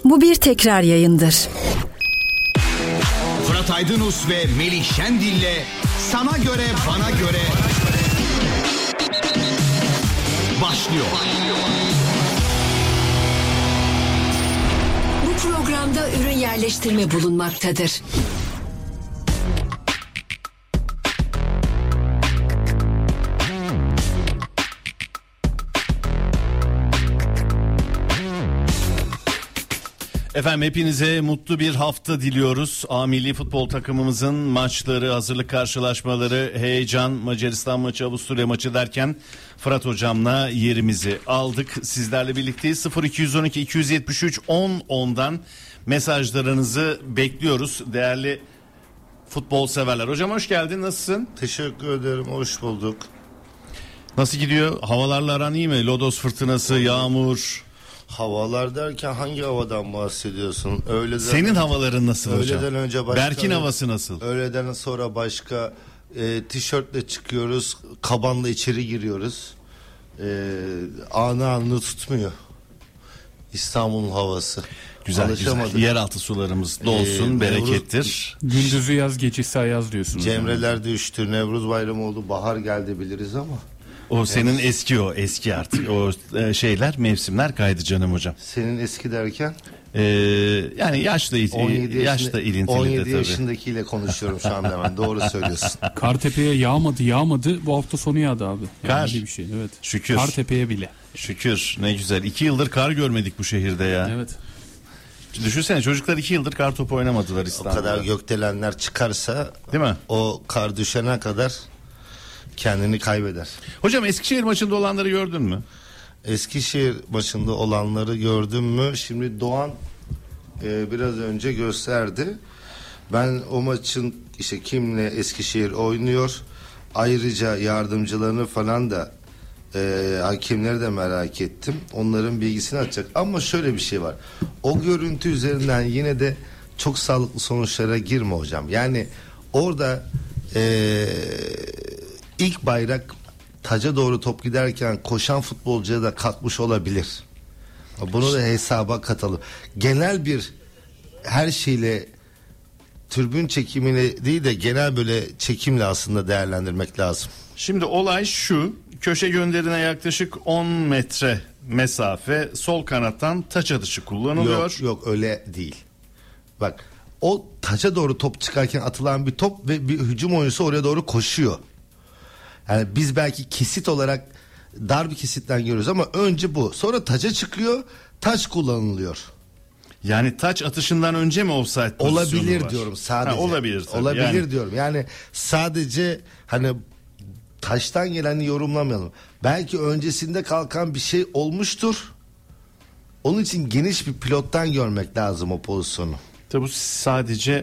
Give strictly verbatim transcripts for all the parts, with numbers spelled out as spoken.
Bu bir tekrar yayındır. Fırat Aydınus ve Melih Şendil'le Sana Göre Bana Göre başlıyor. Bu programda ürün yerleştirme bulunmaktadır. Efendim hepinize mutlu bir hafta diliyoruz. A Milli Futbol takımımızın maçları, hazırlık karşılaşmaları, heyecan, Macaristan maçı, Avusturya maçı derken Fırat hocamla yerimizi aldık. Sizlerle birlikteyiz. sıfır iki on iki iki yetmiş üç on ondan mesajlarınızı bekliyoruz. Değerli futbol severler. Hocam hoş geldin. Nasılsın? Teşekkür ederim. Hoş bulduk. Nasıl gidiyor? Havalarla aran iyi mi? Lodos fırtınası, yağmur. Havalar derken hangi havadan bahsediyorsun? Öğleden Senin havaların nasıl hocam? Öğleden önce başka. Berk'in havası nasıl? Öğleden sonra başka. E, tişörtle çıkıyoruz. Kabanla içeri giriyoruz. E, anı anını tutmuyor. İstanbul'un havası. Güzel güzel. Yeraltı sularımız dolsun, ee, berekettir. Gündüzü yaz, gecesi ayaz diyorsunuz. Cemreler yani. Düştü, Nevruz Bayramı oldu, bahar geldi biliriz ama. O senin evet. eski o eski artık o şeyler mevsimler kaydı canım hocam. Senin eski derken? Ee, yani yaşla yaşla ilintili on yedi de tabii. yaşındakiyle konuşuyorum şu anda ben. Doğru söylüyorsun. Kartepe'ye yağmadı yağmadı bu hafta sonu yağdı abi. Yani kar. Bir şey evet. Şükür. Kartepe'ye bile. Şükür ne güzel. İki yıldır kar görmedik bu şehirde ya. Evet. Düşünsene çocuklar iki yıldır kar topu oynamadılar İstanbul'da. O kadar gökdelenler çıkarsa değil mi? O kar düşene kadar kendini kaybeder. Hocam Eskişehir maçında olanları gördün mü? Eskişehir maçında olanları gördün mü? Şimdi Doğan e, biraz önce gösterdi. Ben o maçın işte kimle Eskişehir oynuyor, ayrıca yardımcılarını falan da e, hakemleri de merak ettim. Onların bilgisini açacak. Ama şöyle bir şey var. O görüntü üzerinden yine de çok sağlıklı sonuçlara girme hocam. Yani orada eee İlk bayrak taca doğru top giderken koşan futbolcuya da kalkmış olabilir. Bunu da hesaba katalım. Genel bir her şeyle tribün çekimini değil de genel böyle çekimle aslında değerlendirmek lazım. Şimdi olay şu: köşe gönderine yaklaşık on metre mesafe sol kanattan taç atışı kullanılıyor. Yok yok öyle değil. Bak o taca doğru top çıkarken atılan bir top ve bir hücum oyuncusu oraya doğru koşuyor. Yani biz belki kesit olarak dar bir kesitten görüyoruz ama önce bu. Sonra taca çıkıyor, taç kullanılıyor. Yani taç atışından önce mi offside pozisyonu olabilir var? diyorum sadece. Ha, olabilir tabii. Olabilir yani. diyorum. Yani sadece hani taştan geleni yorumlamayalım. Belki öncesinde kalkan bir şey olmuştur. Onun için geniş bir pilottan görmek lazım o pozisyonu. Tabii bu sadece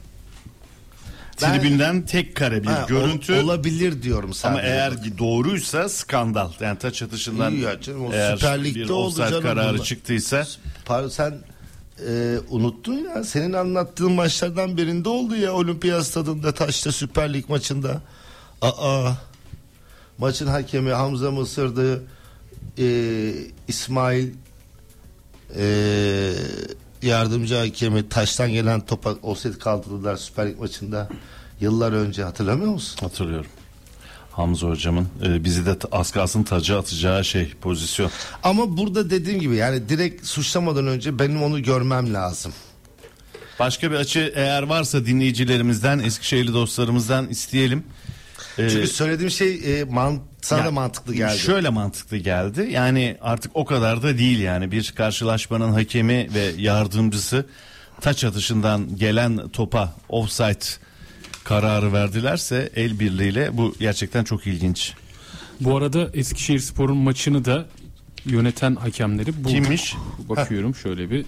tribünden tek kare bir ha, görüntü olabilir diyorum sadece. Ama eğer doğruysa skandal. Yani taç atışından canım, eğer Süper Lig'de bir offside kararı bunda. çıktıysa. Pardon, sen e, unuttun ya. Senin anlattığın maçlardan birinde oldu ya, Olimpiyat Stadında Taş'ta Süper Lig maçında. Aa, maçın hakemi Hamza Mısır'dı. E, İsmail e, yardımcı hakemi taştan gelen topa offside kaldırdılar Süper Lig maçında. Yıllar önce, hatırlamıyor musun? Hatırlıyorum. Hamza hocamın e, bizi de az kalsın taca atacağı şey pozisyon. Ama burada dediğim gibi yani direkt suçlamadan önce benim onu görmem lazım. Başka bir açı eğer varsa dinleyicilerimizden, Eskişehirli dostlarımızdan isteyelim. Çünkü ee, söylediğim şey e, man, sana yani, da mantıklı geldi. Şöyle mantıklı geldi. Yani artık o kadar da değil yani. Bir karşılaşmanın hakemi ve yardımcısı taç atışından gelen topa offside kararı verdilerse el birliğiyle, bu gerçekten çok ilginç. Bu arada Eskişehirspor'un maçını da yöneten hakemleri bulduk. Kimmiş? Bakıyorum şöyle bir.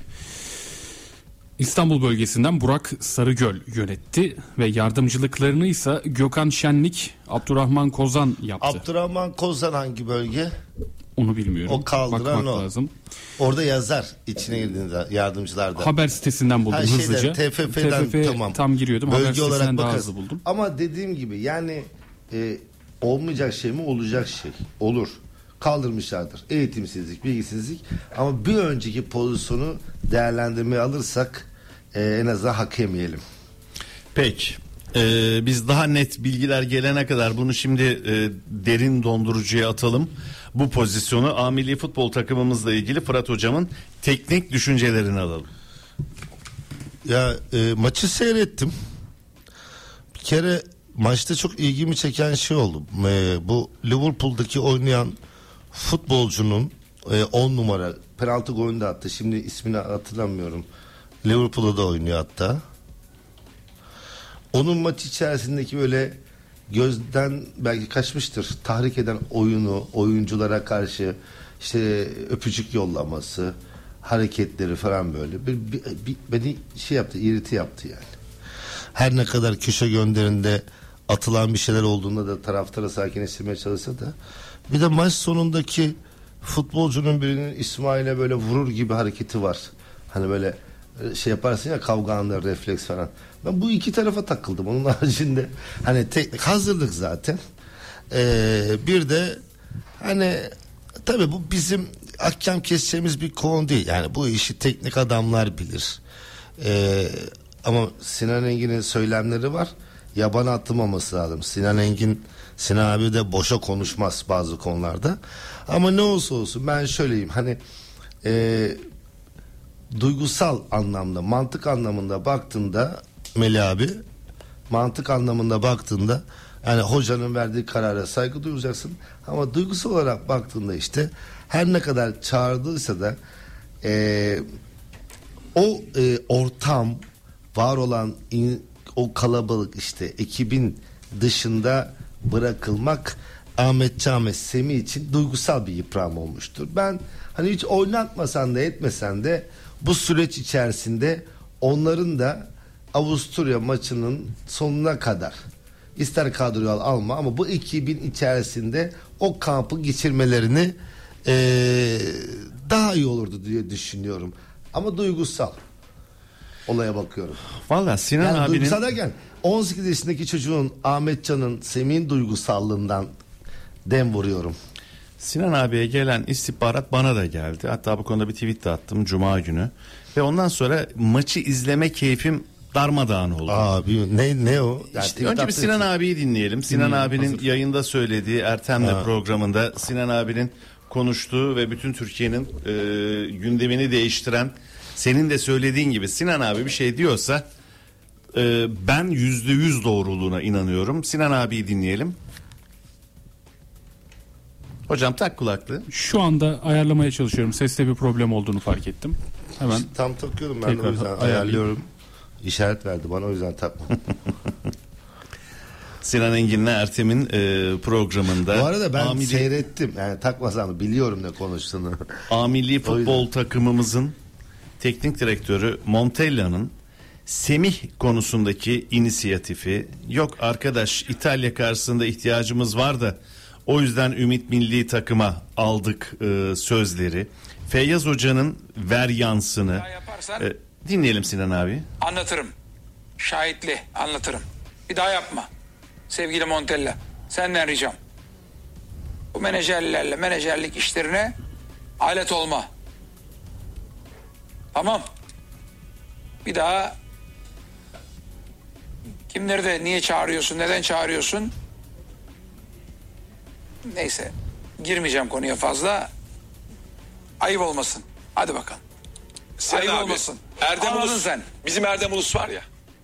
İstanbul bölgesinden Burak Sarıgöl yönetti ve yardımcılıklarını ise Gökhan Şenlik, Abdurrahman Kozan yaptı. Abdurrahman Kozan hangi bölge? Onu bilmiyorum. O kaldıran Bakmak o. Lazım. Orada yazar içine girdiğinde yardımcılarda. Haber sitesinden buldum ha, şeyden, hızlıca. T F F'den T F F tamam. Tam giriyordum. Bölge Haber sitesinden olarak daha bakarız. hızlı buldum. Ama dediğim gibi yani e, olmayacak şey mi olacak şey olur. kaldırmışlardır. Eğitimsizlik, bilgisizlik, ama bir önceki pozisyonu değerlendirmeye alırsak e, en azından hak yemeyelim. Peki. Ee, biz daha net bilgiler gelene kadar bunu şimdi e, derin dondurucuya atalım. Bu pozisyonu A Milli Futbol takımımızla ilgili Fırat Hocam'ın teknik düşüncelerini alalım. Ya e, maçı seyrettim. Bir kere maçta çok ilgimi çeken şey oldu. E, bu Liverpool'daki oynayan futbolcunun on e, numara penaltı golünde attı. Şimdi ismini hatırlamıyorum. Liverpool'da da oynuyor hatta. Onun maç içerisindeki böyle gözden belki kaçmıştır, tahrik eden oyunu, oyunculara karşı işte öpücük yollaması, hareketleri falan böyle bir, bir, bir beni şey yaptı, iriti yaptı yani. Her ne kadar köşe gönderinde atılan bir şeyler olduğunda da taraftarı sakinleştirmeye çalışsa da, bir de maç sonundaki futbolcunun birinin İsmail'e böyle vurur gibi hareketi var. Hani böyle şey yaparsın ya, kavga anında refleks falan. Ben bu iki tarafa takıldım. Onun haricinde hani teknik hazırlık zaten. Ee, bir de hani tabii bu bizim ahkam keseceğimiz bir konu değil. Yani bu işi teknik adamlar bilir. Ee, ama Sinan Engin'in söylemleri var. Yabana atılmaması lazım. Sinan Engin, Sinan abi de boşa konuşmaz bazı konularda. Ama ne olsa olsun ben şöyleyim. Hani eee duygusal anlamda, mantık anlamında baktığında Melih abi, mantık anlamında baktığında yani hocanın verdiği karara saygı duyacaksın, ama duygusal olarak baktığında işte her ne kadar çağırdıysa da e, o e, ortam, var olan in, o kalabalık işte ekibin dışında bırakılmak Ahmet Çağmes Semih için duygusal bir yıpranma olmuştur. Ben hani hiç oynatmasan da etmesen de bu süreç içerisinde onların da Avusturya maçının sonuna kadar ister kadroyu al alma, ama bu ekibin içerisinde o kampı geçirmelerini ee, daha iyi olurdu diye düşünüyorum. Ama duygusal olaya bakıyorum. Vallahi Sinan Yani abinin duygusal derken on sekiz yaşındaki çocuğun, Ahmetcan'ın, Semih'in duygusallığından dem vuruyorum. Sinan abiye gelen istihbarat bana da geldi. Hatta bu konuda bir tweet de attım Cuma günü. Ve ondan sonra maçı izleme keyfim darmadağın oldu. Abi ne ne o? Yani İşte önce bir Sinan için abiyi dinleyelim. Sinan Dinleyelim, abinin hazır. yayında söylediği Ertem'le Ha. programında Sinan abinin konuştuğu ve bütün Türkiye'nin e, gündemini değiştiren, senin de söylediğin gibi Sinan abi bir şey diyorsa e, ben yüzde yüz doğruluğuna inanıyorum. Sinan abiyi dinleyelim. Hocam tak kulaklığı. Şu anda ayarlamaya çalışıyorum. Seste bir problem olduğunu fark ettim. Hemen tam takıyorum ben de, Tekrar o yüzden ayarlayayım. ayarlıyorum. İşaret verdi bana, o yüzden takma. Sinan Engin'le Ertem'in e, programında. Bu arada ben Amili, seyrettim. Yani takmasam da biliyorum ne konuştuğunu. A Milli O Futbol yüzden. takımımızın teknik direktörü Montella'nın Semih konusundaki inisiyatifi, yok arkadaş İtalya karşısında ihtiyacımız var da o yüzden Ümit Milli takıma aldık e, sözleri, Feyyaz Hoca'nın ver yansını yaparsan e, dinleyelim Sinan abi. anlatırım. Şahitli anlatırım. Bir daha yapma. Sevgili Montella, senden ricam. Bu menajerlerle menajerlik işlerine alet olma. Tamam. Bir daha kimleri de niye çağırıyorsun, neden çağırıyorsun? Neyse. Girmeyeceğim konuya fazla. Ayıp olmasın. Hadi bakalım. Sinan Ayıp abi, olmasın. Erdem Anladın Ulus, sen. bizim Erdem Ulus var ya.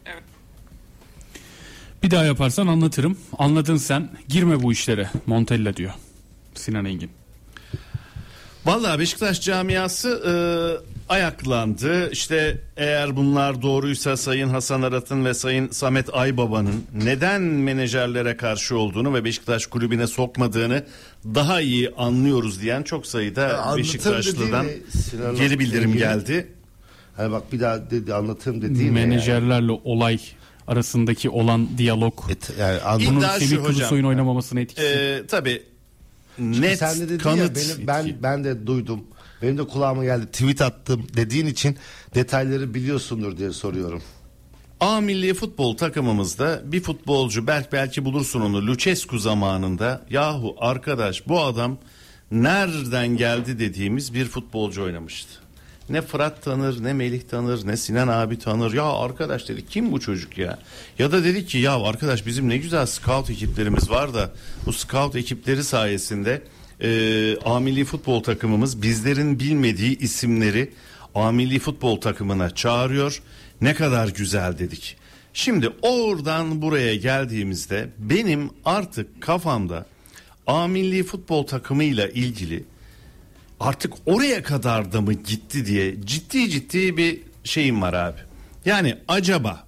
bir daha yaparsan anlatırım. Anladın sen. Girme bu işlere. Montella diyor Sinan Engin. Vallahi Beşiktaş camiası e, ayaklandı. İşte eğer bunlar doğruysa Sayın Hasan Arat'ın ve Sayın Samet Aybaba'nın neden menajerlere karşı olduğunu ve Beşiktaş kulübüne sokmadığını daha iyi anlıyoruz diyen çok sayıda anlatırım Beşiktaşlı'dan dediğini Sinan geri bildirim Engin- geldi. Hani bak bir daha dedi, anlatırım dediğin ne yani? Menajerlerle olay arasındaki olan diyalog. Et, yani an- Bunun İddia şu Semih hocam. Kılıçsoy'un oynamamasına etkisi. E, tabii net sen de dedin kanıt. ya, benim, ben ben de duydum. Benim de kulağıma geldi. Tweet attım dediğin için detayları biliyorsundur diye soruyorum. A Milli Futbol takımımızda bir futbolcu, belki belki bulursun onu, Lucescu zamanında, yahu arkadaş bu adam nereden geldi dediğimiz bir futbolcu oynamıştı. Ne Fırat tanır, ne Melih tanır, ne Sinan abi tanır. Ya arkadaş dedi, kim bu çocuk ya? Ya da dedik ki ya arkadaş bizim ne güzel scout ekiplerimiz var da bu scout ekipleri sayesinde e, A Milli futbol takımımız bizlerin bilmediği isimleri A Milli futbol takımına çağırıyor. Ne kadar güzel dedik. Şimdi oradan buraya geldiğimizde benim artık kafamda A Milli futbol takımıyla ilgili artık oraya kadar da mı gitti diye ciddi ciddi bir şeyim var abi. Yani acaba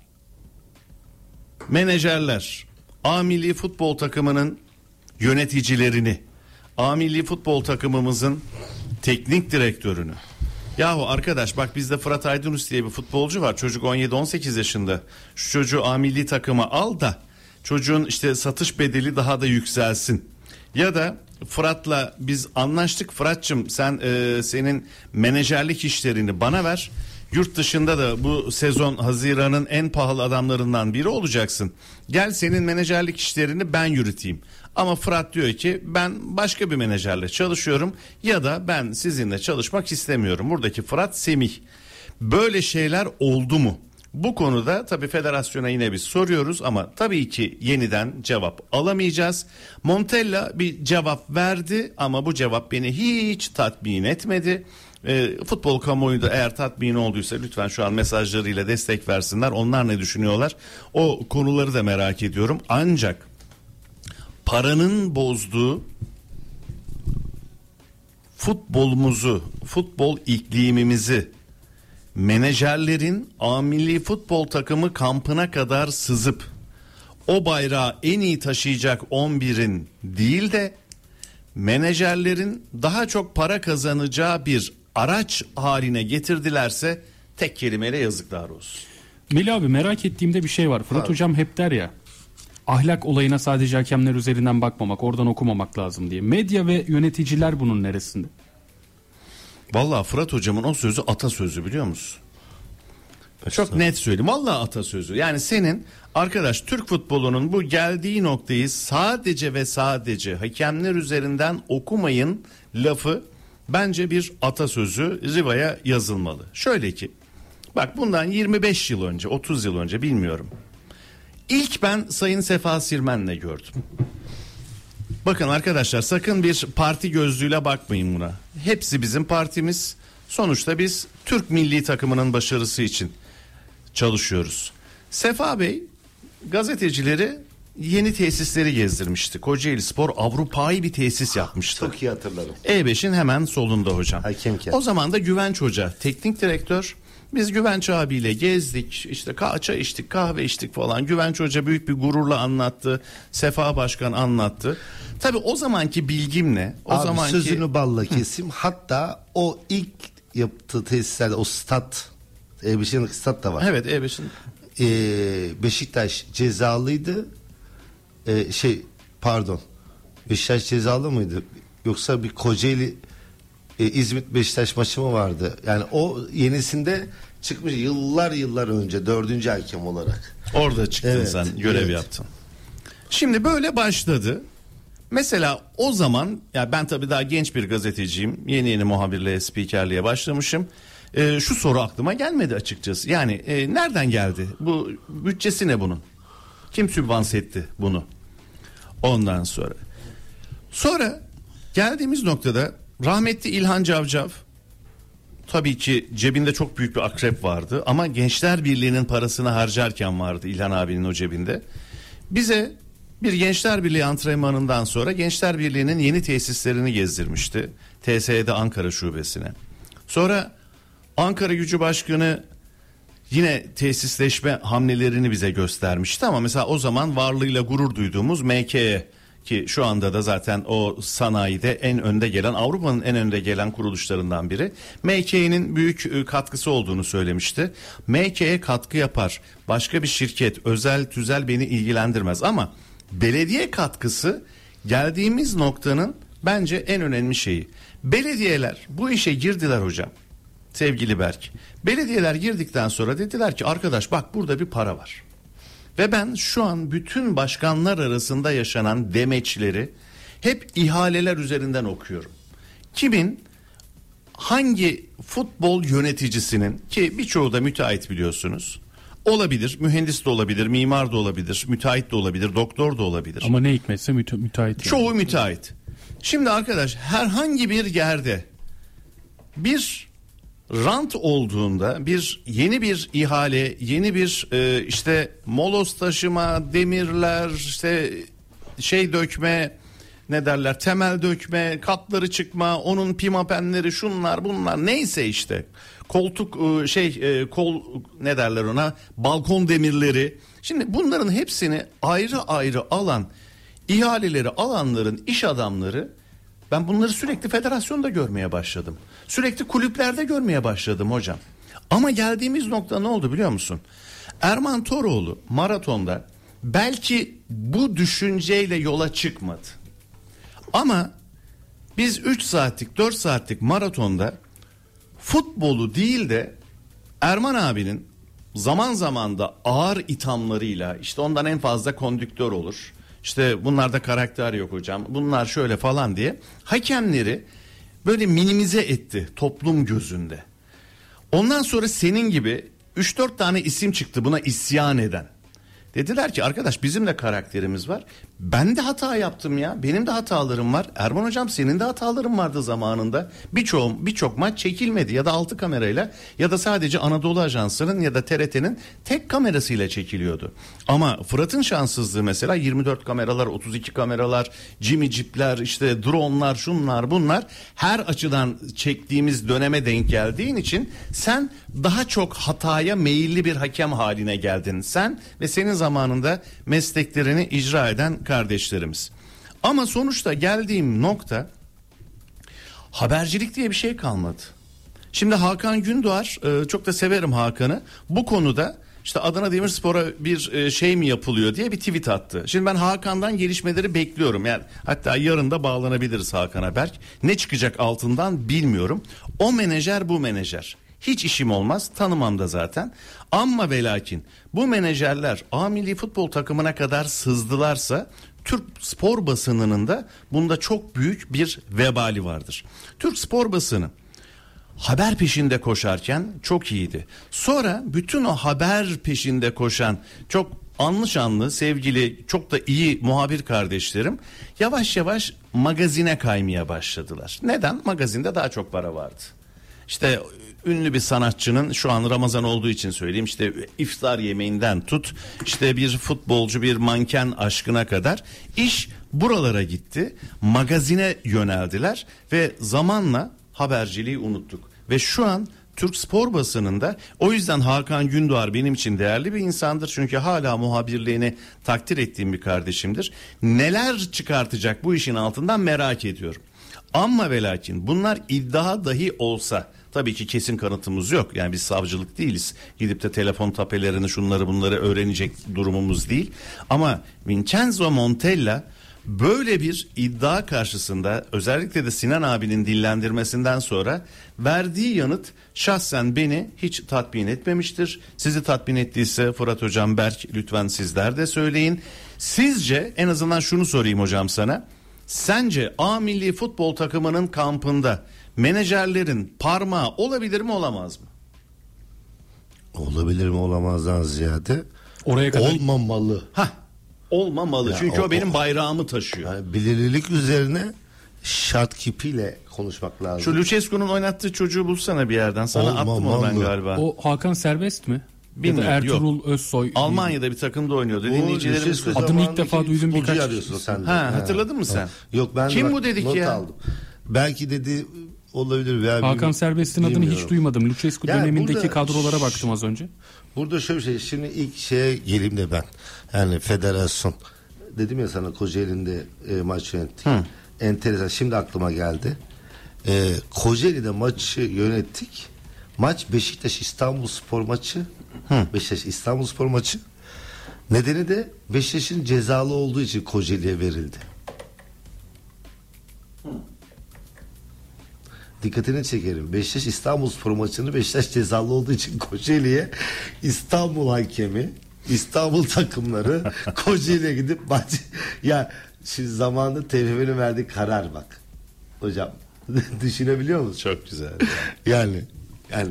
menajerler A Milli futbol takımının yöneticilerini, A Milli futbol takımımızın teknik direktörünü, yahu arkadaş bak bizde Fırat Aydınus diye bir futbolcu var, çocuk on yedi on sekiz yaşında, şu çocuğu A Milli takıma al da çocuğun işte satış bedeli daha da yükselsin. Ya da Fırat'la biz anlaştık, Fırat'cığım sen e, senin menajerlik işlerini bana ver. Yurt dışında da bu sezon Haziran'ın en pahalı adamlarından biri olacaksın. Gel senin menajerlik işlerini ben yürüteyim. Ama Fırat diyor ki ben başka bir menajerle çalışıyorum ya da ben sizinle çalışmak istemiyorum. Buradaki Fırat Semih. Böyle şeyler oldu mu? Bu konuda tabii federasyona yine biz soruyoruz ama tabii ki yeniden cevap alamayacağız. Montella bir cevap verdi ama bu cevap beni hiç tatmin etmedi. E, futbol kamuoyunda eğer tatmin olduysa lütfen şu an mesajlarıyla destek versinler. Onlar ne düşünüyorlar? O konuları da merak ediyorum. Ancak paranın bozduğu futbolumuzu, futbol iklimimizi, menajerlerin A Milli futbol takımı kampına kadar sızıp o bayrağı en iyi taşıyacak on birin değil de menajerlerin daha çok para kazanacağı bir araç haline getirdilerse tek kelimeyle yazıklar olsun. Melih abi, merak ettiğimde bir şey var. Fırat abi. Hocam hep der ya, ahlak olayına sadece hakemler üzerinden bakmamak, oradan okumamak lazım diye. Medya ve yöneticiler bunun neresinde? Vallahi Fırat hocamın o sözü atasözü, biliyor musun? Çok net söyleyeyim. Vallahi atasözü. Yani senin arkadaş Türk futbolunun bu geldiği noktayı sadece ve sadece hakemler üzerinden okumayın lafı bence bir atasözü, Riva'ya yazılmalı. Şöyle ki bak, bundan yirmi beş yıl önce, otuz yıl önce bilmiyorum, İlk ben Sayın Sefa Sirmen'le gördüm. Bakın arkadaşlar, sakın bir parti gözlüğüyle bakmayın buna. Hepsi bizim partimiz. Sonuçta biz Türk milli takımının başarısı için çalışıyoruz. Sefa Bey gazetecileri yeni tesisleri gezdirmişti. Kocaeli Spor Avrupa'yı bir tesis yapmıştı. Çok iyi hatırlarım. E beşin hemen solunda hocam. Hakemken. O zaman da Güvenç Hoca teknik direktör. Biz Güvenç abiyle gezdik, işte çay içtik, kahve içtik falan. Güvenç Hoca büyük bir gururla anlattı. Sefa Başkan anlattı. Tabii o zamanki bilgimle, o Abi zamanki sözünü balla kesim. Hatta o ilk yaptığı tesislerde o stat, E beşin stat da var. Evet, E beşin. Ee, Beşiktaş cezalıydı. Ee, şey pardon. Beşiktaş cezalı mıydı? Yoksa bir Kocaeli e, İzmit Beşiktaş maçı mı vardı? Yani o yenisinde çıkmış yıllar yıllar önce dördüncü hakem olarak. Orada çıktın Evet, sen, görev evet. yaptın. Şimdi böyle başladı. Mesela o zaman, ya ben tabii daha genç bir gazeteciyim. Yeni yeni muhabirliğe, spikerliğe başlamışım. Ee, şu soru aklıma gelmedi açıkçası. Yani e, nereden geldi? Bu bütçesi ne bunun? Kim sübvanse etti bunu? Ondan sonra. Sonra geldiğimiz noktada rahmetli İlhan Cavcav, tabii ki cebinde çok büyük bir akrep vardı ama Gençler Birliği'nin parasını harcarken vardı İlhan abinin o cebinde. Bize bir Gençler Birliği antrenmanından sonra Gençler Birliği'nin yeni tesislerini gezdirmişti. T S E'de Ankara şubesine. Sonra Ankara Gücü Başkanı yine tesisleşme hamlelerini bize göstermişti ama mesela o zaman varlığıyla gurur duyduğumuz M K E, ki şu anda da zaten o sanayide en önde gelen, Avrupa'nın en önde gelen kuruluşlarından biri. M K E'nin büyük katkısı olduğunu söylemişti. M K E katkı yapar. Başka bir şirket, özel tüzel beni ilgilendirmez ama belediye katkısı geldiğimiz noktanın bence en önemli şeyi. Belediyeler bu işe girdiler hocam. Sevgili Berk. Belediyeler girdikten sonra dediler ki arkadaş bak burada bir para var. Ve ben şu an bütün başkanlar arasında yaşanan demeçleri hep ihaleler üzerinden okuyorum. Kimin, hangi futbol yöneticisinin, ki birçoğu da müteahhit biliyorsunuz, olabilir, mühendis de olabilir, mimar da olabilir, müteahhit de olabilir, doktor da olabilir. Ama ne hikmetse müte- müteahhit. Yani. Çoğu müteahhit. Şimdi arkadaş, herhangi bir yerde bir rant olduğunda, bir yeni bir ihale, yeni bir e, işte moloz taşıma, demirler, işte şey dökme, ne derler, temel dökme, katları çıkma, onun pimapenleri, şunlar bunlar, neyse işte koltuk e, şey e, kol ne derler ona, balkon demirleri. Şimdi bunların hepsini ayrı ayrı alan, ihaleleri alanların iş adamları, ben bunları sürekli federasyonda görmeye başladım. Sürekli kulüplerde görmeye başladım hocam. Ama geldiğimiz nokta ne oldu biliyor musun? Erman Toroğlu maratonda belki bu düşünceyle yola çıkmadı. Ama biz üç saatlik dört saatlik maratonda futbolu değil de Erman abinin zaman zaman da ağır ithamlarıyla, işte ondan en fazla kondüktör olur, İşte bunlarda karakter yok hocam, bunlar şöyle falan diye hakemleri böyle minimize etti toplum gözünde. Ondan sonra senin gibi üç dört tane isim çıktı buna isyan eden. Dediler ki arkadaş, bizim de karakterimiz var. Ben de hata yaptım ya. Benim de hatalarım var. Erman hocam, senin de hataların vardı zamanında. Birçok birçok maç çekilmedi ya da altı kamerayla ya da sadece Anadolu Ajansı'nın ya da T R T'nin tek kamerasıyla çekiliyordu. Ama Fırat'ın şanssızlığı mesela yirmi dört kameralar, otuz iki kameralar, Jimmy Jeep'ler, işte drone'lar, şunlar bunlar, her açıdan çektiğimiz döneme denk geldiğin için sen daha çok hataya meyilli bir hakem haline geldin. Sen ve senin zamanında mesleklerini icra eden kardeşlerimiz. Ama sonuçta geldiğim nokta, habercilik diye bir şey kalmadı. Şimdi Hakan Gündoğar, çok da severim Hakan'ı, bu konuda işte Adana Demirspor'a bir şey mi yapılıyor diye bir tweet attı. Şimdi ben Hakan'dan gelişmeleri bekliyorum. Yani hatta yarın da bağlanabiliriz Hakan'a Berk. Ne çıkacak altından bilmiyorum. O menajer bu menajer. Hiç işim olmaz, tanımam da zaten. Ama ve lakin bu menajerler A milli futbol takımına kadar sızdılarsa Türk spor basınının da bunda çok büyük bir vebali vardır. Türk spor basını haber peşinde koşarken çok iyiydi. Sonra bütün o haber peşinde koşan çok anlı şanlı, sevgili, çok da iyi muhabir kardeşlerim yavaş yavaş magazine kaymaya başladılar. Neden? Magazinde daha çok para vardı. İşte ünlü bir sanatçının, şu an Ramazan olduğu için söyleyeyim, işte iftar yemeğinden tut, işte bir futbolcu, bir manken aşkına kadar iş buralara gitti. Magazine yöneldiler ve zamanla haberciliği unuttuk. Ve şu an Türk spor basınında, o yüzden Hakan Gündoğar benim için değerli bir insandır. Çünkü hala muhabirliğini takdir ettiğim bir kardeşimdir. Neler çıkartacak bu işin altından merak ediyorum. Ama ve lakin bunlar iddia dahi olsa, tabii ki kesin kanıtımız yok. Yani biz savcılık değiliz. Gidip de telefon tapelerini, şunları bunları öğrenecek durumumuz değil. Ama Vincenzo Montella böyle bir iddia karşısında, özellikle de Sinan abinin dillendirmesinden sonra verdiği yanıt şahsen beni hiç tatmin etmemiştir. Sizi tatmin ettiyse Fırat hocam, Berk, lütfen sizler de söyleyin. Sizce, en azından şunu sorayım hocam sana. Sence A milli futbol takımının kampında menajerlerin parmağı olabilir mi, olamaz mı? Olabilir mi olamazdan ziyade Oraya kadar olmamalı. Hah, olmamalı. Ya çünkü o, o- benim o- bayrağımı taşıyor. Yani bilirlilik üzerine şart kipiyle konuşmak lazım. Şu Lucescu'nun oynattığı çocuğu bulsana bir yerden. Sana attım onu ben Olmamalı. galiba. o Hakan serbest mi? Bilmiyorum, ya da Ertuğrul Özsoy. Almanya'da bir takımda oynuyordu. Bu Dinleyicilerimiz Lucescu Adını ilk zamanındaki defa duydum, futbolcuyu birkaç- arıyorsun sen de. Ha, hatırladın mı sen? Yok, ben de Kim bak, bu dedik not ya? aldım. Belki dedi olabilir veya Hakan bilmiyorum. Serbest'in adını Bilmiyorum. hiç duymadım. Lucescu Yani dönemindeki burada- kadrolara baktım az önce. Burada şöyle bir şey, şimdi ilk şeye geleyim de ben. Yani federasyon. Dedim ya sana, Kocaeli'nde e, maç yönettik. Hı. Enteresan, şimdi aklıma geldi. E, Kocaeli'de maçı yönettik. Maç Beşiktaş İstanbulspor maçı. Hı. Beşiktaş İstanbulspor maçı. Nedeni de Beşiktaş'ın cezalı olduğu için Kocaeli'ye verildi. Dikkatini çekerim. Beşiktaş İstanbulspor maçını Beşiktaş cezalı olduğu için Kocaeli'ye, İstanbul hakemi, İstanbul takımları Kocaeli'ye gidip maç, ya şimdi zamanında T F F'nin verdiği karar bak. Hocam Düşünebiliyor musun? Çok güzel. Yani yani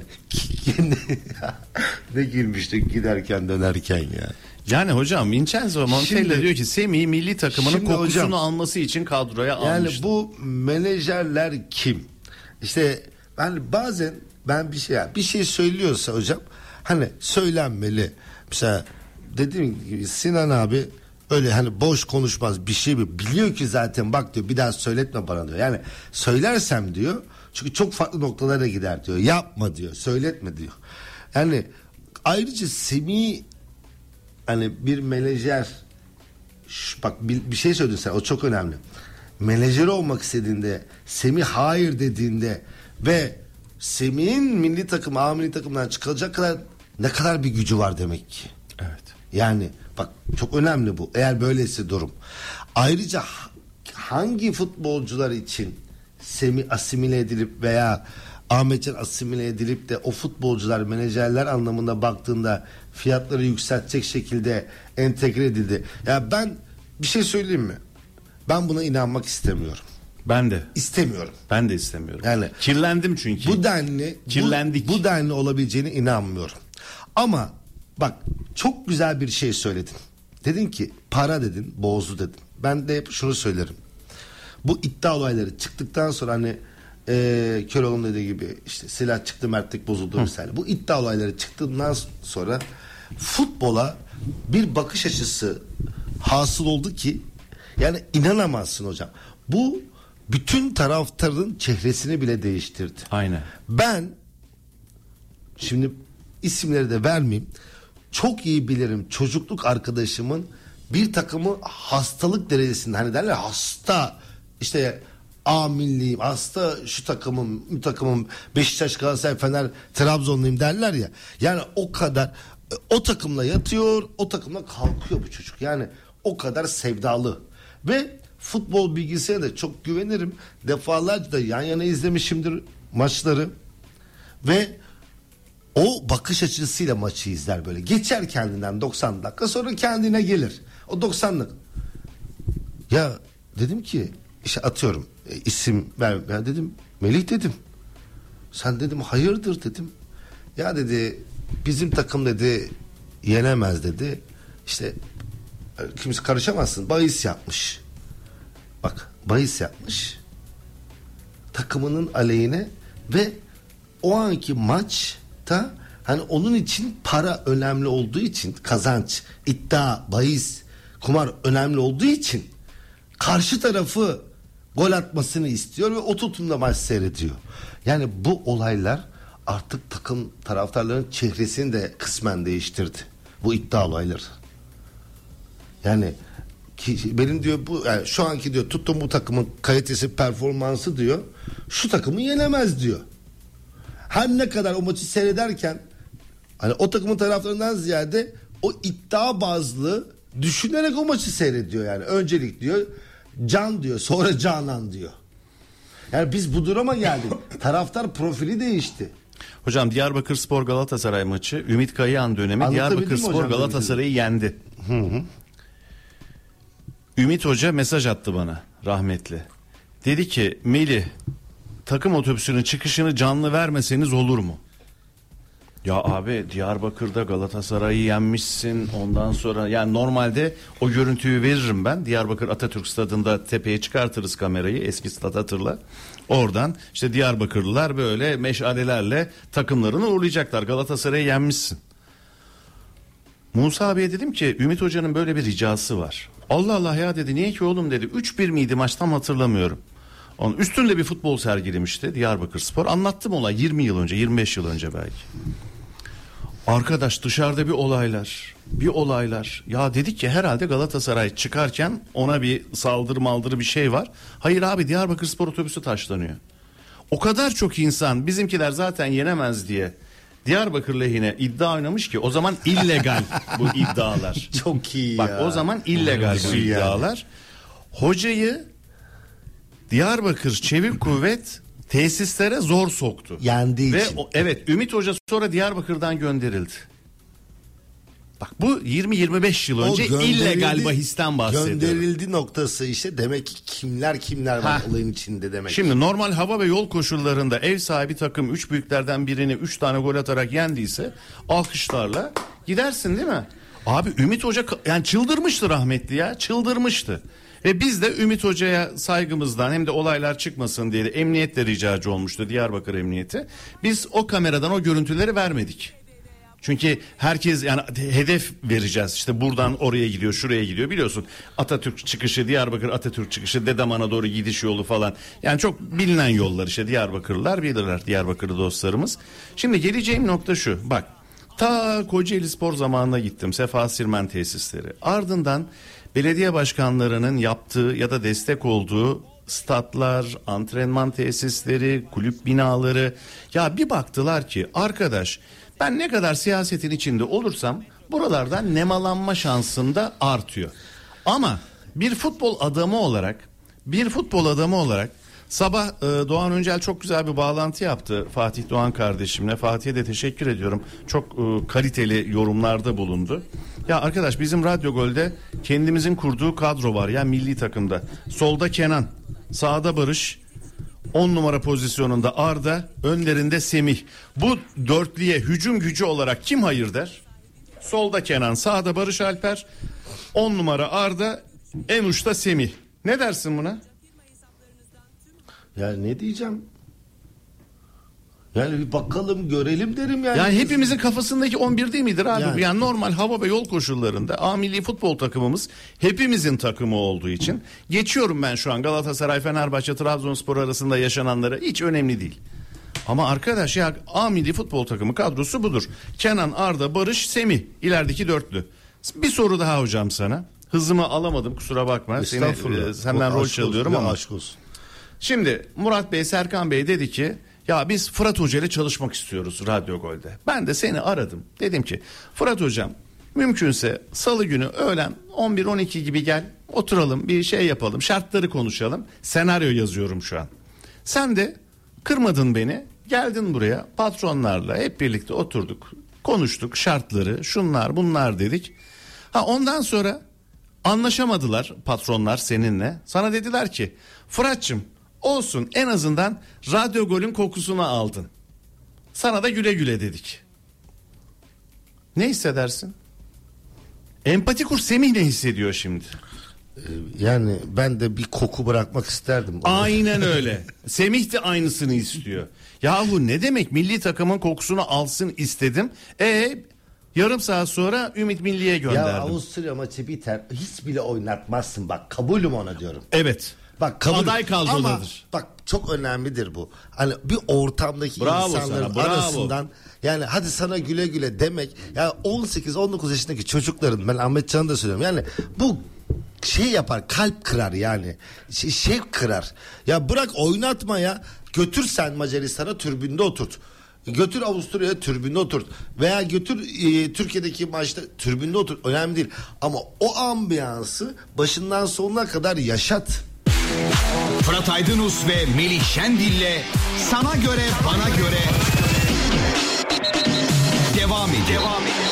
ne girmiştik giderken dönerken ya. Yani hocam Vincenzo Montella Şimdi- diyor ki Semih'i milli takımının Şimdi kokusunu hocam- alması için kadroya Yani almıştı. bu menajerler kim? İşte ben bazen ben bir şey bir şey söylüyorsa hocam hani söylenmeli. Mesela dediğim gibi Sinan abi öyle hani boş konuşmaz, bir şey biliyor ki zaten, bak diyor bir daha söyletme bana diyor. Yani söylersem diyor çünkü çok farklı noktalara gider diyor. Yapma diyor, söyletme diyor. Yani ayrıca Semih hani bir menajer, Şş, bak bir, bir şey söyledin sen, o çok önemli. Menajer olmak istediğinde, Semih hayır dediğinde ve Semih'in milli takım, A milli takımdan çıkacak kadar ne kadar bir gücü var demek ki. Evet. Yani bak çok önemli bu. Eğer böyleyse durum. Ayrıca ha- hangi futbolcular için Semih asimile edilip veya Ahmetcan asimile edilip de o futbolcular menajerler anlamında baktığında fiyatları yükseltecek şekilde entegre edildi. Ya ben bir şey söyleyeyim mi? Ben buna inanmak istemiyorum. Ben de. İstemiyorum. Ben de istemiyorum. Yani kirlendim çünkü. Bu denli Kirlendik. Bu, bu denli olabileceğine inanmıyorum. Ama bak çok güzel bir şey söyledin. Dedin ki para dedin, bozdu dedin. Ben de hep şunu söylerim. Bu iddia olayları çıktıktan sonra hani e, Köroğlu'nun dediği gibi işte silah çıktı, mertlik bozuldu mesela. Bu iddia olayları çıktığından sonra futbola bir bakış açısı hasıl oldu ki yani inanamazsın hocam. Bu bütün taraftarın çehresini bile değiştirdi. Aynen. Ben şimdi isimleri de vermeyeyim. Çok iyi bilirim çocukluk arkadaşımın bir takımı hastalık derecesinde, hani derler hasta işte A milliyim, hasta şu takımım, bu takımım, Beşiktaş, Galatasaray, Fener, Trabzonluyum derler ya. Yani o kadar o takımla yatıyor, o takımla kalkıyor bu çocuk. Yani o kadar sevdalı ve futbol bilgisine de çok güvenirim. Defalarca da yan yana izlemişimdir maçları ve o bakış açısıyla maçı izler böyle. Geçer kendinden doksan dakika, sonra kendine gelir. O doksanlık. Ya dedim ki işte atıyorum e, isim ver. Ben dedim Melih dedim. Sen dedim hayırdır dedim. Ya dedi bizim takım dedi yenemez dedi. İşte kimse karışamazsın. Bahis yapmış. Bak bahis yapmış. Takımının aleyhine ve o anki maçta hani onun için para önemli olduğu için, kazanç, iddia, bahis, kumar önemli olduğu için karşı tarafı gol atmasını istiyor ve o tutumda maç seyrediyor. Yani bu olaylar artık takım taraftarların çehresini de kısmen değiştirdi. Bu iddia olayları. Yani ki benim diyor bu yani şu anki diyor tuttum bu takımın kalitesi, performansı diyor şu takımı yenemez diyor. Her ne kadar o maçı seyrederken hani o takımın taraftarından ziyade o iddia bazlı düşünerek o maçı seyrediyor yani. Öncelik diyor can diyor, sonra canan diyor. Yani biz bu duruma geldik. Taraftar profili değişti. Hocam Diyarbakırspor Galatasaray maçı Ümit Kayıhan dönemi Anlatabildim mi Diyarbakırspor hocam Galatasaray'ı yendi. Hı hı. Ümit Hoca mesaj attı bana rahmetli. Dedi ki Melih takım otobüsünün çıkışını canlı vermeseniz olur mu? Ya abi Diyarbakır'da Galatasaray'ı yenmişsin, ondan sonra yani normalde o görüntüyü veririm ben. Diyarbakır Atatürk Stadı'nda tepeye çıkartırız kamerayı, eski stat hatırla. Oradan işte Diyarbakırlılar böyle meşalelerle takımlarını uğurlayacaklar. Galatasaray'ı yenmişsin. Musa abiye dedim ki Ümit Hoca'nın böyle bir ricası var. Allah Allah ya dedi, niye ki oğlum dedi. üç bir miydi maç, tam hatırlamıyorum. Onun üstünde bir futbol sergilemişti Diyarbakırspor. Anlattım olay yirmi yıl önce, yirmi beş yıl önce belki. Arkadaş dışarıda bir olaylar, bir olaylar. Ya dedik ki herhalde Galatasaray çıkarken ona bir saldırı maldırı bir şey var. Hayır abi, Diyarbakırspor otobüsü taşlanıyor. O kadar çok insan bizimkiler zaten yenemez diye Diyarbakır lehine iddia oynamış ki o zaman illegal bu iddialar. Çok iyi Bak ya. o zaman illegal bu Yani. iddialar. Hocayı Diyarbakır Çevik Kuvvet tesislere zor soktu. Yendiği Ve için. o, evet Ümit Hoca sonra Diyarbakır'dan gönderildi. Bak bu yirmi yirmi beş yıl önce O illegal bahisten bahsediyorum. Gönderildi noktası işte demek ki kimler kimler var Ha. olayın içinde demek. Şimdi normal hava ve yol koşullarında ev sahibi takım üç büyüklerden birini üç tane gol atarak yendiyse alkışlarla gidersin değil mi? Abi Ümit Hoca yani çıldırmıştı rahmetli ya, çıldırmıştı. Ve biz de Ümit Hoca'ya saygımızdan hem de olaylar çıkmasın diye de emniyetle ricacı olmuştu, Diyarbakır Emniyeti. Biz o kameradan o görüntüleri vermedik. Çünkü herkes yani hedef vereceğiz. İşte buradan oraya gidiyor, şuraya gidiyor. Biliyorsun Atatürk çıkışı, Diyarbakır Atatürk çıkışı, Dedeman'a doğru gidiş yolu falan. Yani çok bilinen yollar işte, Diyarbakırlılar bilirler, Diyarbakırlı dostlarımız. Şimdi geleceğim nokta şu. Bak, ta Kocaeli Spor zamanına gittim. Sefa Sirmen tesisleri. Ardından belediye başkanlarının yaptığı ya da destek olduğu statlar, antrenman tesisleri, kulüp binaları. Ya bir baktılar ki arkadaş, ben ne kadar siyasetin içinde olursam buralardan nemalanma şansım da artıyor. Ama bir futbol adamı olarak, bir futbol adamı olarak sabah e, Doğan Öncel çok güzel bir bağlantı yaptı Fatih Doğan kardeşimle. Fatih'e de teşekkür ediyorum. Çok e, kaliteli yorumlarda bulundu. Ya arkadaş, bizim Radyo Gol'de kendimizin kurduğu kadro var ya milli takımda. Solda Kenan, sağda Barış, on numara pozisyonunda Arda, önlerinde Semih. Bu dörtlüye hücum gücü olarak kim hayır der? Solda Kenan, sağda Barış Alper, on numara Arda, en uçta Semih. Ne dersin buna? Ya ne diyeceğim? Yani bir bakalım görelim derim yani. Yani hepimizin kafasındaki on bir değil midir abi? Yani, Yani. normal hava ve yol koşullarında A milli futbol takımımız hepimizin takımı olduğu için geçiyorum ben şu an Galatasaray, Fenerbahçe, Trabzonspor arasında yaşananları, hiç önemli değil. Ama arkadaş ya, A milli futbol takımı kadrosu budur. Kenan, Arda, Barış, Semih, ilerideki dörtlü. Bir soru daha hocam sana. Hızımı alamadım, kusura bakma. Seni, e, senden rol çalıyorum ama. Aşk olsun. Şimdi Murat Bey, Serkan Bey dedi ki ya biz Fırat Hoca ile çalışmak istiyoruz Radyo Gol'de. Ben de seni aradım. Dedim ki Fırat Hocam, mümkünse salı günü öğlen on bir on iki gibi gel, oturalım, bir şey yapalım, şartları konuşalım. Senaryo yazıyorum şu an. Sen de kırmadın beni, geldin buraya, patronlarla hep birlikte oturduk, konuştuk şartları, şunlar bunlar dedik. Ha ondan sonra anlaşamadılar patronlar seninle. Sana dediler ki Fırat'cığım, olsun, en azından Radyo Gol'ün kokusunu aldın. Sana da güle güle dedik. Ne hissedersin? Empati kur, Semih ne hissediyor şimdi? Yani ben de bir koku bırakmak isterdim. Aynen öyle. Semih de aynısını istiyor. Yahu ne demek milli takımın kokusunu alsın istedim. E yarım saat sonra Ümit Milli'ye gönderdim. Ya Avusturya maçı biter, hiç bile oynatmazsın, bak kabulüm ona diyorum. Evet. Bak kabul, aday kadrodadır. Ama bak çok önemlidir bu. Hani bir ortamdaki Bravo insanların sana, bravo. arasından, yani hadi sana güle güle demek. Yani on sekiz on dokuz yaşındaki çocukların, ben Ahmet Can'ı da söylüyorum. Yani bu şey yapar, kalp kırar yani. Şey, şey kırar. Ya bırak oynatma ya. Götür sen Macaristan'a, türbünde oturt. Götür Avusturya'ya, türbünde oturt. Veya götür e, Türkiye'deki maçta türbünde oturt. Önemli değil. Ama o ambiyansı başından sonuna kadar yaşat. Fırat Aydınus ve Melih Şendil'le Sana Göre Bana Göre devam ediyor. Devam ediyor.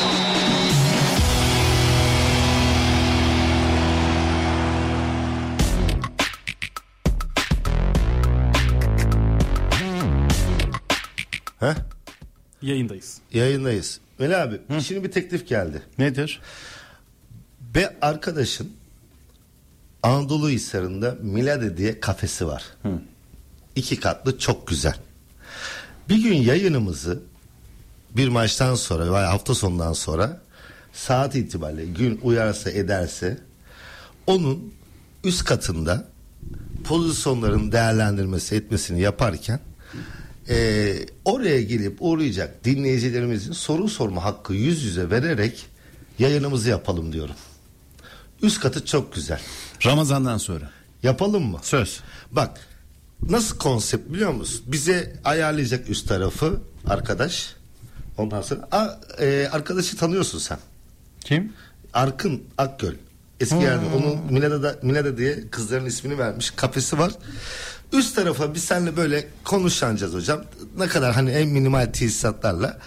Heh, Yayındayız. yayındayız. Melih abi, Hı. şimdi bir teklif geldi. Nedir? Ve arkadaşın Anadolu Hisarı'nda Milade diye kafesi var. Hı. İki katlı, çok güzel. Bir gün yayınımızı bir maçtan sonra veya hafta sonundan sonra saat itibariyle gün uyarsa ederse onun üst katında pozisyonların değerlendirmesi etmesini yaparken e, oraya gelip uğrayacak dinleyicilerimizin soru sorma hakkı yüz yüze vererek yayınımızı yapalım diyorum. Üst katı çok güzel. Ramazan'dan sonra. Yapalım mı? Söz. Bak, nasıl konsept biliyor musun? Bize ayarlayacak üst tarafı arkadaş. Ondan sonra a, e, arkadaşı tanıyorsun sen. Kim? Arkın Akgöl. Eski Hmm. yerde onun Milada, Milada diye kızların ismini vermiş, kafesi var. Üst tarafa biz seninle böyle konuşacağız hocam. Ne kadar hani en minimal tesisatlarla.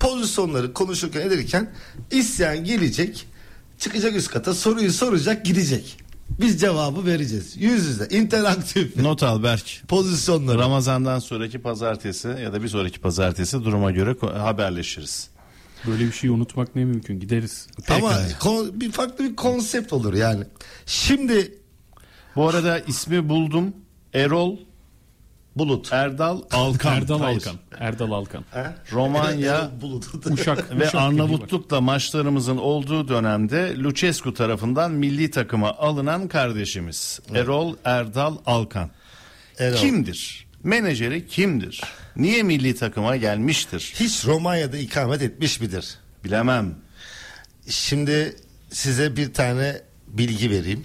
pozisyonları konuşurken ederken isyan gelecek, çıkacak üst kata, soruyu soracak, gidecek. Biz cevabı vereceğiz. Yüz yüze interaktif Not al Berk. pozisyonları. Ramazan'dan sonraki pazartesi ya da bir sonraki pazartesi duruma göre ko- haberleşiriz. Böyle bir şeyi unutmak ne mümkün, gideriz. Ama Pekala. kon- bir farklı bir konsept olur yani. Şimdi Bu arada ismi buldum. Erol Bulut. Erdal Alkan. Erdal Hayır. Alkan. Erdal Alkan. Ha? Romanya Erol Bulut. Uşak. ve Uşak Arnavutluk'la maçlarımızın olduğu dönemde Lucescu tarafından milli takıma alınan kardeşimiz. Erol Erdal Alkan. Erol. Kimdir? Menajeri kimdir? Niye milli takıma gelmiştir? Hiç Romanya'da ikamet etmiş midir? Bilemem. Şimdi size bir tane bilgi vereyim.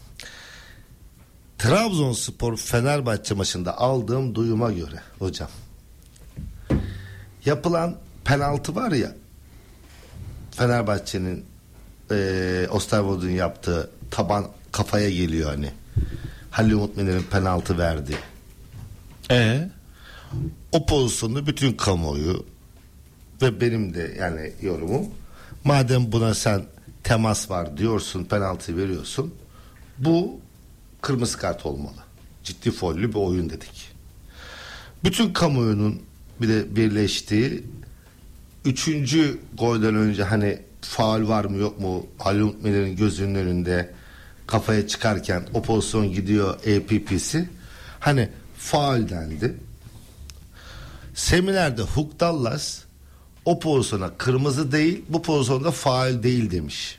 Trabzonspor Fenerbahçe maçında aldığım duyuma göre hocam, yapılan penaltı var ya, Fenerbahçe'nin e, Osterwold'un yaptığı taban kafaya geliyor hani. Halil Umut Meler'in penaltı verdi. E O pozisyonda bütün kamuoyu ve benim de yani yorumum, madem buna sen temas var diyorsun, penaltı veriyorsun, bu kırmızı kart olmalı. Ciddi follü bir oyun dedik. Bütün kamuoyunun bir de birleştiği üçüncü golden önce hani faul var mı yok mu, Halil Umut Meler'in gözünün önünde kafaya çıkarken o pozisyon gidiyor A P P'si, hani faul dendi. Seminerde Huk Dallas o pozisyona kırmızı değil, bu pozisyonda faul değil demiş.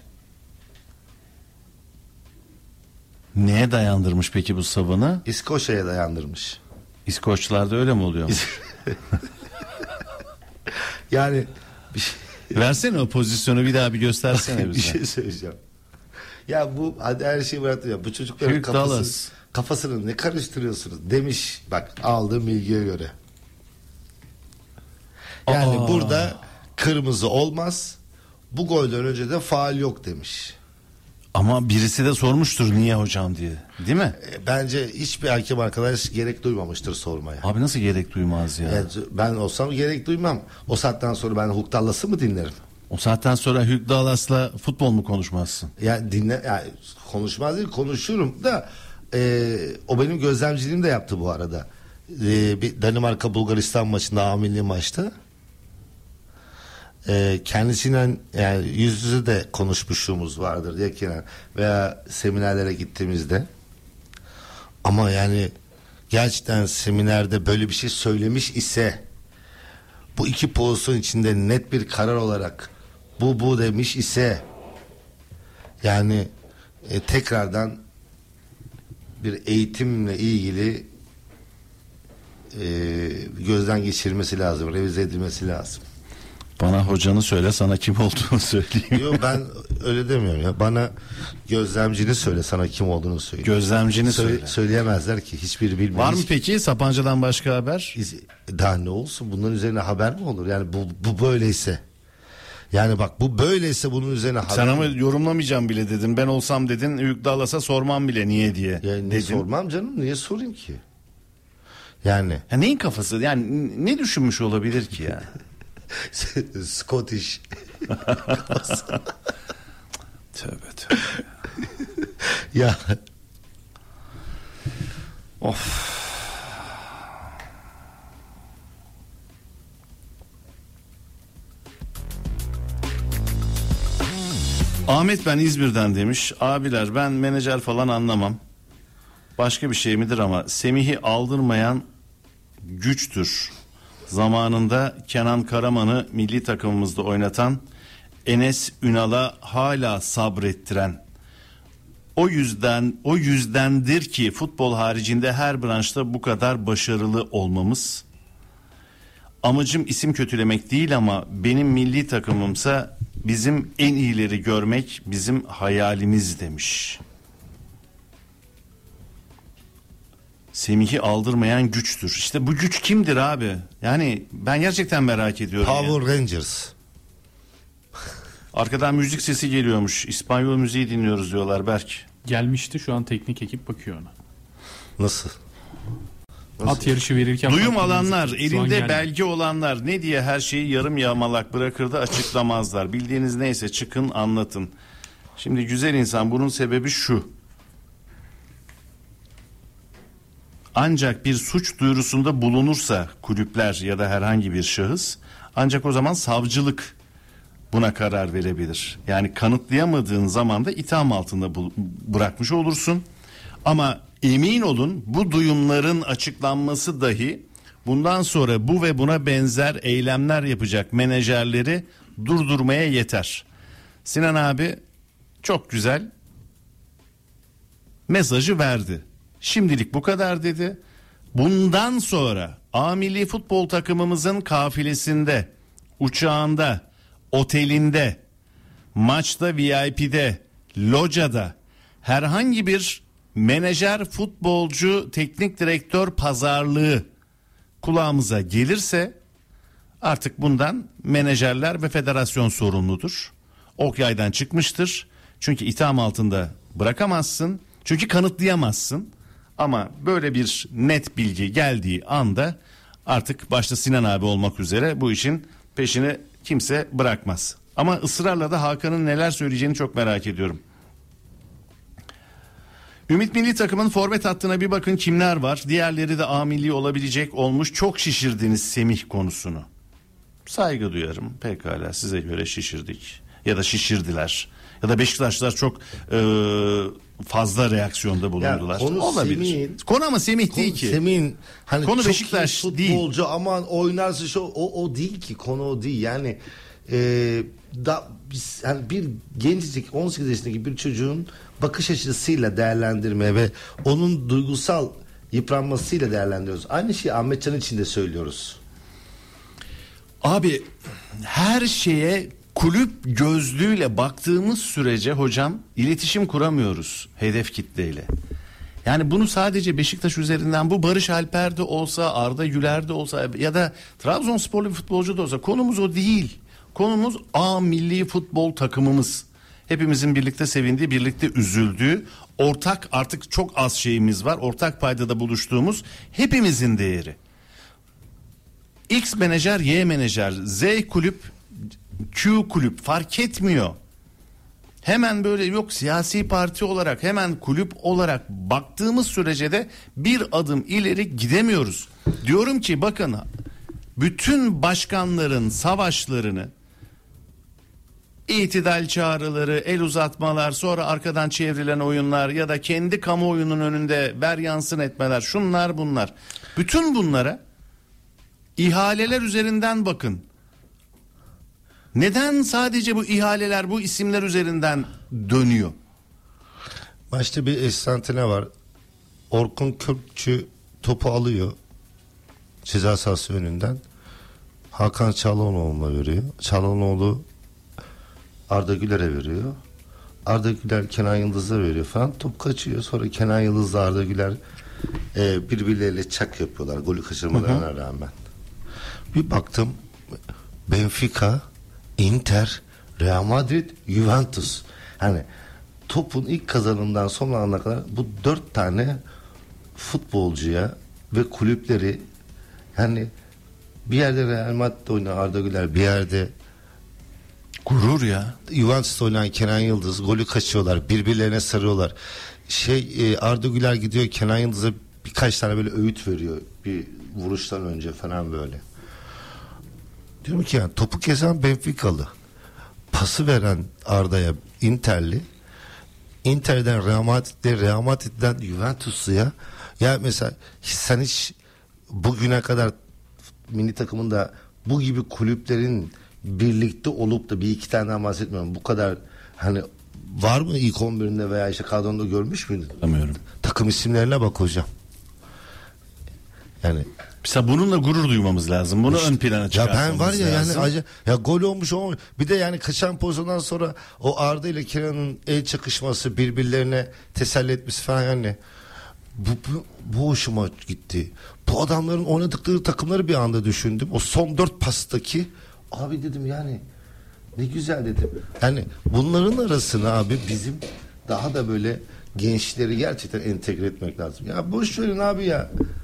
neye dayandırmış peki bu savını? İskoçya'ya dayandırmış. İskoçlarda öyle mi oluyor? Yani bir şey, Versene o pozisyonu bir daha bir göstersene bir bize. şey söyleyeceğim. Ya bu hadi her şeyi bıraktım ya. Bu çocukların Hugh kafası, Dallas. kafasını ne karıştırıyorsunuz demiş. Bak aldığım bilgiye göre. Yani Aa. burada kırmızı olmaz. Bu golden önce de faul yok demiş. Ama birisi de sormuştur niye hocam diye. Değil mi? E, bence hiçbir hakem arkadaş gerek duymamıştır sormaya. Abi nasıl gerek duymaz ya? Yani ben olsam gerek duymam. O saatten sonra ben Huk Dallas'ı mı dinlerim? O saatten sonra Hugh Dallas'la futbol mu konuşmazsın? Yani dinle, yani konuşmaz değil, konuşurum da e, o benim gözlemciliğim de yaptı bu arada. E, bir Danimarka Bulgaristan maçında, A milli maçta e, kendisiyle yani yüz yüze de konuşmuşluğumuz vardır yakinen veya seminerlere gittiğimizde, ama yani gerçekten seminerde böyle bir şey söylemiş ise, bu iki pozisyon içinde net bir karar olarak bu bu demiş ise, yani e, tekrardan bir eğitimle ilgili e, gözden geçirilmesi lazım, revize edilmesi lazım. Bana hocanı söyle, sana kim olduğunu söyleyeyim. Yok, ben öyle demiyorum ya. Bana gözlemcini söyle, sana kim olduğunu söyle. Gözlemcini Söyle- söyle. Söyleyemezler ki, hiçbiri bilmiyor. Var mı Hiç- peki Sapanca'dan başka haber? Daha ne olsun, bunların üzerine haber mi olur? Yani bu, bu böyleyse. Yani bak, bu böyleyse bunun üzerine haber Sen ama mi? yorumlamayacağım bile dedin. Ben olsam dedin Hugh Dallas'a sormam bile niye diye. Ya ne dedin. sormam canım, niye sorayım ki? Yani Ya neyin kafası? Yani ne düşünmüş olabilir ki ya? Scottish. Tövbe tövbe. Ya Of. Ahmet ben İzmir'den demiş. Abiler ben menajer falan anlamam. Başka bir şey midir ama Semih'i aldırmayan güçtür. Zamanında Kenan Karaman'ı milli takımımızda oynatan, Enes Ünal'a hala sabrettiren. O yüzden o yüzdendir ki futbol haricinde her branşta bu kadar başarılı olmamız. Amacım isim kötülemek değil ama benim milli takımımsa bizim en iyileri görmek bizim hayalimiz demiş. Semih'i aldırmayan güçtür. İşte bu güç kimdir abi? Yani ben gerçekten merak ediyorum. ya. Power Rangers. Arkadan müzik sesi geliyormuş. İspanyol müziği dinliyoruz diyorlar Berk. Gelmişti, şu an teknik ekip bakıyor ona. Nasıl? At yarışı verirken Duyum farklı alanlar, müzik. Şu an elinde geldi. belge olanlar ne diye her şeyi yarım yamalak bırakır da açıklamazlar. Bildiğiniz neyse çıkın anlatın. Şimdi güzel insan, bunun sebebi şu. Ancak bir suç duyurusunda bulunursa kulüpler ya da herhangi bir şahıs, ancak o zaman savcılık buna karar verebilir. Yani kanıtlayamadığın zaman da itham altında bu- bırakmış olursun. Ama emin olun, bu duyumların açıklanması dahi bundan sonra bu ve buna benzer eylemler yapacak menajerleri durdurmaya yeter. Sinan abi çok güzel mesajı verdi. Şimdilik bu kadar dedi. Bundan sonra A milli futbol takımımızın kafilesinde, uçağında, otelinde, maçta, V I P'de, locada herhangi bir menajer, futbolcu, teknik direktör pazarlığı kulağımıza gelirse artık bundan menajerler ve federasyon sorumludur. Ok yaydan çıkmıştır. Çünkü itham altında bırakamazsın. Çünkü kanıtlayamazsın. Ama böyle bir net bilgi geldiği anda artık başta Sinan abi olmak üzere bu işin peşini kimse bırakmaz. Ama ısrarla da Hakan'ın neler söyleyeceğini çok merak ediyorum. Ümit Milli Takım'ın forvet hattına bir bakın kimler var. Diğerleri de A milli olabilecek olmuş. Çok şişirdiniz Semih konusunu. Saygı duyarım. Pekala, size göre şişirdik. Ya da şişirdiler. Ya da Beşiktaşlar çok e, fazla reaksiyonda bulundular. Ya konu olabilir. Semih'in- Konu ama Semih Konu değil ki. Semih'in hani Konu çok Beşiktaş iyi değil. futbolcu aman oynarsa şu o o değil ki, konu o değil. Yani e, da biz yani bir gencecik on sekiz yaşındaki bir çocuğun bakış açısıyla değerlendirme ve onun duygusal yıpranmasıyla değerlendiriyoruz. Aynı şeyi Ahmetcan için de söylüyoruz. Abi her şeye kulüp gözlüğüyle baktığımız sürece hocam iletişim kuramıyoruz hedef kitleyle. Yani bunu sadece Beşiktaş üzerinden, bu Barış Alper de olsa, Arda Güler de olsa ya da Trabzonsporlu bir futbolcu da olsa konumuz o değil. Konumuz A milli futbol takımımız. Hepimizin birlikte sevindiği, birlikte üzüldüğü, ortak artık çok az şeyimiz var. Ortak paydada buluştuğumuz hepimizin değeri. X menajer, Y menajer, Z kulüp, Q kulüp fark etmiyor. Hemen böyle yok siyasi parti olarak, hemen kulüp olarak baktığımız sürece de bir adım ileri gidemiyoruz. Diyorum ki bakın, bütün başkanların savaşlarını, itidal çağrıları, el uzatmalar, sonra arkadan çevrilen oyunlar ya da kendi kamuoyunun önünde ver yansın etmeler, şunlar bunlar. Bütün bunlara ihaleler üzerinden bakın. Neden sadece bu ihaleler, bu isimler üzerinden dönüyor? Başta bir esnantine var. Orkun Kökçü topu alıyor ceza sahası önünden. Hakan Çalhanoğlu'na veriyor. Çalhanoğlu Arda Güler'e veriyor. Arda Güler Kenan Yıldız'a veriyor falan. Top kaçıyor. Sonra Kenan Yıldız'la Arda Güler e, birbirleriyle çak yapıyorlar. Golü kaçırmalarına hı hı. rağmen. Bir baktım Benfica, Inter, Real Madrid, Juventus. Hani topun ilk kazanımından son ana kadar bu dört tane futbolcuya ve kulüpleri, yani bir yerde Real Madrid oynayan Arda Güler, bir yerde gurur ya. Juventus'ta oynayan Kenan Yıldız, golü kaçıyorlar, birbirlerine sarıyorlar. Şey Arda Güler gidiyor Kenan Yıldız'a birkaç tane böyle öğüt veriyor bir vuruştan önce falan böyle. Diyorum ki yani topu kesen Benfica'lı, pası veren Arda'ya Inter'li, Inter'den Real Madrid'de, Real Madrid'den Juventus'luya. Ya mesela sen hiç bugüne kadar milli takımında bu gibi kulüplerin birlikte olup da bir iki taneden bahsetmiyorum. Bu kadar hani var mı ilk on birinde veya işte kadronda görmüş müydün? Bilmiyorum. Takım isimlerine bak hocam. Yani mesela bununla gurur duymamız lazım. Bunu işte, ön plana çıkartmamız lazım. Ya ben var ya lazım. yani acı, ya gol olmuş olmuş. Bir de yani kaçan pozisyondan sonra o Arda ile Kenan'ın el çakışması, birbirlerine teselli etmesi falan, yani bu, bu, bu hoşuma gitti. Bu adamların oynadıkları takımları bir anda düşündüm. O son dört pastaki abi dedim yani ne güzel dedim. Yani bunların arasına abi bizim daha da böyle gençleri gerçekten entegre etmek lazım. Ya boş verin abi ya.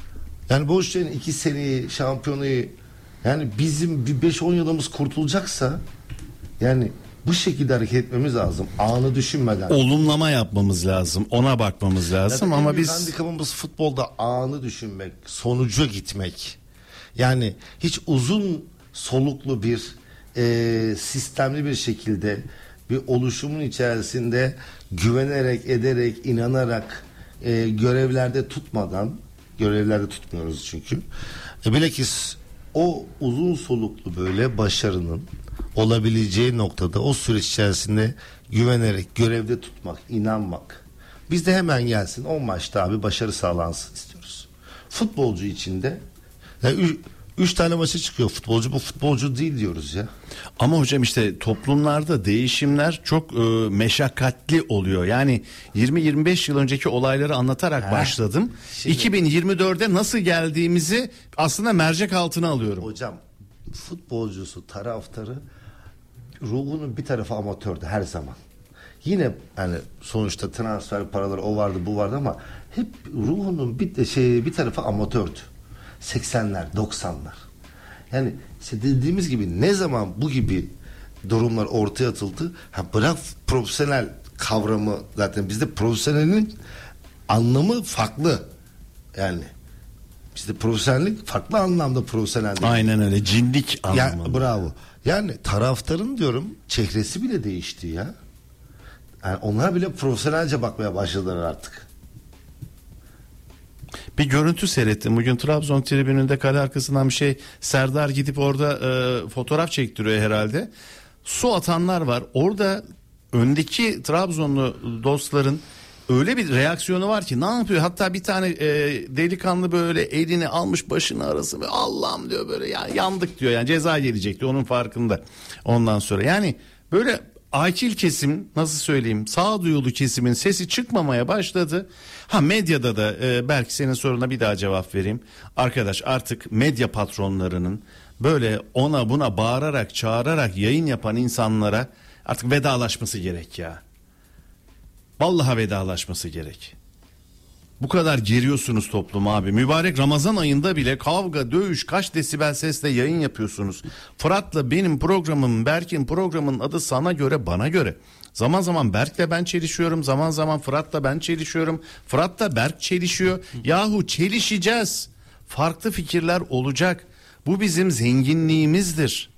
Yani Boşçay'ın iki seneyi şampiyonu, yani bizim bir beş on yılımız kurtulacaksa yani bu şekilde hareket etmemiz lazım. Anı düşünmeden. Olumlama yapmamız lazım. Ona bakmamız lazım Zaten ama en büyük biz handikapımız futbolda anı düşünmek, sonuca gitmek. Yani hiç uzun soluklu bir e, sistemli bir şekilde bir oluşumun içerisinde güvenerek, ederek, inanarak e, görevlerde tutmadan, görevlerde tutmuyoruz çünkü. E, bilakis o uzun soluklu böyle başarının olabileceği noktada o süreç içerisinde güvenerek görevde tutmak, inanmak. Biz de hemen gelsin on maçta abi başarı sağlansın istiyoruz. Futbolcu içinde yani üç, üç tane maça çıkıyor futbolcu, bu futbolcu değil diyoruz ya. ama hocam işte toplumlarda değişimler çok e, meşakkatli oluyor. Yani yirmi yirmi beş yıl önceki olayları anlatarak Heh, başladım. şimdi- iki bin yirmi dörde nasıl geldiğimizi aslında mercek altına alıyorum. Hocam futbolcusu, taraftarı ruhunun bir tarafı amatördü her zaman. Yine yani sonuçta transfer paraları o vardı bu vardı ama hep ruhunun bir de şey bir tarafı amatördü. seksenler, doksanlar. Yani işte dediğimiz gibi ne zaman bu gibi durumlar ortaya atıldı, ha bırak profesyonel kavramı, zaten bizde profesyonelin anlamı farklı. Yani bizde profesyonellik farklı anlamda profesyonellik. Aynen öyle, cinlik Ya, anlamında. bravo. Yani taraftarın diyorum çehresi bile değişti ya. Yani onlar bile profesyonelce bakmaya başladılar artık. Bir görüntü seyrettim bugün Trabzon tribününde, kale arkasından bir şey, Serdar gidip orada e, fotoğraf çektiriyor herhalde. Su atanlar var orada, öndeki Trabzonlu dostların öyle bir reaksiyonu var ki ne yapıyor, hatta bir tane e, delikanlı böyle elini almış başını arası ve Allah'ım diyor, böyle ya yandık diyor, yani ceza gelecek diyor, onun farkında. Ondan sonra yani böyle akil kesim, nasıl söyleyeyim, sağduyulu kesimin sesi çıkmamaya başladı. Ha medyada da e, belki senin soruna bir daha cevap vereyim. Arkadaş artık medya patronlarının böyle ona buna bağırarak çağırarak yayın yapan insanlara artık vedalaşması gerek ya. Vallahi vedalaşması gerek. Bu kadar geriyorsunuz toplumu abi. Mübarek Ramazan ayında bile kavga, dövüş, kaç desibel sesle yayın yapıyorsunuz. Fırat'la benim programım, Berk'in programının adı Sana Göre Bana Göre. Zaman zaman Berk'le ben çelişiyorum, zaman zaman Fırat'la ben çelişiyorum. Fırat'la Berk çelişiyor. Yahu çelişeceğiz. Farklı fikirler olacak. Bu bizim zenginliğimizdir.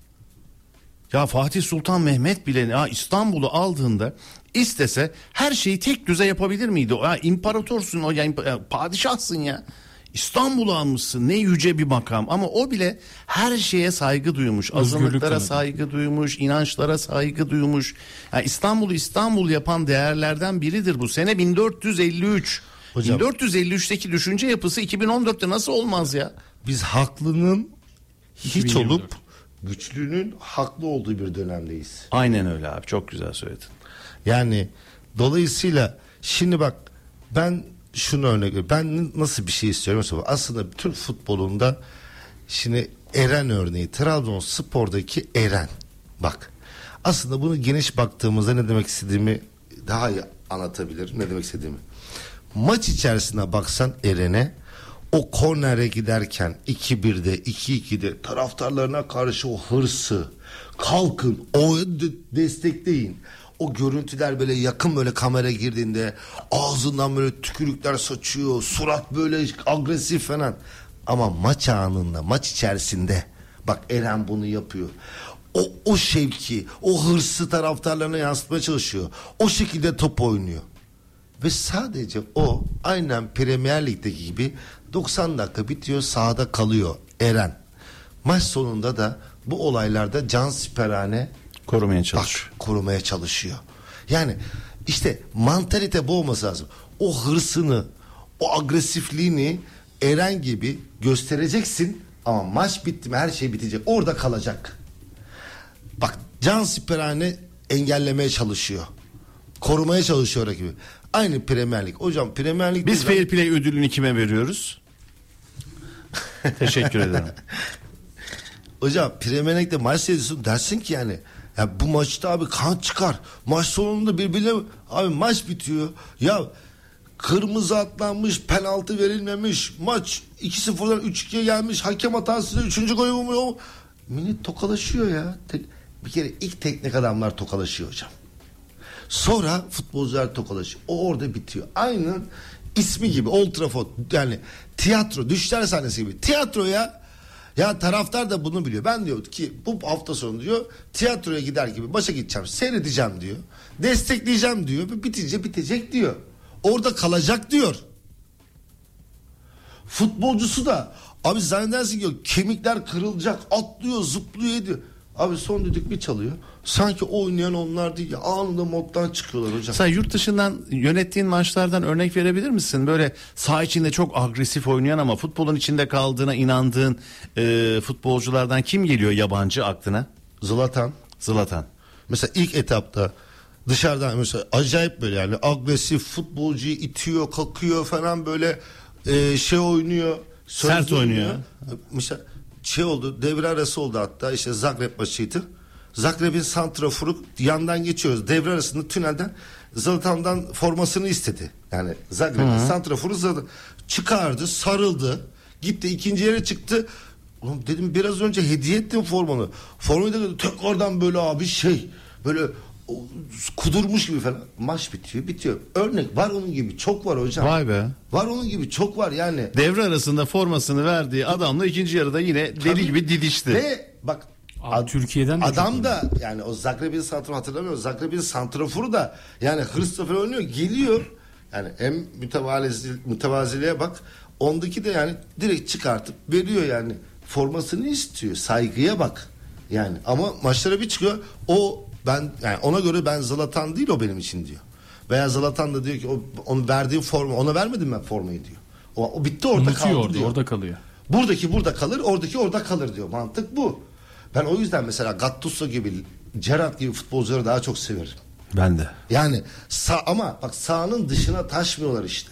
Ya Fatih Sultan Mehmet bile ya İstanbul'u aldığında istese her şeyi tek düze yapabilir miydi? Ya imparatorsun o ya, ya padişahsın ya. İstanbul'u almışsın, ne yüce bir makam, ama o bile her şeye saygı duymuş. Azınlıklara tanıdı. saygı duymuş, inançlara saygı duymuş. Yani İstanbul'u İstanbul yapan değerlerden biridir bu. Sene bin dört yüz elli üç. Hocam- bin dört yüz elli üçteki düşünce yapısı iki bin on dörtte nasıl olmaz ya? Biz haklının hiç iki bin yirmi dört. olup güçlünün haklı olduğu bir dönemdeyiz. Aynen öyle abi, çok güzel söyledin. Yani dolayısıyla şimdi bak, ben şunu örnek veriyorum. Ben nasıl bir şey istiyorum? Mesela aslında Türk futbolunda şimdi Eren örneği, Trabzonspor'daki Eren. Bak aslında bunu geniş baktığımızda ne demek istediğimi daha iyi anlatabilirim. Ne demek istediğimi. Maç içerisine baksan Eren'e, o kornere giderken iki birde, iki ikide taraftarlarına karşı o hırsı, kalkın, o de- destekleyin. O görüntüler böyle yakın, böyle kamera girdiğinde ağzından böyle tükürükler saçıyor, surat böyle agresif falan. Ama maç anında, maç içerisinde bak Eren bunu yapıyor. O, o şevki, o hırsı taraftarlarına yansıtmaya çalışıyor. O şekilde top oynuyor. Ve sadece o aynen Premier Lig'deki gibi doksan dakika bitiyor, sahada kalıyor Eren. Maç sonunda da bu olaylarda cansiperane Korumaya bak, çalışıyor. korumaya çalışıyor. Yani işte mantalite bu olması lazım. O hırsını, o agresifliğini Eren gibi göstereceksin ama maç bitti mi her şey bitecek. Orada kalacak. Bak cansiperane engellemeye çalışıyor. Korumaya çalışıyor rakibi. Aynı Premier Lig. Hocam Premier Lig Biz Fair Play ödülünü kime veriyoruz? Teşekkür ederim. Hocam Premier Lig'de maç seyrediyorsun, dersin ki yani ya bu maçta abi kan çıkar. Maç sonunda birbirine abi maç bitiyor. Ya kırmızı atlanmış, penaltı verilmemiş, maç iki sıfırdan üç ikiye gelmiş, hakem hatasıyla üçüncü golü bulmuyor. Millet tokalaşıyor ya. Bir kere ilk teknik adamlar tokalaşıyor hocam. Sonra futbolcular tokalaşıyor. O orada bitiyor. Aynı ismi gibi Old Trafford, yani tiyatro, düşler sahnesi gibi. Tiyatroya, ya taraftar da bunu biliyor. Ben diyor ki bu hafta sonu diyor tiyatroya gider gibi maça gideceğim, seyredeceğim diyor. Destekleyeceğim diyor. Bitince bitecek diyor. Orada kalacak diyor. Futbolcusu da abi zannedersin ki kemikler kırılacak, atlıyor, zıplıyor, ediyor. Abi son düdük bir çalıyor. Sanki oynayan onlar değil ya, anında moddan çıkıyorlar hocam. Sen yurt dışından yönettiğin maçlardan örnek verebilir misin? Böyle saha içinde çok agresif oynayan ama futbolun içinde kaldığına inandığın e, futbolculardan kim geliyor yabancı aklına? Zlatan. Zlatan. Mesela ilk etapta dışarıdan mesela acayip böyle yani agresif, futbolcuyu itiyor, kakıyor falan, böyle e, şey oynuyor. Sert oynuyor. Mesela şey oldu, devre arası oldu hatta, işte Zagreb maçıydı. Zagreb'in santraforu yandan geçiyoruz. Devre arasında tünelden Zlatan'dan formasını istedi. Yani Zagreb'in santraforu Zlatan çıkardı, sarıldı. Gitti ikinci yere çıktı. Oğlum dedim biraz önce hediye ettim formanı. Formayı da tekrardan böyle abi şey böyle kudurmuş gibi falan. Maç bitiyor bitiyor. Örnek var onun gibi çok var hocam. Vay be. Var onun gibi çok var yani. Devre arasında formasını verdiği adamla ikinci yarıda yine deli Tabii. gibi didişti. Ve bak Abi ad, Türkiye'den de adam çok da yani o Zagreb'in santraforu hatırlamıyorum. Zagreb'in santraforu da yani Hristofer oynuyor, geliyor. Yani hem mütevazi, mütevaziliğe bak. Ondaki de yani direkt çıkartıp veriyor yani. Formasını istiyor. Saygıya bak. Yani ama maçlara bir çıkıyor. O ben yani ona göre ben Zlatan değil o benim için diyor. Veya Zlatan da diyor ki o, onu verdiğim forma, ona vermedim ben formayı diyor. O, o bitti orada unutuyor, kaldı orada, diyor. orada kalıyor. Buradaki burada kalır, oradaki orada kalır diyor. Mantık bu. Ben o yüzden mesela Gattuso gibi, Gerrard gibi futbolcuları daha çok severim. Ben de. Yani sağ, ama bak sahanın dışına taşmıyorlar işte.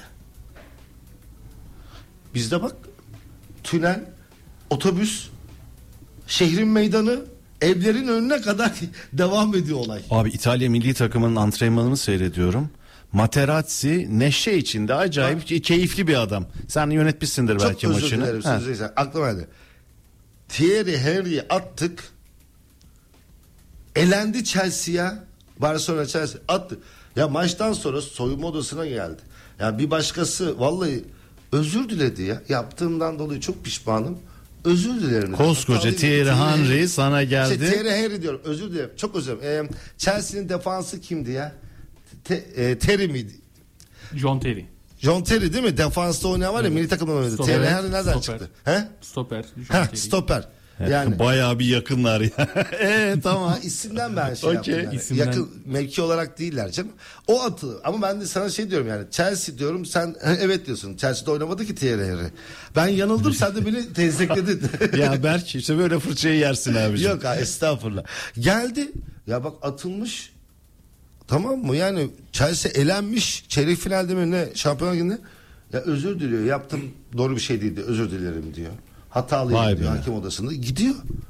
Bizde bak tünel, otobüs, şehrin meydanı, evlerin önüne kadar devam ediyor olay. Abi İtalya milli takımının antrenmanını seyrediyorum. Materazzi neşe içinde acayip ha. keyifli bir adam. Sen yönetmişsindir Çok belki özür maçını. dilerim, özür dilerim. Aklıma geldi. Thierry Henry'i attık. Elendi Chelsea'ye. Barcelona Chelsea attı. Ya maçtan sonra soyunma odasına geldi. Ya bir başkası vallahi özür diledi ya. Yaptığımdan dolayı çok pişmanım. Özür dilerim. Koskoca Thierry Henry sana geldi. Şey, Thierry Henry diyorum. Özür dilerim. Çok özür dilerim. Ee, Chelsea'nin defansı kimdi ya? Te, e, Terry miydi? John Terry. John Terry değil mi? Defansta oynayan var ya, milli takımdan oynadı. Stoper. Thierry Henry nereden Stoper. çıktı? He? Stoper. John Heh, Terry. stoper. Yani Bayağı bir yakınlar ya. Eee tamam. ha, isimden ben şey Okey. yaptım yani. İsimden- Yakın mevki olarak değiller canım. O atı ama ben de sana şey diyorum yani, Chelsea diyorum, sen evet diyorsun. Chelsea'de oynamadı ki Thierry Henry. Ben yanıldım, sen de beni tezekledin. Ya Berk işte böyle fırçayı yersin abiciğim. Yok ha, estağfurullah. Geldi ya bak, atılmış. Tamam mı? Yani Chelsea elenmiş. Çeyrek finalde mi ne? Şampiyonlar Ligi'nde. Ya özür diliyor. Yaptım doğru bir şey değildi. Özür dilerim diyor. Hatalıyım Vay diyor be. hakem odasında. Gidiyor.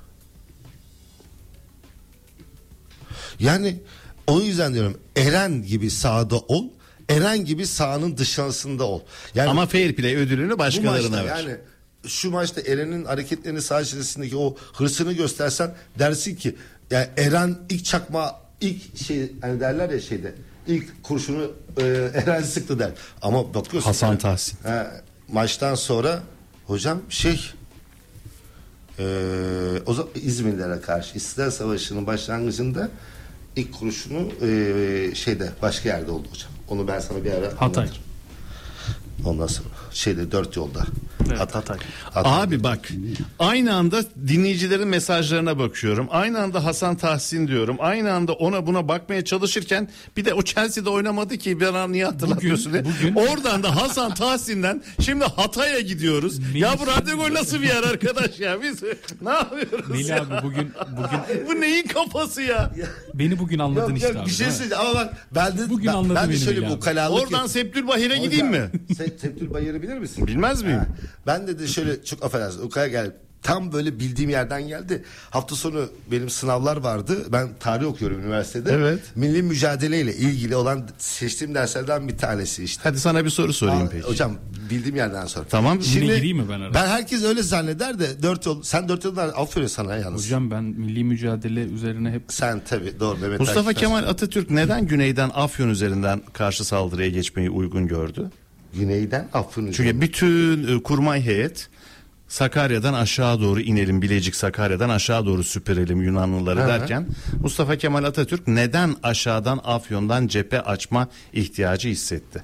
Yani o yüzden diyorum, Eren gibi sahada ol. Eren gibi sahanın dışarısında ol. Yani Ama fair play ödülünü bu başkalarına maçta ver. yani şu maçta Eren'in hareketlerini, saha içerisindeki o hırsını göstersen dersin ki yani Eren ilk çakma, ilk şey hani derler ya şeyde, ilk kurşunu e, Eren sıktı der. Ama bakıyorsun Hasan yani, Tahsin. he, maçtan sonra hocam şey e, o zaman İzmirlilere karşı İstiklal Savaşı'nın başlangıcında ilk kurşunu e, şeyde başka yerde oldu hocam. Onu ben sana bir ara Hatay. anlatırım. Ondan sonra şeyde dört yolda. Evet, Hatay. Hatay. Hatay. Abi bak, aynı anda dinleyicilerin mesajlarına bakıyorum. Aynı anda Hasan Tahsin diyorum. Aynı anda ona buna bakmaya çalışırken bir de o Chelsea'de oynamadı ki, bana niye hatırlatıyorsun diye. bugün- Oradan da Hasan Tahsin'den şimdi Hatay'a gidiyoruz. Ya bu radyo gol nasıl bir yer arkadaş ya? Biz ne yapıyoruz Melih ya? abi bugün bugün Bu neyin kafası ya? beni bugün anladın Yok işte yok abi. bir şey değil mi? söyleyeceğim ama bak ben de Bugün ben, anladı ben de beni şöyle Melih bir abi. ukalalık Oradan yap- Septülbahir'e gideyim mi? Se- Septül Bayır'ı bilir misin? Bilmez miyim? Ha, ben de de şöyle çok affedersin ukaya gel. tam böyle bildiğim yerden geldi. Hafta sonu benim sınavlar vardı. Ben tarih okuyorum üniversitede. Evet. Milli mücadeleyle ilgili olan seçtiğim derslerden bir tanesi işte. Hadi sana bir soru sorayım Aa, peki. Hocam bildiğim yerden sonra. Tamam. Yine gireyim mi ben araya? Ben herkes öyle zanneder de dört yol sen dört yoldan aferin sana yalnız. Hocam ben milli mücadele üzerine hep Sen tabii doğru Mehmet Mustafa Akif. Kemal Atatürk neden güneyden Afyon üzerinden karşı saldırıya geçmeyi uygun gördü? Güneyden Afyon. Çünkü bütün e, kurmay heyet Sakarya'dan aşağı doğru inelim, Bilecik Sakarya'dan aşağı doğru süpürelim Yunanlıları Hı. derken Mustafa Kemal Atatürk neden aşağıdan Afyon'dan cephe açma ihtiyacı hissetti?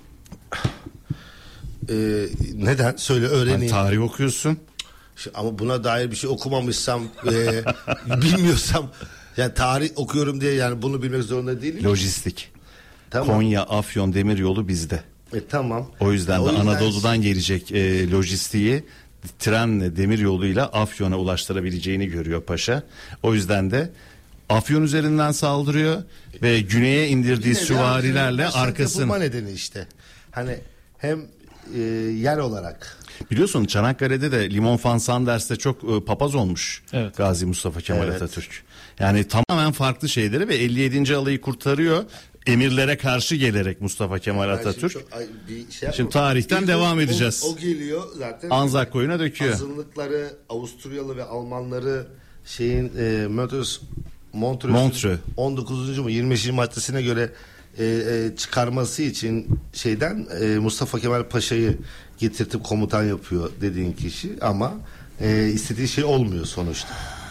Ee, neden? Söyle öğreneyim. Hani tarih okuyorsun. Şimdi ama buna dair bir şey okumamışsam e, bilmiyorsam yani tarih okuyorum diye yani bunu bilmek zorunda değilim. Lojistik. Tamam. Konya, Afyon demiryolu bizde. E, tamam. O yüzden Ya, de o yüzden- Anadolu'dan gelecek e, lojistiği trenle, demiryoluyla Afyon'a ulaştırabileceğini görüyor paşa. O yüzden de Afyon üzerinden saldırıyor ve güneye indirdiği Yine de süvarilerle başkent arkasını. yapılma nedeni işte. Hani hem e, yer olarak. Biliyorsun Çanakkale'de de Limon Van Sanders'te çok e, papaz olmuş Evet. Gazi Mustafa Kemal Evet. Atatürk. Yani tamamen farklı şeyleri ve elli yedinci alayı kurtarıyor. Emirlere karşı gelerek Mustafa Kemal Ben Atatürk. şimdi çok- ay, bir şey Şimdi tarihten İlk devam o- edeceğiz. O, o geliyor zaten. Anzak koyuna döküyor. Azınlıkları Avusturyalı ve Almanları şeyin e, Montreux Montreux Montreux. on dokuzuncu mu yirmi beşinci maddesine göre e, e, çıkarması için şeyden e, Mustafa Kemal Paşa'yı getirtip komutan yapıyor dediğin kişi ama e, istediği şey olmuyor sonuçta.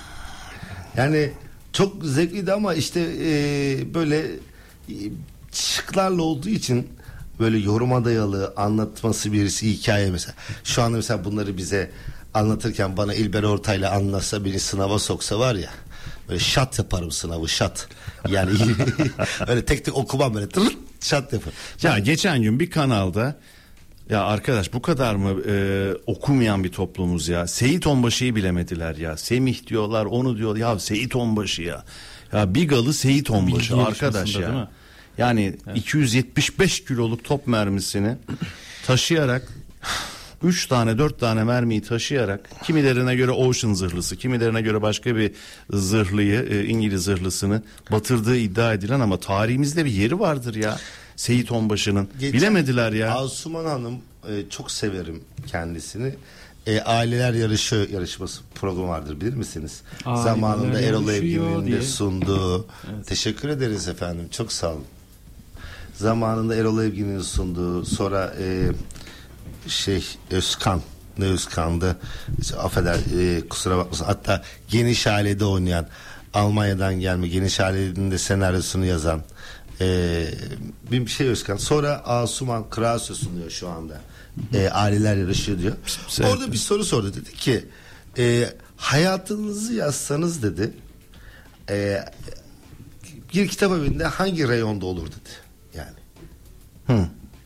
Yani çok zevkliydi ama işte e, böyle e, şıklarla olduğu için böyle yoruma dayalı anlatması birisi hikaye mesela. Şu anda mesela bunları bize anlatırken bana İlber Ortaylı anlatsa beni sınava soksa var ya böyle şat yaparım sınavı şat. Yani öyle tek tek okumam böyle tırırt şat yaparım. Ya geçen gün bir kanalda ya arkadaş bu kadar mı e, okumayan bir toplumuz ya. Seyit Onbaşı'yı bilemediler ya. Semih diyorlar, onu diyor. Ya Seyit Onbaşı ya. Ya Bigalı Seyit Onbaşı Bilgi arkadaş yarışmasında değil ya. mi? Yani iki yüz yetmiş beş kiloluk top mermisini taşıyarak üç tane dört tane mermiyi taşıyarak kimilerine göre Ocean zırhlısı, kimilerine göre başka bir zırhlıyı, e, İngiliz zırhlısını batırdığı iddia edilen ama tarihimizde bir yeri vardır ya. Seyit Onbaşı'nın. Geçen Bilemediler ya. Asuman Hanım e, çok severim kendisini. E, Aileler Yarışı yarışması programı vardır bilir misiniz? Aileler Zamanında Erol Yarışıyor Evgin'in de diye. sunduğu. Teşekkür ederiz efendim. Çok sağ olun. Zamanında Erol Evgin'in sunduğu sonra e, şey Özkan ne Özkan'dı işte, affeder e, kusura bakmasın hatta Geniş Aile'de oynayan Almanya'dan gelme Geniş Aile'nin de senaryosunu yazan e, bir şey Özkan sonra Asuman Krasö sunuyor şu anda e, Aileler Yarışıyor diyor. Evet. Orada bir soru sordu dedi ki e, hayatınızı yazsanız dedi e, bir kitap evinde hangi reyonda olur dedi yani. Hı.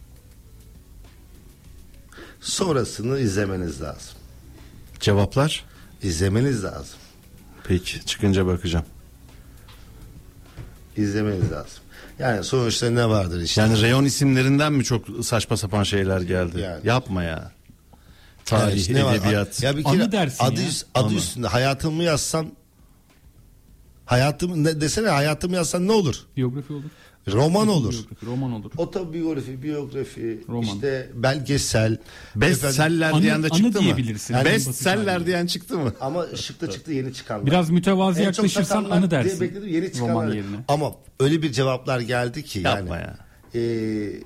Sonrasını izlemeniz lazım. Cevaplar? İzlemeniz lazım. Peki çıkınca bakacağım. İzlemeniz lazım. Yani sonuçta ne vardır işte. Yani reyon isimlerinden mi çok saçma sapan şeyler geldi? Yani. Yapma ya. Yani Tarih, işte ne var? edebiyat. Ya bir Anı kere dersin adı, ya. üst- adı Anı. üstünde hayatımı yazsan hayatımı ne desene hayatımı yazsan ne olur? biyografi olur. Roman olur. Biyografi, roman olur. Otobiyografi, biyografi, Roman. işte belgesel. Efendim, Bestseller Anı- diyen de anı çıktı mı? diyebilirsin. Yani Yani Bestseller basit diyen çıktı mı? ama ışıkta çıktı yeni çıkanlar. Biraz mütevazi En çok yaklaşırsan satanlar anı diye dersin. bekledim, yeni çıkanlar. Roman yerine. Ama öyle bir cevaplar geldi ki Yapma yani. ya. Eee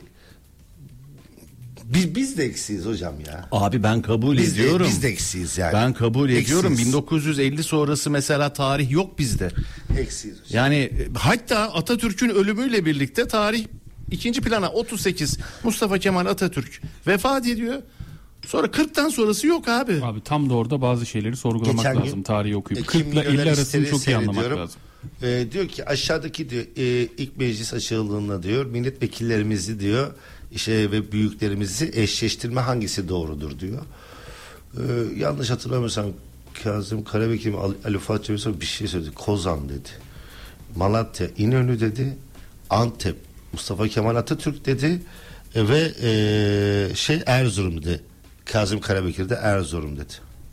biz, biz de eksiyiz hocam ya. Abi ben kabul Biz de, ediyorum. biz de eksiyiz yani. Ben kabul ediyorum. Eksiyiz. bin dokuz yüz elli sonrası mesela tarih yok bizde. Eksiyiz hocam. Yani e, hatta Atatürk'ün ölümüyle birlikte tarih ikinci plana otuz sekiz Mustafa Kemal Atatürk vefat ediyor. Sonra kırktan sonrası yok abi. Abi tam da orada bazı şeyleri sorgulamak Geçen gün, lazım. Tarihi okuyup. e, kırk ile Milyoner elli arasını İşleri çok iyi anlamak seyrediyorum. lazım. Ee, diyor ki aşağıdaki diyor e, ilk meclis açıldığında diyor milletvekillerimizi diyor işte ve büyüklerimizi eşleştirme hangisi doğrudur diyor. Ee, yanlış hatırlamıyorsam Kazım Karabekir mi Ali, Ali Fuat Cebesoy bir şey söyledi. Kozan dedi. Malatya İnönü dedi. Antep Mustafa Kemal Atatürk dedi. E, ve e, şey Erzurum dedi. Kazım Karabekir de Erzurum dedi.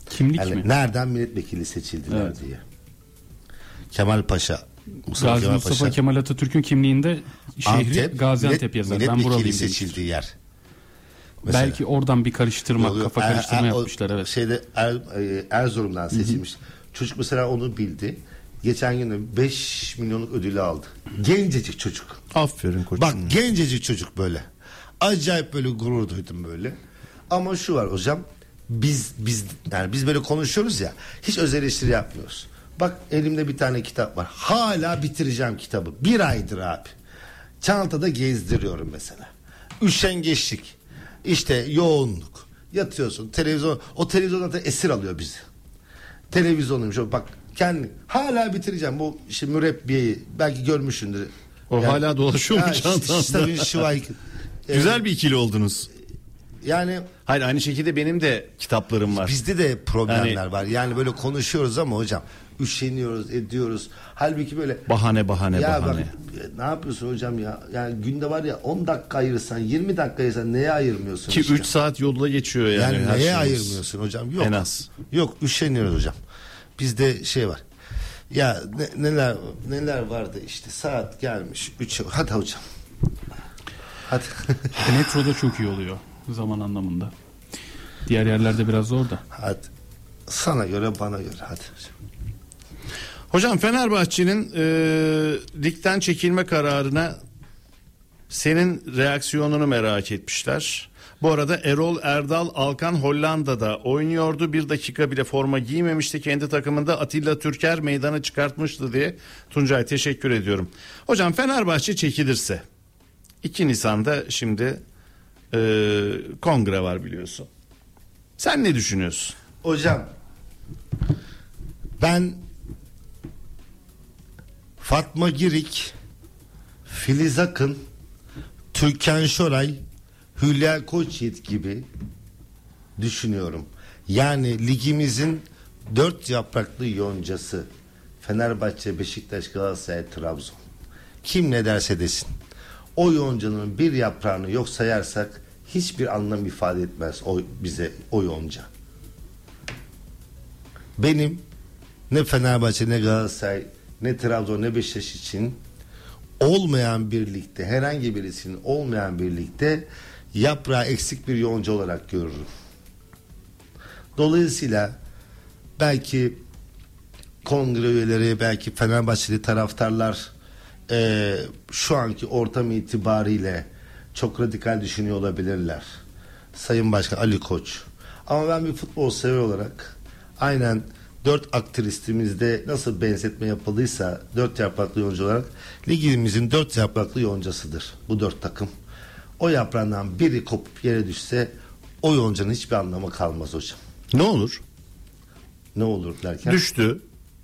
Kimlik yani mi? nereden milletvekili seçildiler Evet. diye. Kemal Paşa, Mustafa Gazi Kemal Mustafa Paşa, Kemal Atatürk'ün kimliğinde şehri Antep, Gaziantep millet- yazar. Ben milletvekili buralıyım demiştir. seçildiği yer. Mesela. Belki oradan bir karıştırmak, Oluyor. kafa Er- karıştırma er- o yapmışlar evet. Şeyde Er- e, Erzurum'dan seçilmiş. Çocuk mesela onu bildi. Geçen gün beş milyonluk ödülü aldı. Gencecik çocuk. Aferin koçum. Bak gencecik çocuk böyle. Acayip böyle gurur duydum böyle. Ama şu var hocam. Biz biz yani biz böyle konuşuyoruz ya. Hiç öz eleştiri yapmıyoruz. Bak elimde bir tane kitap var. Hala bitireceğim kitabı. Bir aydır abi. Çantada gezdiriyorum mesela. Üşengeçlik. İşte yoğunluk. Yatıyorsun. Televizyon. O televizyon da esir alıyor bizi. Televizyonuymuş. Bak kendi. Hala bitireceğim. Bu işte mürebbiyeyi belki görmüşsündür. O hala dolaşıyor mu Ha, çantanda? Stavin Şivay. Güzel bir ikili oldunuz. Yani Hayır, aynı şekilde benim de kitaplarım var. bizde de problemler Yani- var. Yani böyle konuşuyoruz ama hocam üşeniyoruz, ediyoruz. Halbuki böyle Bahane bahane ya bahane. bak ne yapıyorsun hocam ya? Yani günde var ya on dakika ayırırsan, yirmi dakika ayırsan neye ayırmıyorsun Ki işte? üç saat yolda geçiyor yani. Yani her neye şeyimiz. ayırmıyorsun hocam? Yok. En az. Yok, üşeniyoruz hocam. Bizde şey var. Ya ne- neler neler vardı işte, saat gelmiş üç. Hadi hocam. Hadi. Metroda çok iyi oluyor zaman anlamında. Diğer yerlerde biraz zor da. Hadi. Sana göre bana göre hadi hocam. Hocam Fenerbahçe'nin e, ligden çekilme kararına senin reaksiyonunu merak etmişler. Bu arada Erol Erdal Alkan Hollanda'da oynuyordu. Bir dakika bile forma giymemişti. Kendi takımında Atilla Türker meydana çıkartmıştı diye. Tuncay teşekkür ediyorum. Hocam Fenerbahçe çekilirse iki Nisan'da şimdi e, kongre var biliyorsun. Sen ne düşünüyorsun? Hocam ben Fatma Girik, Filiz Akın, Türkan Şoray, Hülya Koçyiğit gibi düşünüyorum. Yani ligimizin dört yapraklı yoncası Fenerbahçe, Beşiktaş, Galatasaray, Trabzon. Kim ne derse desin. O yoncanın bir yaprağını yok sayarsak hiçbir anlam ifade etmez o bize o yonca. Benim ne Fenerbahçe, ne Galatasaray, ne Trabzon, ne Beşiktaş için olmayan bir ligde, herhangi birisinin olmayan bir ligde yaprağı eksik bir yonca olarak görürüm. Dolayısıyla belki kongre üyeleri, belki Fenerbahçeli taraftarlar e, şu anki ortam itibariyle çok radikal düşünüyor olabilirler. Sayın Başkan Ali Koç. Ama ben bir futbol sever olarak aynen dört aktristimizde nasıl benzetme yapıldıysa dört yapraklı yonca olarak ligimizin dört yapraklı yoncasıdır bu dört takım. O yaprağından biri kopup yere düşse o yoncanın hiçbir anlamı kalmaz hocam. Ne olur? Ne olur derken? Düştü.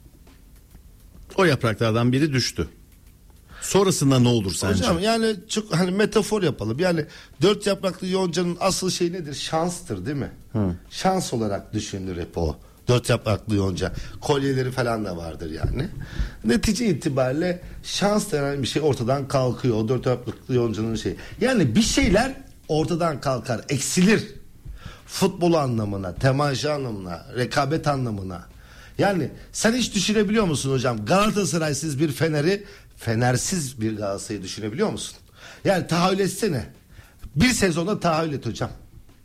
O yapraklardan biri düştü. Sonrasında ne olur sence? Hocam yani çok hani metafor yapalım. Yani dört yapraklı yoncanın asıl şey nedir? Şanstır değil mi? Hı. Şans olarak düşünülür hep o. Dört yapraklı yonca. Kolyeleri falan da vardır yani. Netice itibariyle şans denen bir şey ortadan kalkıyor. O dört yapraklı yoncanın şeyi. Yani bir şeyler ortadan kalkar, eksilir. Futbol anlamına, temaşa anlamına, rekabet anlamına. Yani sen hiç düşünebiliyor musun hocam? Galatasaray'sız bir Fener'i, Fenersiz bir Galatasaray'ı düşünebiliyor musun? Yani tahayyül etsene. Bir sezonda tahayyül et hocam.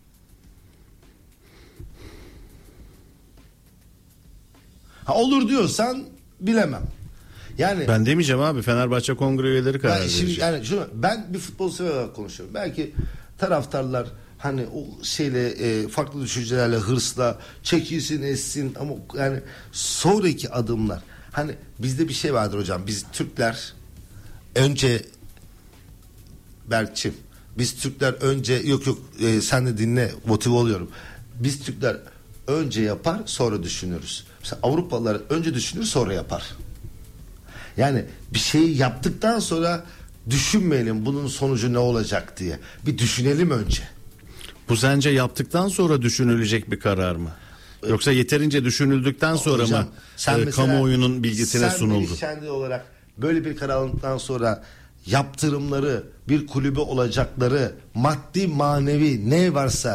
Ha, olur diyorsan bilemem. Yani Ben demeyeceğim abi, Fenerbahçe kongre üyeleri karar ben şimdi verecek. yani şunu, ben bir futbol sever olarak konuşuyorum. Belki taraftarlar hani o şeyle e, farklı düşüncelerle, hırsla çekilsin etsin ama yani sonraki adımlar, hani bizde bir şey vardır hocam, biz Türkler önce Berkçim biz Türkler önce yok yok e, sen de dinle, motive oluyorum. Biz Türkler önce yapar sonra düşünürüz. Mesela Avrupalılar önce düşünür sonra yapar. Yani bir şeyi yaptıktan sonra düşünmeyelim bunun sonucu ne olacak diye. Bir düşünelim önce. Bu sence yaptıktan sonra düşünülecek bir karar mı? Yoksa yeterince düşünüldükten sonra Hocam, mı sen e, mesela- kamuoyunun bilgisine sen sunuldu? Melih Şendil olarak böyle bir karar alındıktan sonra yaptırımları, bir kulübe olacakları, maddi manevi ne varsa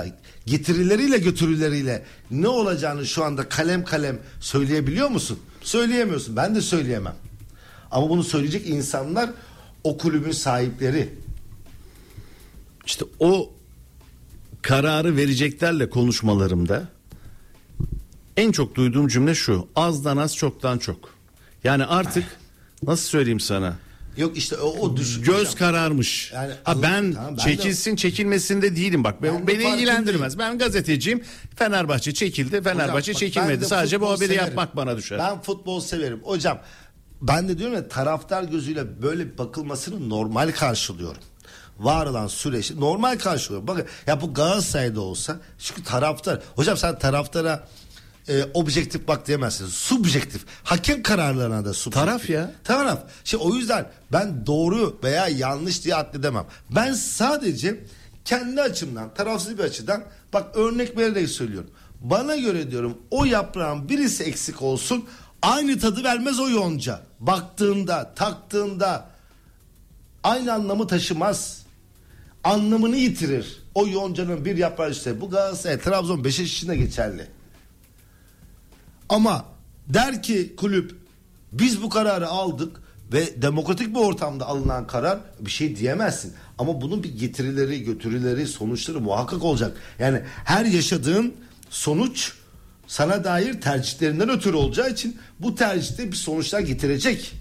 getirileriyle götürüleriyle ne olacağını şu anda kalem kalem söyleyebiliyor musun? Söyleyemiyorsun. Ben de söyleyemem. Ama bunu söyleyecek insanlar o kulübün sahipleri. İşte o kararı vereceklerle konuşmalarımda en çok duyduğum cümle şu: azdan az, çoktan çok. Yani artık nasıl söyleyeyim sana? Yok işte o, o düşün. Göz hocam. kararmış. Yani ha ben, tamam, ben çekilsin de, çekilmesinde değilim bak. Ben, ben de beni ilgilendirmez. farkındayım. Ben gazeteciyim. Fenerbahçe çekildi. Fenerbahçe Hocam, bak, çekilmedi. ben de Sadece bu futbol haberi severim. yapmak bana düşer. Ben futbol severim. Hocam ben de diyorum ya, taraftar gözüyle böyle bakılmasını normal karşılıyorum. Var olan süreci normal karşılıyorum. Bakın ya, bu Galatasaray'da olsa, çünkü taraftar, hocam sen taraftara e, objektif bak diyemezsin. Subjektif. Hakem kararlarına da subjektif. Taraf ya. Taraf. Şimdi o yüzden ben doğru veya yanlış diye addedemem. Ben sadece kendi açımdan, tarafsız bir açıdan bak örnek vererek söylüyorum. Bana göre diyorum o yaprağın birisi eksik olsun, aynı tadı vermez o yonca. Baktığında, taktığında aynı anlamı taşımaz. Anlamını yitirir. O yoncanın bir yaprağı işte. Bu Galatasaray, Trabzon, Beşiktaş için de geçerli. Ama der ki kulüp, biz bu kararı aldık ve demokratik bir ortamda alınan karar, bir şey diyemezsin. Ama bunun bir getirileri, götürüleri, sonuçları muhakkak olacak. Yani her yaşadığın sonuç sana dair tercihlerinden ötürü olacağı için bu tercihte bir sonuçlar getirecek.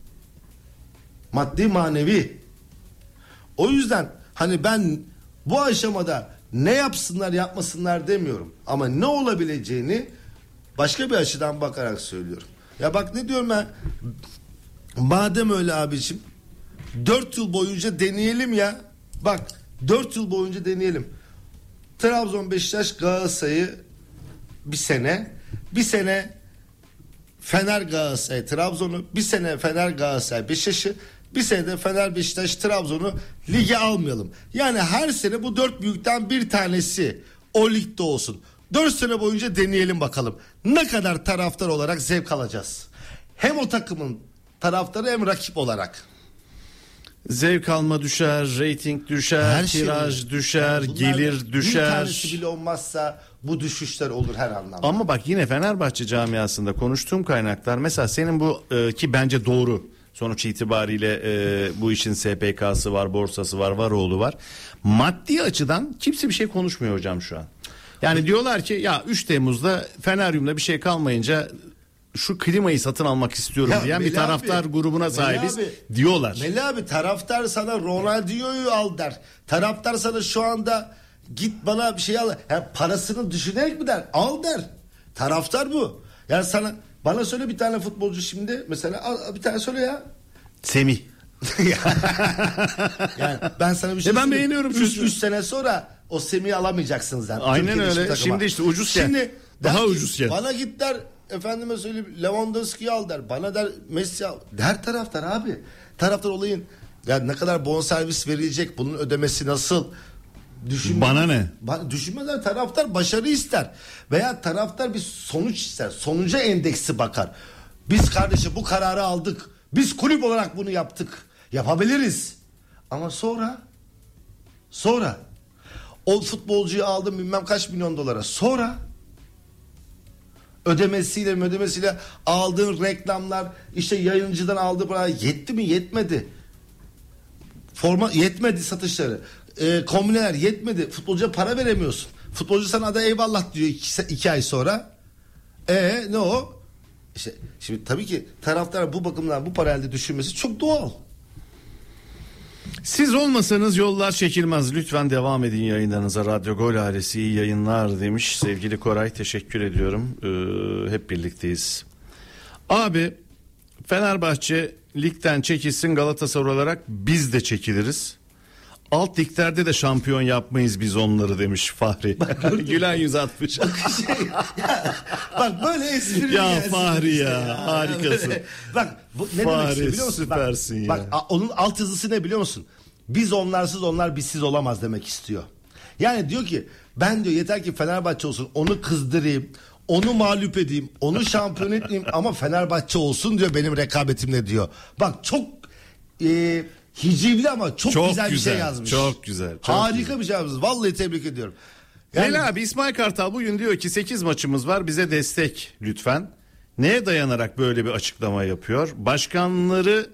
Maddi manevi. O yüzden hani ben bu aşamada ne yapsınlar yapmasınlar demiyorum. Ama ne olabileceğini başka bir açıdan bakarak söylüyorum. Ya bak ne diyorum ben. Madem öyle abicim, dört yıl boyunca deneyelim ya. Bak dört yıl boyunca deneyelim. Trabzon, Beşiktaş, Galatasaray'ı bir sene, bir sene Fener, Galatasaray, Trabzon'u, bir sene Fener, Galatasaray, Beşiktaş'ı, bir sene de Fener, Beşiktaş, Trabzon'u lige almayalım. Yani her sene bu dört büyükten bir tanesi o ligde olsun. Dört sene boyunca deneyelim bakalım. Ne kadar taraftar olarak zevk alacağız. Hem o takımın taraftarı hem rakip olarak. Zevk alma düşer, reyting düşer, Her şey tiraj olur. düşer, Yani gelir bir düşer. tanesi bile olmazsa bu düşüşler olur her anlamda. Ama bak yine Fenerbahçe camiasında konuştuğum kaynaklar, mesela senin bu e, ki bence doğru, sonuç itibariyle e, bu işin S P K'sı var, borsası var, varoğlu var. Maddi açıdan kimse bir şey konuşmuyor hocam şu an. Yani diyorlar ki ya üç Temmuz'da Feneryum'da bir şey kalmayınca şu klimayı satın almak istiyorum Ya diyen bir Melih taraftar abi, grubuna Melih sahibiz abi, diyorlar. Melih abi, taraftar sana Ronaldinho'yu al der. Taraftar sana şu anda git bana bir şey al. Yani parasını düşünerek mi der? Al der. Taraftar bu. Yani sana, bana söyle bir tane futbolcu şimdi mesela, al, bir tane söyle ya. Semih. Yani ben sana bir şey E ben söyleyeyim. beğeniyorum üç, çocuğu. üç sene sonra o Semih'i alamayacaksınız yani. Aynen Türkiye'de öyle. hiçbir takıma. Şimdi işte ucuzken. Şimdi Daha der ki, ucuzken. Bana git der, efendime söyleyeyim Lewandowski'yi al der. Bana der Messi al. Der taraftar abi. Taraftar olayın ya ne kadar bonservis verilecek, bunun ödemesi nasıl? Düşünme, Bana ne? Ba- düşünmeden taraftar başarı ister. Veya taraftar bir sonuç ister. Sonuca endeksi bakar. Biz kardeşim bu kararı aldık. Biz kulüp olarak bunu yaptık. Yapabiliriz. Ama sonra sonra o futbolcuyu aldım bilmem kaç milyon dolara. Sonra ödemesiyle ödemesiyle aldığın reklamlar, işte yayıncıdan aldığı para yetti mi? Yetmedi. Forma yetmedi, satışları. E, kombineler yetmedi. Futbolcuya para veremiyorsun. Futbolcu sana da eyvallah diyor iki, iki ay sonra. E ne o? İşte şimdi tabii ki taraftar bu bakımdan bu para elde düşünmesi çok doğal. Siz olmasanız yollar çekilmez. Lütfen devam edin yayınlarınıza. Radyo Gol ailesi iyi yayınlar demiş sevgili Koray. Teşekkür ediyorum. Ee, hep birlikteyiz. Abi Fenerbahçe ligden çekilsin, Galatasaray olarak biz de çekiliriz. Alt liglerde de şampiyon yapmayız biz onları demiş Fahri. Gülen yüz atmış. Bak böyle espri Ya gelsin Fahri işte ya, harikasın. Böyle. Bak bu ne Fahri, demek istiyor biliyor musun? süpersin bak, ya. Bak a- onun alt yazısı ne biliyor musun? Biz onlarsız onlar bizsiz olamaz demek istiyor. Yani diyor ki ben diyor yeter ki Fenerbahçe olsun, onu kızdırayım, onu mağlup edeyim, onu şampiyon etmeyeyim ama Fenerbahçe olsun diyor benim rekabetimle diyor. Bak çok e, hicivli ama çok, Çok güzel, bir güzel, şey yazmış. çok güzel, çok Harika güzel. bir şey yazmış. Vallahi tebrik ediyorum. Yani- Leyla abi, İsmail Kartal bugün diyor ki sekiz maçımız var, bize destek lütfen. Neye dayanarak böyle bir açıklama yapıyor? Başkanları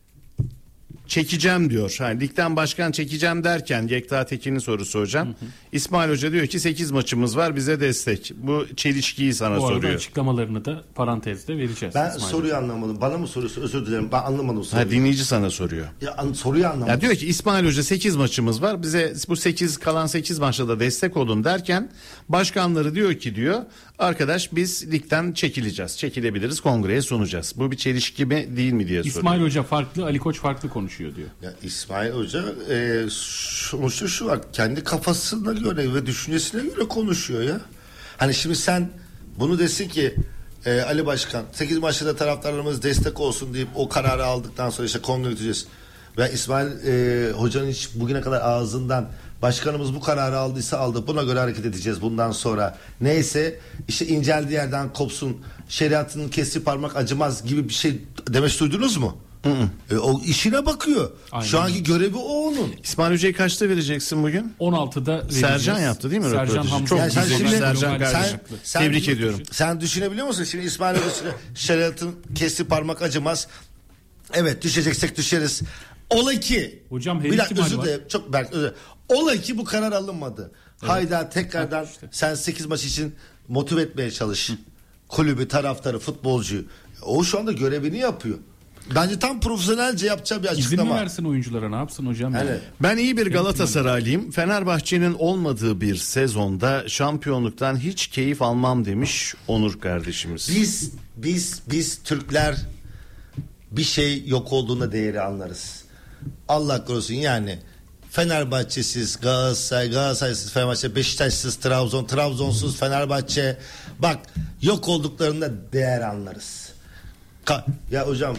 çekeceğim diyor. Yani ligden başkan çekeceğim derken Yekta Tekin'in sorusu hocam. Hı hı. İsmail Hoca diyor ki sekiz maçımız var, bize destek. Bu çelişkiyi sana Bu arada soruyor. açıklamalarını da parantezde vereceğiz. Ben İsmail soruyu Hoca. anlamadım. Bana mı soruyorsun? Özür dilerim. Ben anlamadım soruyu. Ha, dinleyici sana soruyor. Ya, an- soruyu anlamadım. Ya diyor ki İsmail Hoca sekiz maçımız var, bize bu sekiz kalan sekiz maçta da destek olun derken başkanları diyor ki diyor arkadaş biz ligden çekileceğiz, çekilebiliriz, kongreye sunacağız. Bu bir çelişki mi değil mi diye soruyor. İsmail Hoca farklı, Ali Koç farklı konuşuyor diyor. Ya İsmail Hoca e, sonuçta şu var, kendi kafasına göre ve düşüncesine göre konuşuyor ya. Hani şimdi sen bunu desin ki e, Ali Başkan sekiz maçta da taraftarlarımız destek olsun deyip o kararı aldıktan sonra işte kongre gideceğiz. Ve İsmail e, Hoca'nın hiç bugüne kadar ağzından başkanımız bu kararı aldıysa aldı, buna göre hareket edeceğiz bundan sonra. Neyse işte inceldiği yerden kopsun, şeriatının kestiği parmak acımaz gibi bir şey demek duydunuz mu? Hı hı. E, o işine bakıyor. Aynen. Şu anki görevi o onun. İsmail Hoca'yı kaçta vereceksin bugün? on altıda vereceğiz. Sercan yaptı değil mi? Sercan röportajı? Hamza. Çok Yani sen güzel. şimdi- Sercan sen- kardeşim. sen- Tebrik sen- ediyorum. Sen düşünebiliyor musun? Şimdi İsmail Hoca şeriatın kestiği parmak acımaz. Evet, düşeceksek düşeriz. Ola ki. Hocam, her bir dakika, ihtimal özür var. dilerim. Çok belki özür dilerim. Ola ki bu karar alınmadı. Hayda tekrardan Bak işte. sen sekiz maç için motive etmeye çalış. Kulübü, taraftarı, futbolcuyu. O şu anda görevini yapıyor. Bence tam profesyonelce yapacağı bir İzin mi açıklama. versin oyunculara, ne yapsın hocam? Yani, Yani? Ben iyi bir Galatasaraylıyım. Fenerbahçe'nin olmadığı bir sezonda şampiyonluktan hiç keyif almam demiş Onur kardeşimiz. Biz biz biz Türkler bir şey yok olduğunda değeri anlarız. Allah korusun yani Fenerbahçesiz Galatasaray, Galatasaray'sız Fenerbahçe, Beşiktaş'sız Trabzon, Trabzonsuz Fenerbahçe. Bak yok olduklarında değer anlarız. Ka- ya hocam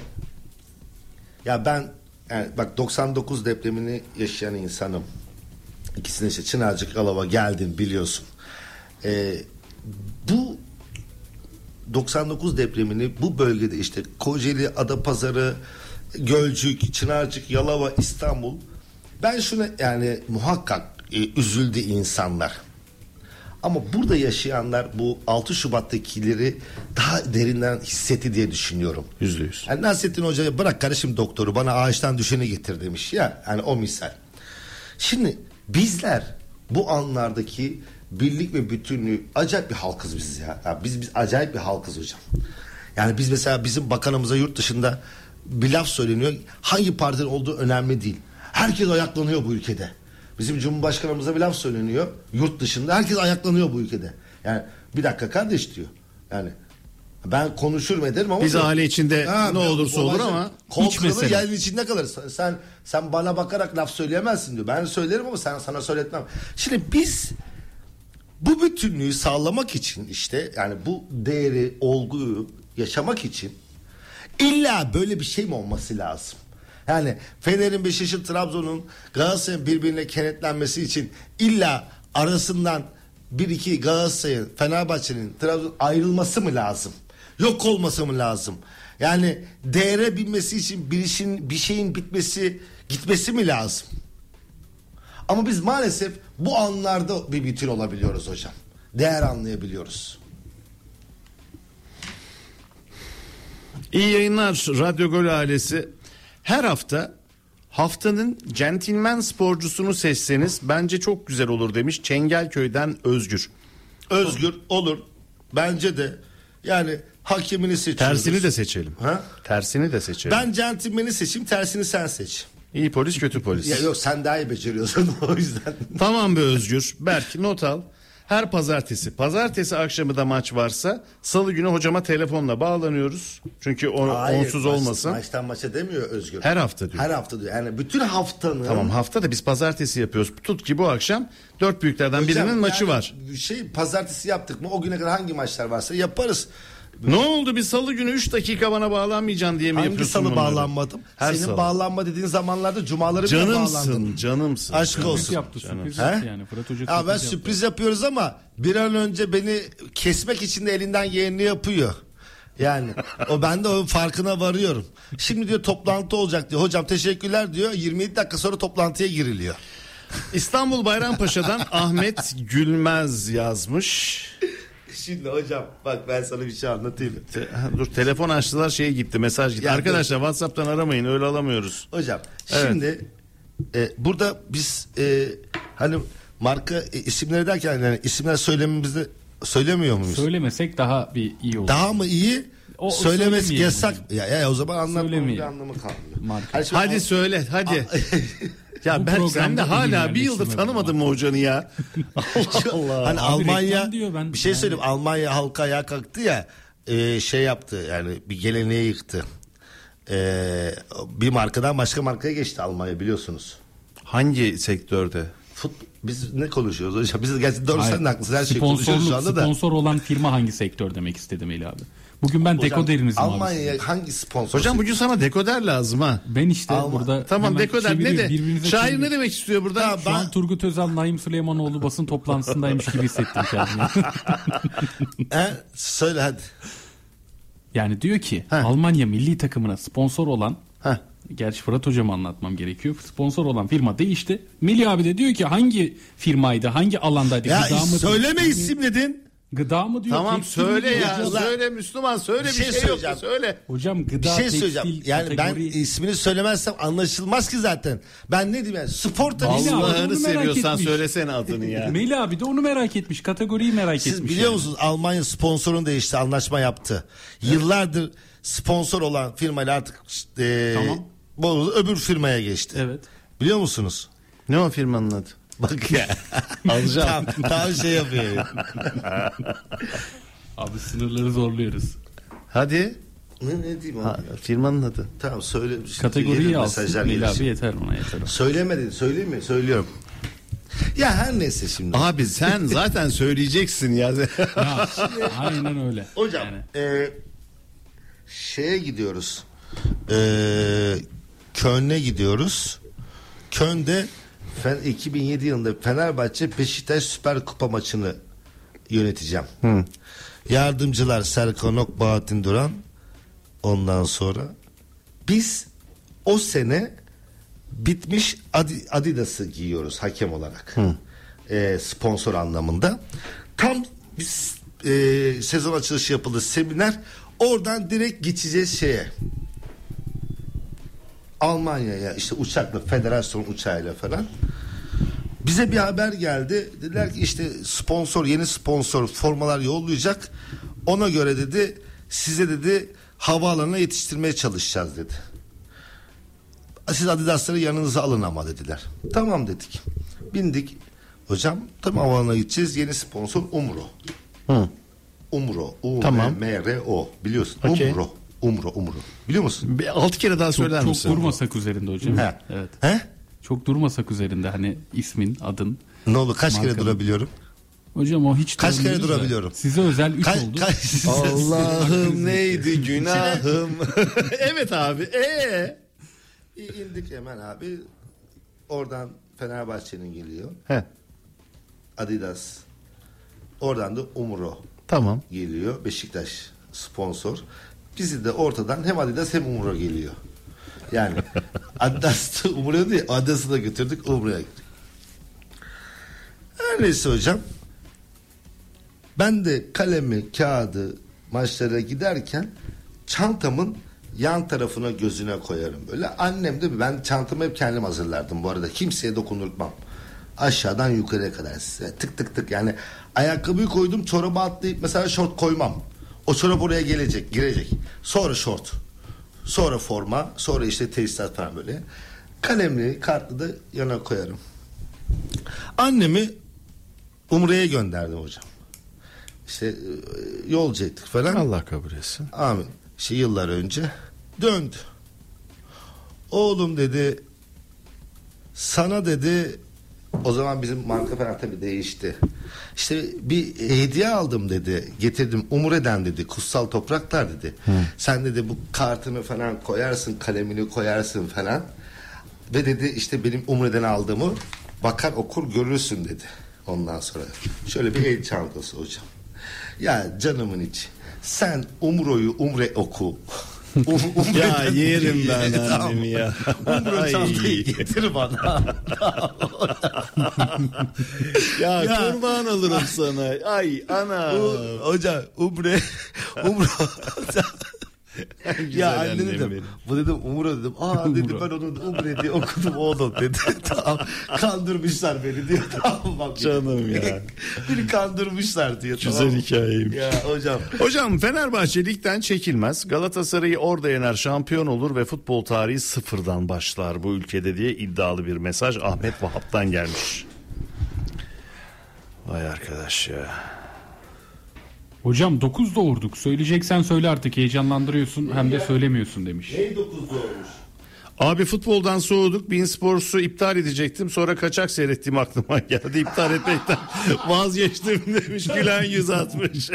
ya ben yani bak doksan dokuz depremini yaşayan insanım. İkisine işte Çınarcık, Alava geldin biliyorsun. Ee, bu doksan dokuz depremini bu bölgede işte Kocaeli, Adapazarı, Gölcük, Çınarcık, Yalova, İstanbul, ben şuna yani muhakkak e, üzüldü insanlar. Ama burada yaşayanlar bu altı Şubat'takileri daha derinden hissetti diye düşünüyorum. Yüzde yüz. Yani Nasrettin Hoca'ya bırak kardeşim doktoru, bana ağaçtan düşeni getir demiş ya, yani o misal. Şimdi bizler bu anlardaki birlik ve bütünlüğü, acayip bir halkız biz ya. ya biz biz acayip bir halkız hocam. Yani biz mesela bizim bakanımıza yurt dışında bir laf söyleniyor. Hangi partinin olduğu önemli değil. Herkes ayaklanıyor bu ülkede. Bizim Cumhurbaşkanımıza bir laf söyleniyor yurt dışında. Herkes ayaklanıyor bu ülkede. Yani bir dakika kardeş diyor. Yani ben konuşurum ederim ama Biz diyor, aile içinde ha, ne olursa olur ama kol hiç kırılır, mesele. yerin içinde kalır. Sen sen bana bakarak laf söyleyemezsin diyor. Ben söylerim ama sen sana söyletmem. Şimdi biz bu bütünlüğü sağlamak için işte yani bu değeri, olguyu yaşamak için illa böyle bir şey mi olması lazım? Yani Fener'in, Beşiktaş'ın, Trabzon'un, Galatasaray'ın birbirine kenetlenmesi için illa arasından bir iki Galatasaray'ın, Fenerbahçe'nin, Trabzon'un ayrılması mı lazım? Yok olması mı lazım? Yani değere binmesi için bir işin, bir şeyin bitmesi, gitmesi mi lazım? Ama biz maalesef bu anlarda bir bütün olabiliyoruz hocam. Değer anlayabiliyoruz. İyi yayınlar Radyo Gol ailesi. Her hafta haftanın centilmen sporcusunu seçseniz bence çok güzel olur demiş Çengelköy'den Özgür. Özgür olur. Bence de. Yani hakemini seçiyoruz. Tersini de seçelim. Ha? Tersini de seçelim. Ben centilmeni seçeyim, tersini sen seç. İyi polis kötü polis. Ya yok, sen daha iyi beceriyorsun o yüzden. Tamam be Özgür. Berk not al. Her pazartesi. Pazartesi akşamı da maç varsa salı günü hocama telefonla bağlanıyoruz. Çünkü o, Hayır, onsuz maç- olmasın. Maçtan maça demiyor Özgür. Her hafta diyor. Her hafta diyor. Yani bütün haftanın. Tamam, hafta da biz pazartesi yapıyoruz. Tut ki bu akşam dört büyüklerden Hocam, birinin maçı yani var. Şey pazartesi yaptık mı o güne kadar hangi maçlar varsa yaparız. Ne oldu, bir salı günü üç dakika bana bağlanmayacaksın diye mi Hangi yapıyorsun salı bunları? bağlanmadım? Her Senin salı. bağlanma dediğin zamanlarda cumaları bile bağlandım. Canımsın, canımsın. Aşk Sürpriz olsun. yaptı, sürpriz He? yaptı yani. Fırat Hoca Ya ben sürpriz yaptı. sürpriz yapıyoruz ama bir an önce beni kesmek için de elinden yeğenini yapıyor. Yani o ben de o farkına varıyorum. Şimdi diyor toplantı olacak diyor. Hocam teşekkürler diyor. yirmi yedi dakika sonra toplantıya giriliyor. İstanbul Bayrampaşa'dan Ahmet Gülmez yazmış. Şimdi hocam bak ben sana bir şey anlatayım. Te- Dur telefon açtılar şey gitti mesaj gitti. Ya, Arkadaşlar WhatsApp'tan aramayın öyle alamıyoruz. Hocam Evet. şimdi e, burada biz e, hani marka e, isimleri derken yani isimler söylememizde söylemiyor muyuz? Söylemesek daha bir iyi olur. Daha mı iyi? O- Söylemesi söylemeyelim yasak. Ya, ya o zaman anlatmamın bir Söylemeyelim. anlamı kalmıyor. Marka. Hani şimdi Hadi al- söyle hadi. ya Bu ben sen programda de hala ilim bir yıldır yerleştirme tanımadın mı hocanı ya? Allah Allah. Hani Abi Almanya reklam diyor, ben- bir şey yani- söyleyeyim, Almanya halka ayağa kalktı ya, e, şey yaptı yani bir geleneği yıktı. E, bir markadan başka markaya geçti Almanya, biliyorsunuz. Hangi sektörde? Fut, biz ne konuşuyoruz hocam? Biz gerçekten doğru, Hayır. sen de haklısın, her şeyi konuşuyoruz şu Sponsorluk, anda da. sponsor olan firma hangi sektör demek istedim Ali abi. Bugün ben Hocam, dekoderinizim abi. Almanya'ya hangi sponsor? Hocam bugün sana dekoder lazım ha. Ben işte Alman. burada Tamam hemen dekoder ne çeviriyor, de? birbirinize Şair çeviriyor. ne demek istiyor burada? Ya Şu an Turgut Özal, Naim Süleymanoğlu basın toplantısındaymış gibi hissettim kendimi. He? Söyle hadi. Yani diyor ki Heh. Almanya milli takımına sponsor olan, Heh. gerçi Fırat hocama anlatmam gerekiyor. Sponsor olan firma değişti. Melih abi de diyor ki hangi firmaydı, hangi alandaydı? Ya Gıda mı? söyleme isim dedin. Gıda mı diyor? Tamam tekstil mi söyle diyor? ya. Hocam- Söyle Müslüman söyle Bir bir şey şey, yok söyleyeceğim. söyle. Hocam Bir gıda, şey tekstil, söyleyeceğim. Yani kategori... ben ismini söylemezsem anlaşılmaz ki zaten. Ben ne diyeyim yani, spor tabii. Melih abi onu Allah'ını merak seviyorsan etmiş. söylesene adını ya. Melih abi de onu merak etmiş. Kategoriyi merak Siz etmiş. biliyor yani. musunuz Almanya sponsorun değişti, anlaşma yaptı. Yıllardır sponsor olan firmayla artık e, Tamam. bozuldu, öbür firmaya geçti. Evet. Biliyor musunuz? Ne o firmanın adı? Bak ya. Alacağım. tam, tam şey yapıyor. Abi sınırları zorluyoruz. Hadi. ne, ne diyeyim Ha, abi? firmanın adı. Tamam söyle. Kategoriyi Gelir, alsın. mesajlar Melih gelir. abi yeter ona yeter. Söylemedin, söyleyeyim mi? Söylüyorum. Ya her neyse şimdi. Abi sen zaten söyleyeceksin ya. Ya, aynen öyle. Hocam Yani. e, şeye gidiyoruz. E, Köln'e gidiyoruz. Köln'de Fen- iki bin yedi yılında Fenerbahçe Beşiktaş Süper Kupa maçını yöneteceğim. Yardımcılar Serkan Ok, Bahattin Duran. Ondan sonra biz o sene bitmiş Adi- Adidas'ı giyiyoruz hakem olarak. E, sponsor anlamında. Tam biz e, sezon açılışı yapıldı, seminer. Oradan direkt geçeceğiz şeye. Almanya'ya, işte uçakla, federasyon uçağıyla falan. Bize bir haber geldi. Dediler ki işte sponsor, yeni sponsor formalar yollayacak. Ona göre dedi size dedi havaalanına yetiştirmeye çalışacağız dedi. Siz Adidas'ları yanınıza alın ama dediler. Tamam dedik. Bindik. Hocam tam havaalanına gideceğiz. Yeni sponsor Umro. Hı. Umro. U Tamam. M R O. Biliyorsun. Okey. Umro. Umro. Umro. Biliyor musun? Bir altı kere daha Çok, söyler çok misin? durmasak üzerinde hocam. He. Evet. He? Çok durmasak üzerinde hani ismin, adın. Ne oldu? Kaç kere Markanın. durabiliyorum? Hocam o hiç Kaç kere duramıyoruz da. durabiliyorum? Size özel üç Ka- oldu. ka- Allah'ım neydi günahım. Evet abi. Ee. Bir indik hemen abi. Oradan Fenerbahçe'nin geliyor. He. Adidas. Oradan da Umro Tamam. geliyor. Beşiktaş sponsor. Bizi de ortadan hem Adidas hem Umro geliyor. Yani Adidas da Umro değil, Adidas'ı da götürdük, Umro'ya gittik. Her neyse hocam. Ben de kalemi, kağıdı maçlara giderken çantamın yan tarafına gözüne koyarım böyle. Annem de ben çantamı hep kendim hazırlardım bu arada. Kimseye dokundurtmam. Aşağıdan yukarıya kadar size tık tık tık, yani ayakkabıyı koydum, çorabı atlayıp mesela şort koymam. O çorap oraya gelecek, girecek. Sonra şort. Sonra forma, sonra işte tesisat falan böyle. Kalemli, kartlı da yana koyarım. Annemi Umre'ye gönderdim hocam. İşte e, yolcu ettik falan. Allah kabul etsin. Amin. İşte yıllar önce döndü. Oğlum dedi, sana dedi, o zaman bizim marka falan tabii değişti. İşte bir hediye aldım dedi, getirdim Umre'den dedi, kutsal topraklar dedi. Hı. Sen dedi bu kartını falan koyarsın, kalemini koyarsın falan. Ve dedi işte benim Umre'den aldığımı bakar okur görürsün dedi. Ondan sonra şöyle bir el çantası hocam. Ya canımın içi. Sen Umro'yu Umre oku. Um, Ya yerim ben annemi ya. Umre Ay. çantayı getir bana. Ya, Ya. kurban olurum sana. Ay ana. U- hocam umre umre Güzel ya anne annem dedim. benim. Bu dedim umre dedim. Aa dedim ben onu umre diye okudum oğlum dedi. Tamam kandırmışlar beni diyor. Tamam bak. Canım ya. Beni kandırmışlar diyor. Güzel tamam. hikayeymiş. Ya hocam. Hocam Fenerbahçe ligden çekilmez. Galatasaray'ı orada yener, şampiyon olur ve futbol tarihi sıfırdan başlar bu ülkede diye iddialı bir mesaj Ahmet Vahap'tan gelmiş. Vay arkadaş ya. Hocam dokuz doğurduk. Söyleyeceksen söyle artık, heyecanlandırıyorsun hem de söylemiyorsun demiş. Neyi dokuzda olmuş? Abi futboldan soğuduk. Bein Sports'u iptal edecektim. Sonra kaçak seyrettiğim aklıma geldi. İptal etmekten vazgeçtim demiş. Gülen yüz atmış.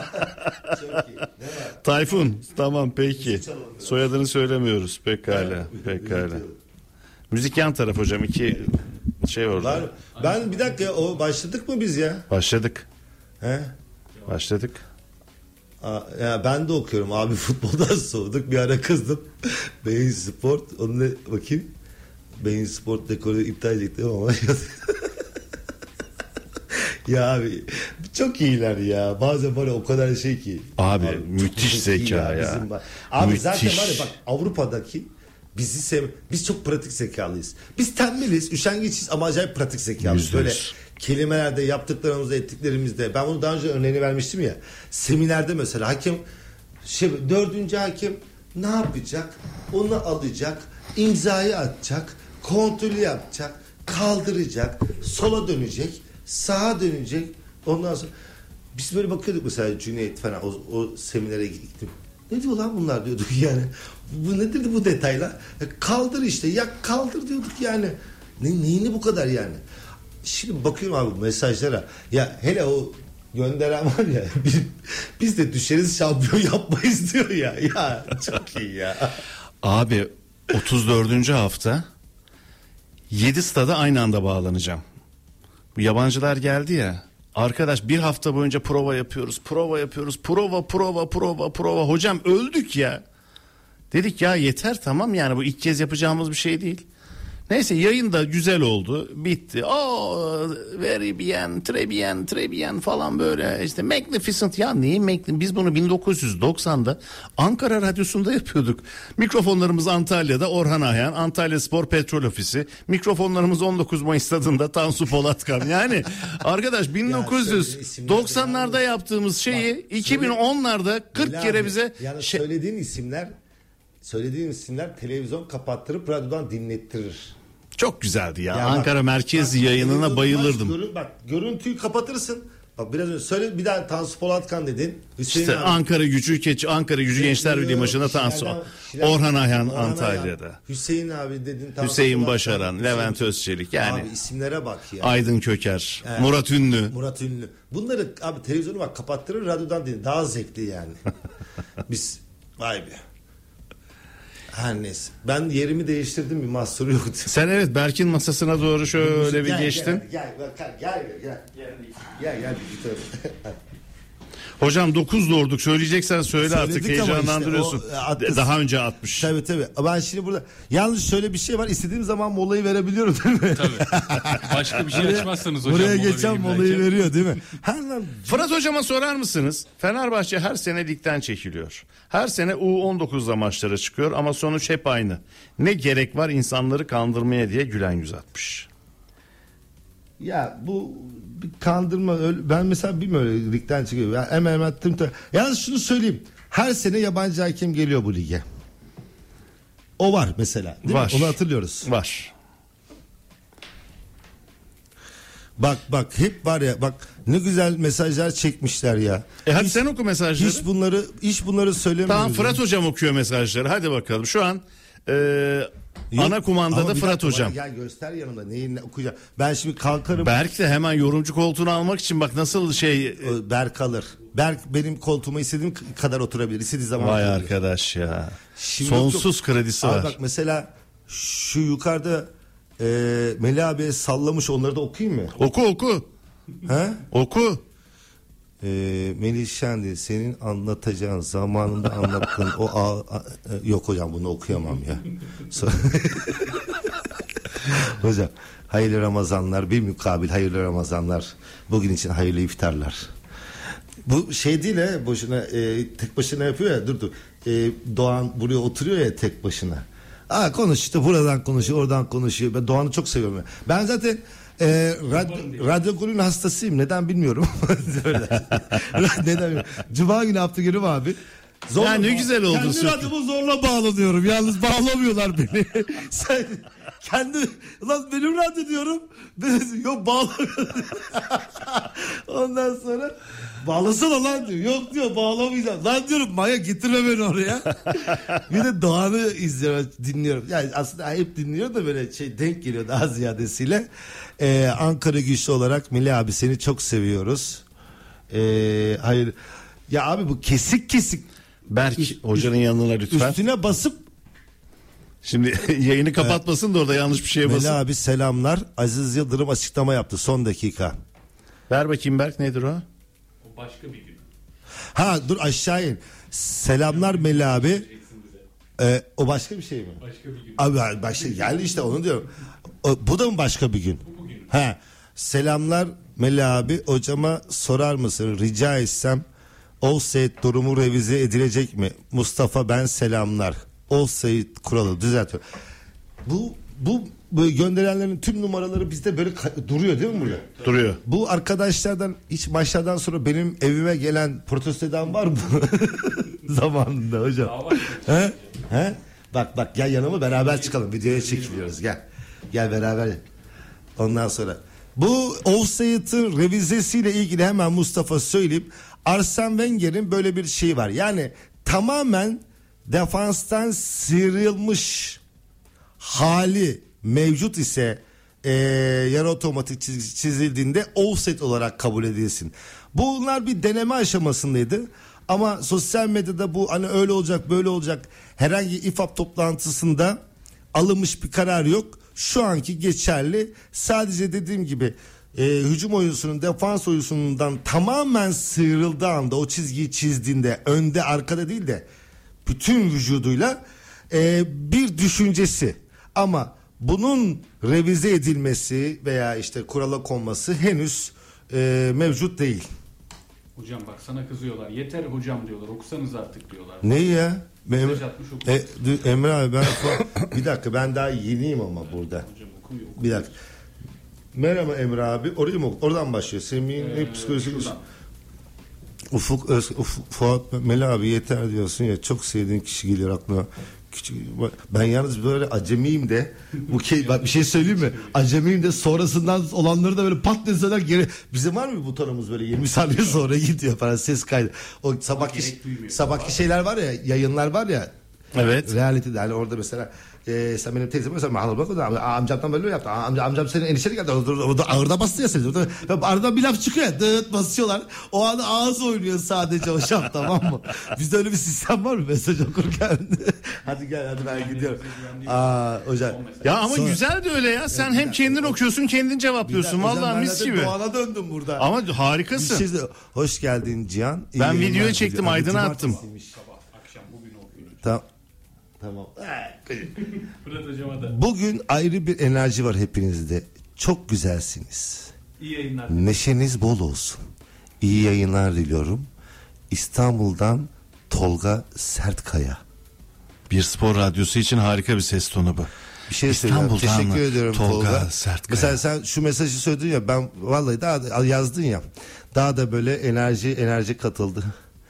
Tayfun. Tamam peki. Soyadını söylemiyoruz. Pekala. Pekala. Müzik yan taraf hocam. İki şey orada. Var. Ben bir dakika o başladık mı biz ya? Başladık. He? Başladık. Aa, ya ben de okuyorum abi futboldan soğuduk bir ara kızdım. Beyin Sport onu ne bakayım. Beyin Sport dekoru iptal edecektim ama ya abi çok iyiler ya. Bazen var ya o kadar şey ki. Abi, müthiş çok zeka iyiler ya. bizim var. Abi Müthiş. zaten var ya bak Avrupa'daki bizi sev biz çok pratik zekalıyız. Biz tembeliz, üşengeçiz ama acayip pratik zekalıyız. Yüzde Böyle yüz. kelimelerde, yaptıklarımızda, ettiklerimizde. Ben bunu daha önce örneğini vermiştim ya. Seminerde mesela hakem şey, dördüncü hakem ne yapacak? Onu alacak, imzayı atacak, kontrolü yapacak, kaldıracak, sola dönecek, sağa dönecek. Ondan sonra biz böyle bakıyorduk mesela Cüneyt falan o, o seminere gittim. Ne diyor lan bunlar diyorduk yani. Bu nedir bu detaylar? Ya kaldır işte ya kaldır diyorduk yani. Ne, neyini bu kadar yani? Şimdi bakıyorum abi mesajlara. Ya hele o gönderen var ya biz, biz de düşeriz şampiyon yapmayız diyor ya. Ya çok iyi ya. Abi otuz dördüncü hafta yedi stada aynı anda bağlanacağım. Bu yabancılar geldi ya. Arkadaş bir hafta boyunca prova yapıyoruz. Prova yapıyoruz. Prova prova prova prova. Hocam öldük ya. Dedik ya yeter tamam yani bu ilk kez yapacağımız bir şey değil. Neyse yayın da güzel oldu. Bitti. Oh very bien, très bien, très bien falan böyle işte magnificent ya neyi magnificent? Biz bunu bin dokuz yüz doksan'da Ankara Radyosu'nda yapıyorduk. Mikrofonlarımız Antalya'da Orhan Ayhan, Antalya Spor Petrol Ofisi. Mikrofonlarımız on dokuz Mayıs stadında Tansu Polatkan. Yani arkadaş bin dokuz yüz doksanlarda yaptığımız şeyi Bak, iki bin onlarda kırk Bilal kere abi, bize yani şey- söylediğin isimler söylediğin isimler televizyon kapattırıp radyodan dinlettirir. çok güzeldi ya. Ya Ankara bak, merkez bak, yayınına bak, bayılırdım. Görün, bak görüntüyü kapatırsın. Bak biraz önce söyle bir daha Tansu Polatkan dedin. Hüseyin İşte abi- Ankara Gücü Keçi Ankara Gücü Gençler Birliği maçında Tansu. Şilerden- Şilerden- Orhan Ayhan Orhan Antalya'da. Ayhan, Hüseyin abi dedin. Tansu Hüseyin Polatkan, Başaran, Hüseyin- Levent Özçelik yani Abi isimlere bak ya. Aydın Köker, Evet. Murat Ünlü. Murat Ünlü. Bunları abi televizyonu bak kapattırır radyodan dinle. Daha zevkli yani. Biz vay be. Her neyse. Ben yerimi değiştirdim bir mahsuru yoktu. Sen evet Berk'in masasına doğru şöyle bir Gel, geçtin. Gel gel gel gel gel gel. Gel gel bir tarafa. Hocam dokuz doğurduk söyleyeceksen söyle artık Söyledik ama heyecanlandırıyorsun. işte o, e, atmış. Daha önce atmış. Tabii tabii. Ben şimdi burada yalnız şöyle bir şey var. İstediğim zaman molayı verebiliyorum değil mi? Tabii. Başka bir şey açmazsanız hocam. Buraya mola geçen vereyim molayı derken. veriyor değil mi? Hemen Fırat hocama sorar mısınız? Fenerbahçe her sene ligden çekiliyor. Her sene U on dokuz'da maçlara çıkıyor ama sonuç hep aynı. Ne gerek var insanları kandırmaya diye gülen yüz atmış. ya bu bir kandırma öyle- ben mesela bilmiyorum öyle ligden çıkıyor. Ben hemen hemen attım. da- Yalnız şunu söyleyeyim. Her sene yabancı hakem geliyor bu lige. O var mesela. Değil Var. mi? Onu hatırlıyoruz. Var. Bak bak hep var ya bak ne güzel mesajlar çekmişler ya. E hadi hiç, sen oku mesajları. hiç bunları hiç bunları söylemiyoruz. Tamam Fırat hocam okuyor mesajları. Hadi bakalım. Şu an e, Yok, ana kumandada ama bir Fırat dakika, hocam. bana Gel göster yanımda neyi ne okuyacağım. Ben şimdi kalkarım. Berk de hemen yorumcu koltuğunu almak için bak nasıl şey. Ö, Berk alır. Berk benim koltuğuma istediğim kadar oturabilir. İstediği zaman Vay oturabilir. arkadaş ya. Şimdi Sonsuz yok. kredisi Abi var. bak mesela şu yukarıda e, Melih abiye sallamış onları da okuyayım mı? Oku oku. He? Oku. E, Melih Şendi senin anlatacağın zamanında anlattığın o a, a- e, yok hocam bunu okuyamam ya. So- Hocam hayırlı Ramazanlar, bir mukabil hayırlı Ramazanlar. Bugün için hayırlı iftarlar. Bu şey değil he, boşuna e, tek başına yapıyor ya, dur dur. E, Doğan buraya oturuyor ya tek başına. Aa, konuş işte, buradan konuşuyor, oradan konuşuyor. Ben Doğan'ı çok seviyorum. Ben zaten e, radyo, radyo kulübünün hastasıyım. Neden bilmiyorum. Neden bilmiyorum. Cuma günü hafta günü mü abi? Zorla, ya ne güzel oldu. Kendi radyomu zorla bağlanıyorum. Yalnız bağlamıyorlar beni. Sen kendi, lan benim radyo diyorum. Yok bağlamıyor. Ondan sonra bağlasana lan diyor. Yok diyor, bağlamayacağım. Lan diyorum, Maya getirme beni oraya. Bir de Doğan'ı izliyorum, dinliyorum. Yani aslında hep dinliyor da böyle şey denk geliyor daha ziyadesiyle. Ee, Ankara güçlü olarak Melih abi seni çok seviyoruz. Ee, hayır. Ya abi bu kesik kesik. Berk Üst, hocanın üst, yanına lütfen. Üstüne basıp. Şimdi yayını kapatmasın da orada yanlış bir şeye basın. Melih abi selamlar. Aziz Yıldırım açıklama yaptı son dakika. Ver bakayım Berk, nedir o? O başka bir gün. Ha dur, aşağı in. Selamlar Melih abi. Ee, o başka bir şey mi? Başka bir gün. Abi başka geldi işte, onu diyorum. O, bu da mı başka bir gün? Bu bugün. Ha. Selamlar Melih abi, hocama sorar mısın rica etsem, offside durumu revize edilecek mi? Mustafa ben selamlar. Offside kuralı düzeltiyor. Bu bu bu gönderenlerin tüm numaraları bizde böyle ka- duruyor değil mi burada? Duruyor. Bu arkadaşlardan hiç maçlardan sonra benim evime gelen protesto eden var mı? Zamanında hocam. He? He? Bak bak, gel yanıma beraber çıkalım. Videoya çekiliyoruz, gel. Gel beraber. Ondan sonra bu offside'ın revizesiyle ilgili hemen Mustafa söyleyeyim. Arsene Wenger'in böyle bir şeyi var. Yani tamamen defanstan sıyrılmış hali mevcut ise e, yarı otomatik çiz, çizildiğinde offside olarak kabul edilsin. Bunlar bir deneme aşamasındaydı. Ama sosyal medyada bu hani öyle olacak böyle olacak, herhangi İ F A B toplantısında alınmış bir karar yok. Şu anki geçerli. Sadece dediğim gibi e, hücum oyuncusunun defans oyuncusundan tamamen sıyrıldığı anda, o çizgiyi çizdiğinde, önde arkada değil de bütün vücuduyla e, bir düşüncesi. Ama bunun revize edilmesi veya işte kurala konması henüz e, mevcut değil. Hocam bak sana kızıyorlar. Yeter hocam diyorlar. Okusanız artık diyorlar. Ne ya? Emre, atmış, oku. e, d- Emre abi ben bir dakika, ben daha yeniyim ama burada. Hocam okumuyor. okumuyor. Bir dakika. Merhaba Emre abi. Orayı mı? Oradan başlıyor. Semih'in Ee, hep psikolojisi. şuradan. Ufuk, Öz, Ufuk Fuat Melih abi yeter diyorsun ya, çok sevdiğin kişi gelir aklına. Küçük, ben yalnız böyle acemiyim de bu ke- bak bir şey söyleyeyim mi? Acemiyim de sonrasından olanları da böyle pat deseler geri. Bizim var mı butonumuz böyle yirmi saniye sonra gidiyor falan, ses kaydı. O sabahki sabahki şeyler var ya, yayınlar var ya. Evet. Reality'de hani orada mesela e, sen benim teyzeme mesela mahallede bak, amcamdan böyle yaptı. Amca, amcam senin endişeli geldi. Orada, orada ağırda bastı ya seni. Orada, aradan bir laf çıkıyor ya. Dıt basıyorlar. O anda ağız oynuyor sadece o şap, tamam mı? Bizde öyle bir sistem var mı mesaj okurken? Hadi gel, hadi ben gidiyorum. Aa hocam. Ya ama Sonra, güzel de öyle ya. Sen hem kendin okuyorsun, kendin cevaplıyorsun. hocam, Vallahi ben mis zaten gibi. Doğan'a döndüm burada. Ama Bir harikasın. şey de- hoş geldin Cihan. İyi Ben yayınlar videoya çektim, diliyorum. Aydın'a Hadi, attım. cumartesiymiş. Akşam bugün okuyoruz. Tamam. Tamam. Fırat hocama da. Bugün ayrı bir enerji var hepinizde. Çok güzelsiniz. İyi yayınlar. Neşeniz bol olsun. İyi yayınlar diliyorum. İstanbul'dan Tolga Sertkaya. Bir spor radyosu için harika bir ses tonu bu. Bir şey söyleyeyim. İstanbul'dan Teşekkür ediyorum Tolga Tolga. Sertkaya. Mesela sen şu mesajı söyledin ya, ben vallahi daha da yazdın ya. Daha da böyle enerji enerji katıldı.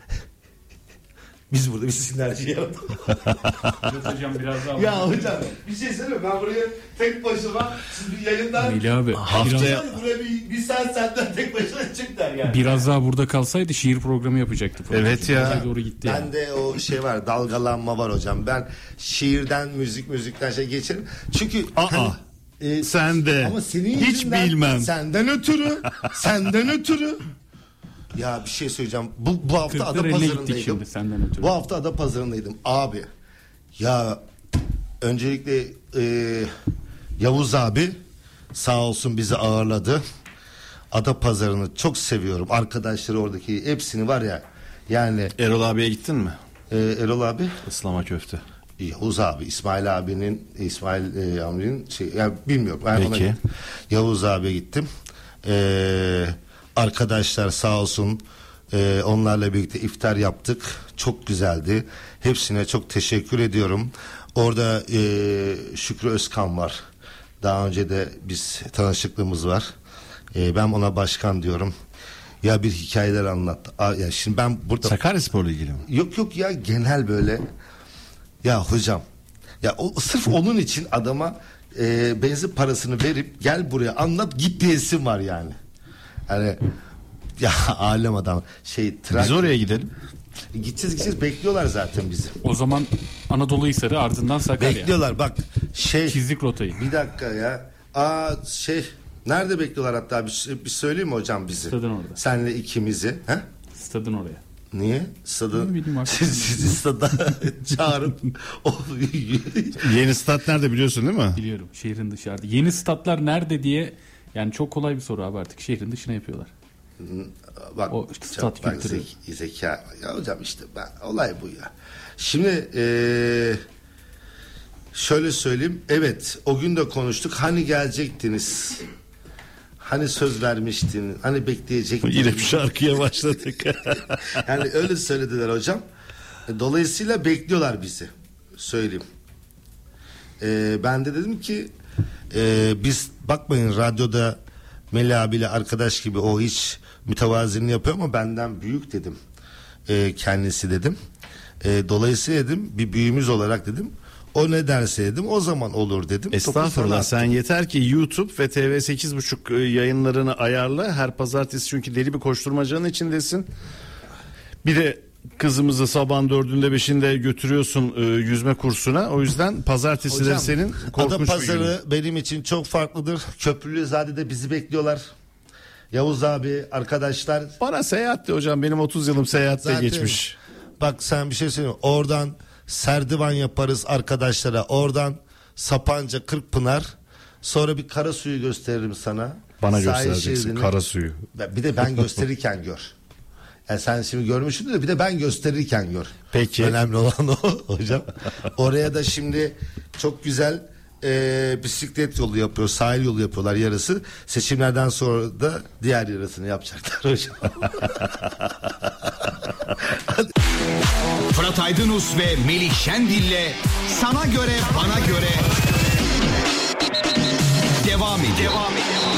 Biz burada bir sinerji yaradık. Fırat hocam biraz daha. Ya hocam bir şey söyleyeyim, ben buraya tek başıma, siz bir yayından Melih abi Haftaya- biraz, buraya bir, bir saat senden tek başına çık der yani. biraz daha burada kalsaydı şiir programı yapacaktı. Fırat Evet hocam. ya. Oraya doğru gitti yani. Bende o şey var, dalgalanma var hocam. Ben şiirden, müzik müzikten şey geçerim. Çünkü Aa, hani, e, sen de. ama senin Hiç yüzünden, bilmem. Senden ötürü, senden ötürü. Ya bir şey söyleyeceğim. Bu bu hafta Kırklar elle gittik Adapazarı'ndaydım. şimdi senden ötürü. Bu hafta Adapazarı'ndaydım abi. Ya öncelikle e, Yavuz abi sağ olsun bizi ağırladı. Adapazarı'nı çok seviyorum. Arkadaşları oradaki hepsini var ya. Yani Erol abiye gittin mi? e, Erol abi Islama köfte. Yavuz abi, İsmail abinin, İsmail e, abinin şey, yani bilmiyorum. Ben Peki. ona, Yavuz abiye gittim. Ee, arkadaşlar sağ olsun, e, onlarla birlikte iftar yaptık. Çok güzeldi. Hepsine çok teşekkür ediyorum. Orada e, Şükrü Özkan var. Daha önce de biz tanışıklığımız var. E, ben ona başkan diyorum. Ya bir hikayeler anlattı. Aa, ya şimdi ben burada Sakaryaspor'la ilgili mi? Yok yok ya, genel böyle. Ya hocam, ya o, sırf onun için adama e, benzin parasını verip gel buraya anlat git diyesim var yani. Hani ya alem adam şey trak... Biz oraya gidelim. Gideceğiz gideceğiz, bekliyorlar zaten bizi. O zaman Anadolu Hisarı, ardından Sakarya. Bekliyorlar bak şey. Çizdik rotayı. Bir dakika ya. Aa şey nerede bekliyorlar, hatta bir, bir söyleyeyim mi hocam bizi? Stadın orada. Senle ikimizi. He? Stadın oraya. Niye? Stadı, Ne bileyim artık. siz, sizi stada çağırın. Yeni stat nerede biliyorsun değil mi? Biliyorum, şehrin dışarıda. Yeni statlar nerede diye, yani çok kolay bir soru abi, artık şehrin dışına yapıyorlar. Bak, O işte çok- stat bak kültürü. zek- zeka. Ya hocam işte ben, olay bu ya. Şimdi eee, şöyle söyleyeyim. Evet, o gün de konuştuk. Hani gelecektiniz? Hani söz vermiştin? Hani bekleyecektiniz? Yine bir şarkıya başladık. Yani öyle söylediler hocam. Dolayısıyla bekliyorlar bizi. Söyleyeyim. Ee, ben de dedim ki e, biz bakmayın, radyoda Melih abiyle arkadaş gibi, o hiç mütevaziliğini yapıyor ama benden büyük dedim. Ee, kendisi dedim. Ee, dolayısıyla dedim bir büyüğümüz olarak dedim. O ne derse dedim o zaman olur dedim. Topu Estağfurullah, sana sen attım. yeter ki YouTube ve T V sekiz buçuk yayınlarını ayarla. Her pazartesi çünkü deli bir koşturmacanın içindesin. Bir de kızımızı sabahın dördünde beşinde götürüyorsun e, yüzme kursuna. O yüzden pazartesileri Hocam, senin korkunç bir Adapazarı günün. benim için çok farklıdır. Köprülüzade'de bizi bekliyorlar. Yavuz abi, arkadaşlar. Bana seyahat de hocam, benim otuz yılım seyahatte Zaten- geçmiş. Bak sen bir şey söyleyeyim. Oradan Serdivan yaparız arkadaşlara. Oradan Sapanca, Kırkpınar. Sonra bir Karasu'yu gösteririm sana. Bana Sahil göstereceksin şeridini. Karasu'yu. Bir de ben gösterirken gör. Yani sen şimdi görmüşsün de bir de ben gösterirken gör. Peki. Önemli olan o hocam. Oraya da şimdi çok güzel e, bisiklet yolu yapıyor, sahil yolu yapıyorlar yarısı. Seçimlerden sonra da diğer yarısını yapacaklar hocam. Fırat Aydınus ve Melih Şendil'le Sana Göre Bana Göre devam ediyor. Devam ediyor.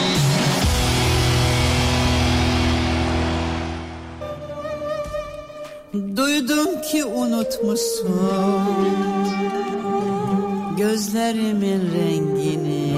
Duydum ki unutmuşsun gözlerimin rengini.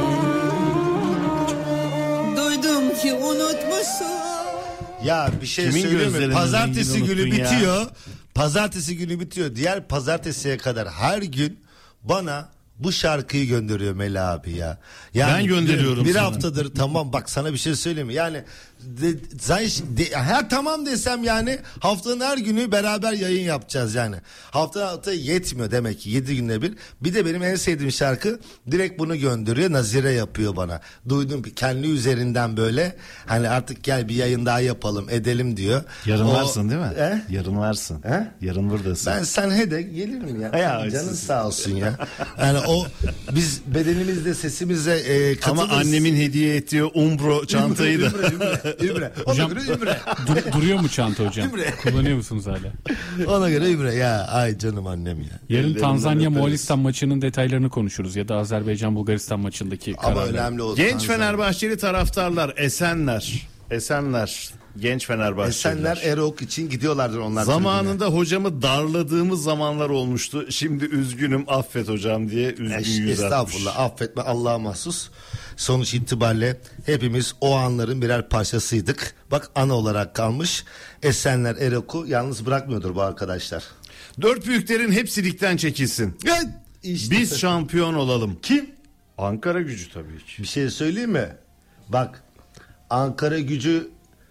Duydum ki unutmuşsun. Ya bir şey Kimin söyleyeyim mi? gözlerinin Pazartesi rengini günü unuttun ya? bitiyor. Pazartesi günü bitiyor. Diğer pazartesiye kadar her gün bana bu şarkıyı gönderiyor Melih abi ya. Yani Ben gönderiyorum bir, bir sana. haftadır tamam, bak sana bir şey söyleyeyim mi? Yani de, sen- de, her tamam desem yani haftanın her günü beraber yayın yapacağız yani. Hafta hafta yetmiyor demek ki, yedi günde bir. Bir de benim en sevdiğim şarkı direkt bunu gönderiyor. Nazire yapıyor bana. Duydum ki kendi üzerinden böyle hani artık gel bir yayın daha yapalım edelim diyor. Yarın O- varsın değil mi? He? Yarın varsın. He? Yarın buradasın. Ben sen he de gelirim ya. Ya, Canın siz- sağ olsun ya. Yani o biz bedenimizle sesimizle e, katılırız. Ama annemin hediye ettiği Umbro çantayı da. Ümre, ümre, ümre. Ona Hocam- göre ümre. Dur- duruyor mu çanta hocam? Emre. Kullanıyor musunuz hala? Ona göre ümre. Ya ay canım annem ya. Yarın Ellerinden Tanzanya öperiz. Moğolistan maçının detaylarını konuşuruz ya da Azerbaycan Bulgaristan maçındaki Ama kararları. önemli o. Genç Tanzanya. Fenerbahçeli taraftarlar, Esenler. Esenler. Genç Fenerbahçeliler. Esenler Erok için gidiyorlardır onlar. Zamanında hocamı darladığımız zamanlar olmuştu. Şimdi üzgünüm affet hocam diye üzgün tribüne. yüz atmış. Estağfurullah, affetme, Allah'a mahsus. Sonuç itibariyle hepimiz o anların birer parçasıydık. Bak ana olarak kalmış. Esenler Erok'u yalnız bırakmıyordur bu arkadaşlar. Dört büyüklerin hepsi ligden çekilsin. İşte. Biz şampiyon olalım. Kim? Ankara Gücü tabii ki. Bir şey söyleyeyim mi? Bak Ankara Gücü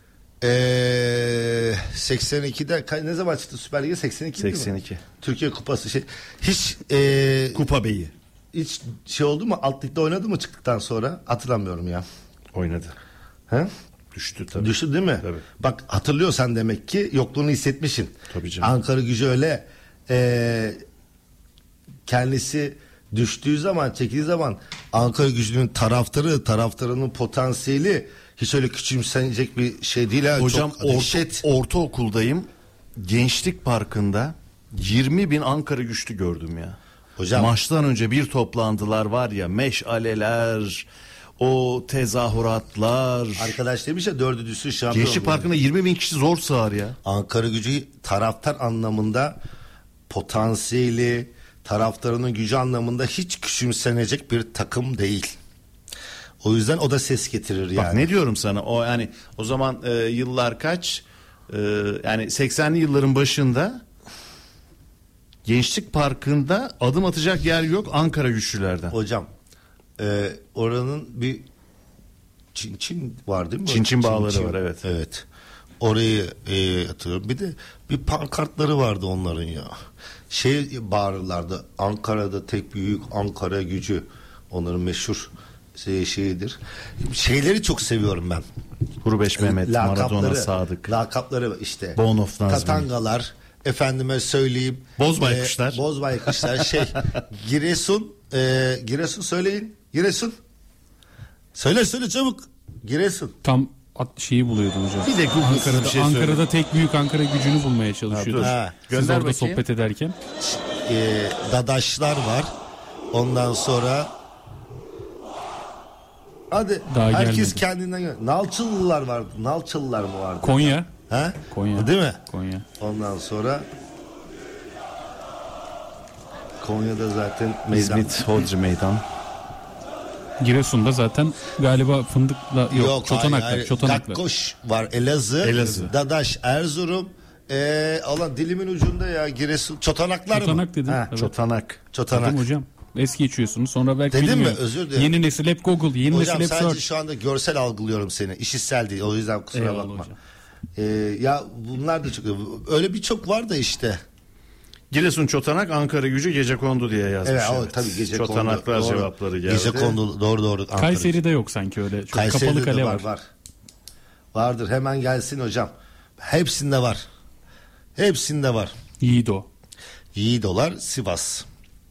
ee, seksen ikide ka- ne zaman çıktı Süper Lig'e? seksen iki değil mi? seksen iki. Türkiye Kupası şey. Hiç ee, Kupa Bey'i hiç şey oldu mu? Alt ligde oynadı mı çıktıktan sonra? Hatırlamıyorum ya. oynadı. He? Düştü tabii. Düştü değil mi? Tabii. Bak hatırlıyorsan demek ki yokluğunu hissetmişsin. Tabii canım. Ankara Gücü öyle ee, kendisi düştüğü zaman, çekildiği zaman Ankara Gücü'nün taraftarı, taraftarının potansiyeli hiç öyle küçümsenecek bir şey değil. Ha. Hocam Çok orta, dehşet. ortaokuldayım. Gençlik Parkı'nda yirmi bin Ankara Güçlü gördüm ya. Hocam, maçtan önce bir toplandılar var ya, meşaleler, o tezahüratlar. arkadaş demiş ya dördüncüsü şampiyon. Gençlik Parkı'nda yirmi bin kişi zor sığar ya. Ankara Gücü taraftar anlamında, potansiyeli, taraftarının gücü anlamında hiç küçümsenecek bir takım değil. O yüzden o da ses getirir yani. Bak ne diyorum sana, o yani o zaman e, yıllar kaç? E, yani seksenli yılların başında Gençlik Parkı'nda adım atacak yer yok Ankara Güçlülerden. Hocam e, oranın bir Çin Çin var değil mi? Çin Çin bağları var, evet. Evet. Orayı e, hatırlıyorum. Bir de bir pankartları vardı onların ya. Şey bağırırlardı. Ankara'da tek büyük Ankara Gücü. Onların meşhur şey, şeyidir. Şeyleri çok seviyorum ben. Kurubeş Mehmet, Maradona Sadık. Lakapları işte. Bon of Nazmi. Tatangalar. Efendime söyleyeyim. Bozbaykuşlar. E, Bozbaykuşlar şey. Giresun. E, Giresun söyleyin. Giresun. Söyle söyle çabuk. Giresun. Tam at şeyi buluyordum hocam. Bir de Google Ankara'da, bir şey Ankara'da söyle. tek büyük Ankara Gücü'nü bulmaya çalışıyordum. Ha, Siz gönder orada bakayım. sohbet ederken. E, Dadaşlar var. Ondan sonra hadi Daha herkes gelmedi. kendinden gel. Nalçılılar vardı. Nalçılılar mı vardı? Konya. Ha? Konya. Değil mi? Konya. Ondan sonra Konya'da zaten meydan. İzmit Hodri Meydan. Giresun'da zaten galiba fındıkla yok, Yok, çotanaklar, hayır, hayır. çotanaklar. Gakkoş var Elazığ, Elazığ. Dadaş Erzurum, ee, Allah dilimin ucunda ya Giresun, çotanaklar mı? Çotanak dedim. Ha, Evet. Çotanak. çotanak. Dedim hocam. Es geçiyorsunuz sonra belki Dedim mi? bilmiyorum. Özür dilerim. Yeni nesil hep Google, yeni Hocam nesil hep sadece search. şu anda görsel algılıyorum seni. İşitsel değil. O yüzden kusura Eyvallah bakma. hocam. Ee, ya bunlar da çok öyle birçok var da işte. Giresun Çotanak, Ankara Gücü Gecekondu diye yazmış. Evet, o tabii gece Çotanaklar kondu. Doğru. cevapları geldi. Gece kondu doğru doğru. Ankara. Kayseri'de yok sanki öyle. Çok Kayseri'de kapalı de kale var, var. var. Vardır hemen gelsin hocam. Hepsinde var. Hepsinde var. Yiğido. Yiğidolar Sivas.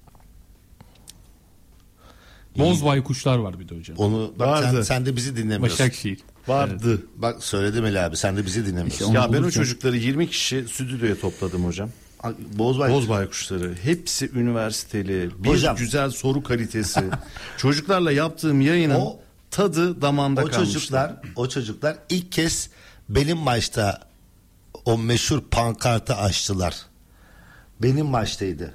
Bozbaykuşlar var bir de hocam. Onu bak sen, Vardı. sen de bizi dinlemiyorsun. Başakşehir. Vardı. Bak söyledim Ali abi sen de bizi dinlemiyorsun. İşte Ya onu ben o bulurken- çocukları yirmi kişi stüdyoya topladım hocam. Bozbay. Boz baykuşları. Hepsi üniversiteli. Bir Hocam. güzel soru kalitesi. Çocuklarla yaptığım yayının O- tadı damağımda O kalmıştı. çocuklar, o çocuklar ilk kez benim maçta o meşhur pankartı açtılar. Benim maçtaydı.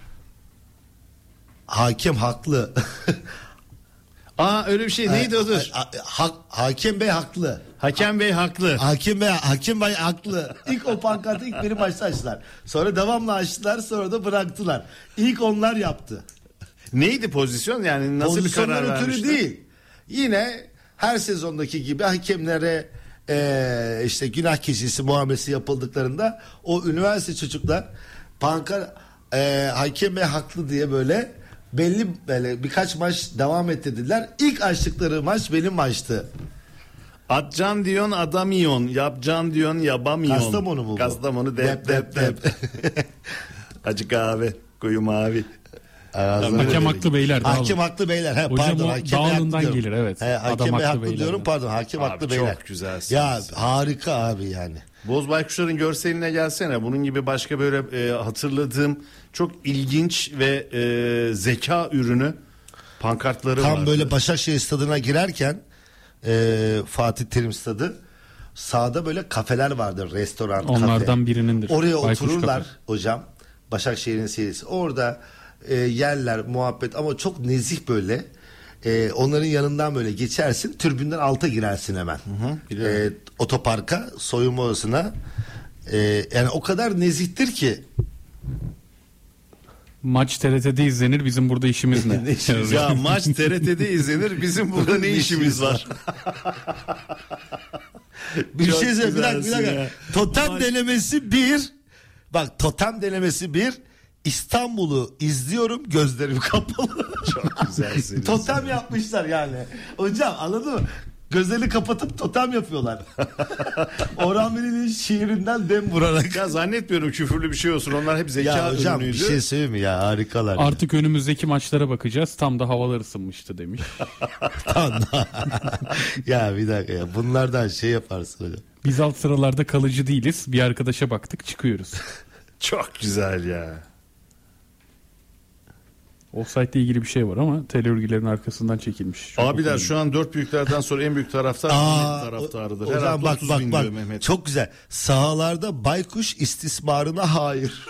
Hakem haklı. Aa öyle bir şey neydi o dur? Ha- ha- hakem bey haklı. Hakem Bey haklı. Hakim Bey, Hakim Bey haklı. İlk o pankartı ilk benim başta açtılar. Sonra devamlı açtılar, sonra da bıraktılar. İlk onlar yaptı. Neydi pozisyon, yani nasıl bir Pozisyondan karar ötürü vermişti? değil. Yine her sezondaki gibi hakemlere eee, işte günah keçisi muamelesi yapıldıklarında o üniversite çocuklar pankar eee hakem Bey haklı diye böyle belli böyle birkaç maç devam ettirdiler. İlk açtıkları maç benim maçtı. Atcan diyorsun adamıyorsun. Yapcan diyorsun yapamıyorsun. Kastamonu mu bu? Kastamonu dep dep dep. Acı kahve koyu mavi. Hakem haklı beyler. Hakem dağılın. haklı beyler. He, Hocam pardon, o hakem bey dağılından haklı diyorum. gelir, evet. He, hakem Adam bey haklı haklı beyler. diyorum pardon hakem Abi haklı çok beyler. güzelsiniz. Ya harika abi yani. Boz baykuşların görseline gelsene. Bunun gibi başka böyle e, hatırladığım çok ilginç ve e, zeka ürünü pankartları Tam vardı. böyle Başakşehir stadına girerken e, Fatih Terim stadı sağda böyle kafeler vardır, restoran, Onlardan kafe. birinindir. Oraya Baykuş otururlar kafe. hocam. Başakşehir'in serisi. Orada e, yerler, muhabbet ama çok nezih böyle. E, onların yanından böyle geçersin, türbünden alta girersin hemen. e, otoparka, soyunma odasına. E, yani o kadar nezihtir ki. Maç T R T'de izlenir, bizim burada işimiz ne? Ne işimiz Ya maç T R T'de izlenir, bizim burada ne işimiz var? Bir Çok şey söyleyeyim. Bir dakika, bir güzelsin dakika. ya. Totem Maç- denemesi bir. Bak totem denemesi bir. İstanbul'u izliyorum, gözlerim kapalı. Çok güzelsiniz. Totem yapmışlar yani. Hocam anladın mı? Gözlerini kapatıp totem yapıyorlar. Orhan Veli'nin şiirinden dem vurarak. Ya zannetmiyorum küfürlü bir şey olsun. Onlar hep zeka Ya hocam ürünüydü. bir şey söyleyeyim mi ya, harikalar. Artık önümüzdeki maçlara bakacağız. Tam da havalar ısınmıştı demiş. Ya bir dakika ya, bunlardan şey yaparsın hocam. Biz alt sıralarda kalıcı değiliz. Bir arkadaşa baktık, çıkıyoruz. Çok güzel ya. Offside'le ilgili bir şey var ama tel örgülerin arkasından çekilmiş. Çok Abiler okudum. şu an dört büyüklerden sonra en büyük taraftar Mehmet taraftarıdır. Her Hocam hafta bak otuz bak bin bak. diyor Mehmet. Çok güzel. Sahalarda baykuş istismarına hayır.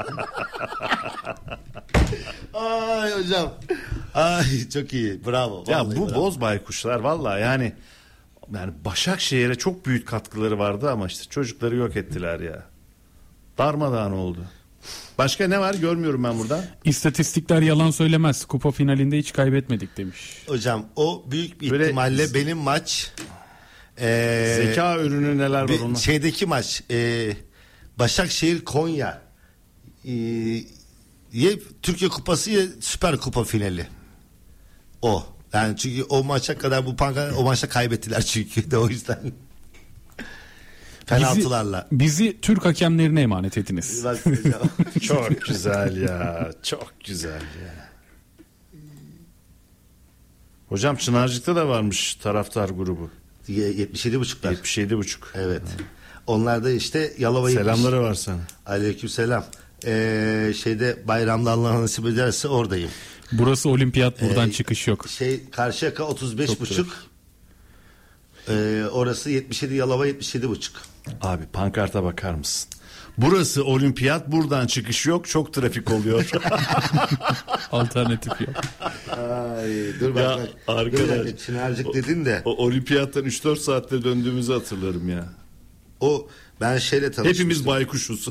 Ay hocam. Ay çok iyi. Bravo. Ya Vallahi bu bravo. boz baykuşlar vallahi yani yani Başakşehir'e çok büyük katkıları vardı ama işte çocukları yok ettiler ya. Darmadağın oldu. Başka ne var görmüyorum ben burada. İstatistikler yalan söylemez. Kupa finalinde hiç kaybetmedik demiş. Hocam o büyük bir Böyle- ihtimalle benim maç ee, Zeka ürünü neler var bir onun? şeydeki maç ee, Başakşehir Konya ee, ya Türkiye Kupası ya Süper Kupa finali. O. Yani çünkü o maça kadar bu panka o maçta kaybettiler çünkü de o yüzden. Penaltılarla. Bizi, bizi Türk hakemlerine emanet ediniz. Bak hocam. Çok güzel ya. Çok güzel ya. Hocam Çınarcık'ta da varmış taraftar grubu. yetmiş yedi buçuklar. yetmiş yedi buçuk. Evet. Onlar da işte Yalova Selamları var sana. Aleykümselam. Ee, şeyde bayramda Allah nasip ederse oradayım. Burası olimpiyat, buradan Ee, çıkış yok. Şey Karşıyaka otuz beş Çok buçuk. Ee, orası yetmiş yedi, Yalova yetmiş yedi buçuk. Abi pankarta bakar mısın? Burası olimpiyat, buradan çıkış yok, çok trafik oluyor. Alternatif yok. Ay dur bak. Ya bak. arkadaş, Dur bir dakika, Çınarcık dedin de O olimpiyattan üç dört saatte döndüğümüzü hatırlarım ya. o ben şeyle tanışmıştım. Hepimiz baykuşuz.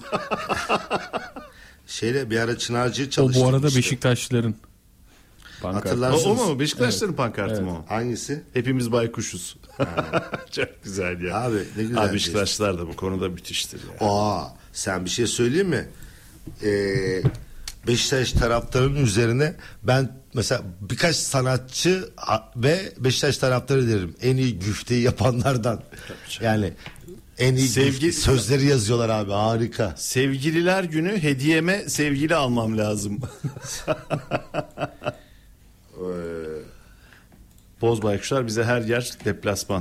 Şeyle bir ara Çınarcık'ı O çalıştım. bu arada işte. Beşiktaşlıların pankartı. o, Hatırlarsınız. o mu? Beşiktaşların pankartı mı o? Hangisi? Hepimiz baykuşuz. Çok güzel ya. Abi, ne güzel Abi bir Beşiktaşlılar da bu konuda müthiştir ya. Aa, sen bir şey söyleyeyim mi? Ee, Beşiktaş taraftarının üzerine ben mesela birkaç sanatçı a- ve Beşiktaş taraftarı derim. En iyi güfteyi yapanlardan. Yani en iyi Sevgi- güfte- sözleri yazıyorlar abi, harika. Sevgililer günü hediyeme sevgili almam lazım. Boz baykuşlar bize her yer deplasman.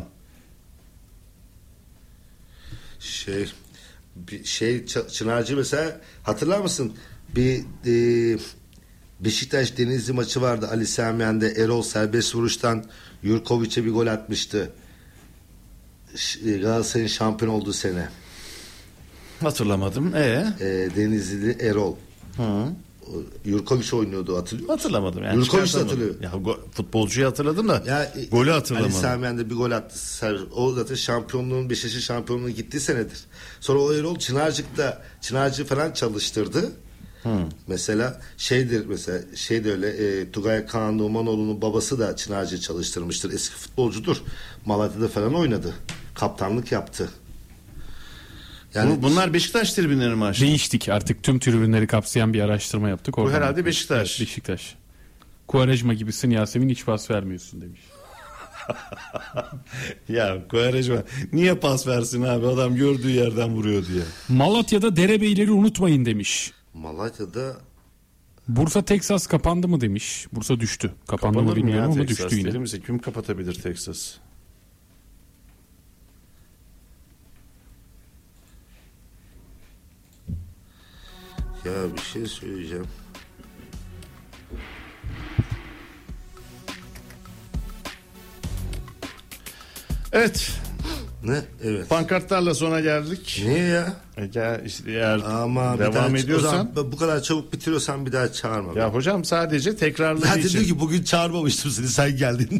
Şey bir şey Ç- Çınarcı mesela hatırlar mısın? Bir e, Beşiktaş Denizli maçı vardı. Ali Samiyen'de Erol serbest vuruştan Jurkovic'e bir gol atmıştı. Ş- e, Galatasaray'ın şampiyon olduğu sene. Hatırlamadım. E E, Denizli Erol. Hı. O, Jurkovic oynuyordu, hatırlıyor musun? Hatırlamadım. Yani Jurkovic de çıkartamadım. hatırlıyor. Ya go- futbolcuyu hatırladım da Ya, e, golü Ali hatırlamadım. Samiyen'de bir gol attı. Ser- O zaten şampiyonluğun, Beşiktaş'ın şampiyonluğu gittiği senedir. Sonra o Erol Çınarcık'ta Çınarcı falan çalıştırdı. Mesela şeydir, mesela şey de öyle, e, Tugay Kaan Numanoğlu'nun babası da Çınarcı çalıştırmıştır. Eski futbolcudur. Malatya'da falan oynadı. Kaptanlık yaptı. Yani Bu- bunlar Beşiktaş tribünleri mi açtı? Değiştik, artık tüm tribünleri kapsayan bir araştırma yaptık. Bu Oradan herhalde baktık. Beşiktaş. Evet, Beşiktaş. Kuarejma gibisin Yasemin, hiç pas vermiyorsun demiş. Ya Kovarejma niye pas versin abi, adam gördüğü yerden vuruyor diye. Malatya'da derebeyleri unutmayın demiş. Malatya'da Bursa Teksas kapandı mı demiş. Bursa düştü. Kapandı mı Kapanır mı bilmiyorum ya ama Texas? düştü yine. Deli misin? Kim kapatabilir Texas? ya bir şey söyleyeceğim. Evet. Ne? Evet. Pankartlarla sona geldik. Niye ya? E gel işte eğer Ama bir daha- devam o ediyorsan. zaman bu kadar çabuk bitiriyorsan bir daha çağırma. Ya hocam sadece tekrarlı Zaten için. diyor ki bugün çağırmamıştım seni, sen geldin.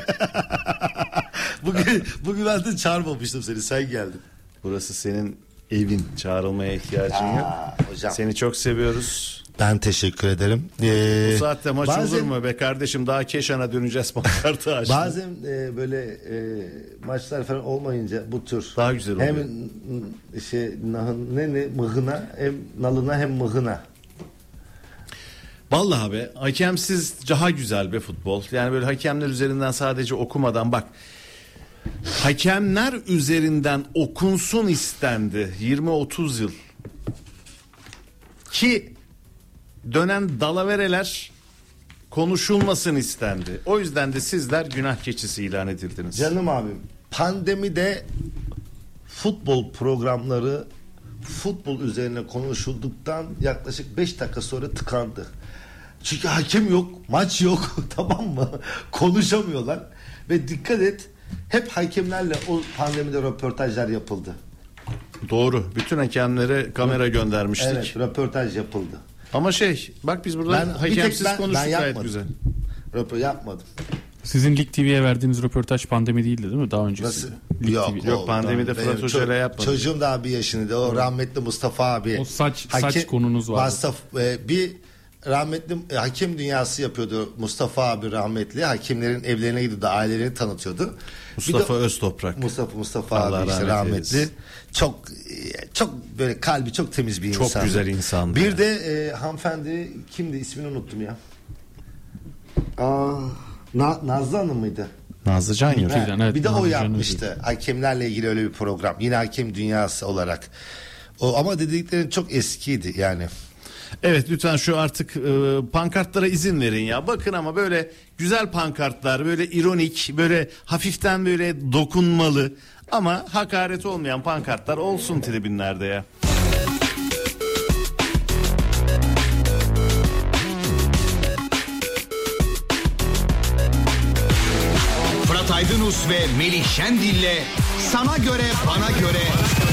bugün bugün ben de çağırmamıştım seni, sen geldin. Burası senin evin. Çağrılmaya ihtiyacın yok. Aa, hocam. Seni çok seviyoruz. Ben teşekkür ederim. Ee, Bu saatte maç bazen- olur mu be kardeşim? Daha Keşan'a döneceğiz pankartı açtı. Bazen e, böyle e, maçlar falan olmayınca bu tür Daha güzel oluyor. hem n- şey nahın, ne ne mıhına, hem nalına hem mıhına. Vallahi be, hakemsiz daha güzel be futbol. Yani böyle hakemler üzerinden sadece okumadan bak. hakemler üzerinden okunsun istendi yirmi otuz yıl. Ki dönen dalavereler konuşulmasın istendi. O yüzden de sizler günah keçisi ilan edildiniz. Canım abim, pandemide futbol programları futbol üzerine konuşulduktan yaklaşık beş dakika sonra tıkandı. Çünkü hakem yok, maç yok, tamam mı? Konuşamıyorlar ve dikkat et, hep hakemlerle o pandemide röportajlar yapıldı. Doğru. Bütün hakemlere kamera göndermiştik. Evet, röportaj yapıldı. Ama şey, bak biz burada Ben- bir tek hakemsiz ben- konuştuk ben gayet yapmadım. güzel. Röportaj yapmadım. Sizin Lig T V'ye verdiğiniz röportaj pandemi değildi değil mi? Daha öncesi. Nasıl? Lig Yok, T V. Yok, o- pandemide benim Fırat Hoca ile ço- yapmadık. Çocuğum daha bir yaşındaydı. O rahmetli Mustafa abi. O saç- saç konunuz vardı. Mustafa, e, bir rahmetli e, hakem dünyası yapıyordu Mustafa abi rahmetli. Hakemlerin evlerine gidiyordu, ailelerini tanıtıyordu. Mustafa Bir de- Öztoprak. Mustafa Mustafa Allah abi işte rahmet rahmetli. eylesin. Çok e, çok böyle kalbi çok temiz bir Çok insan. güzel insandı Bir ya. de e, hanımefendi kimdi, ismini unuttum ya. Aa, Na- Nazlı Hanım mıydı? Nazlıcan Lig ya. T V'den, evet, Bir de o Nazlı yapmıştı. Hakemlerle ilgili öyle bir program. Yine hakem dünyası olarak. O ama dediklerin çok eskiydi yani. Evet, lütfen şu artık e, pankartlara izin verin ya. Bakın ama böyle güzel pankartlar, böyle ironik, böyle hafiften böyle dokunmalı ama hakaret olmayan pankartlar olsun tribünlerde ya. Fırat Aydınus ve Melih Şendil'le Sana Göre Bana Göre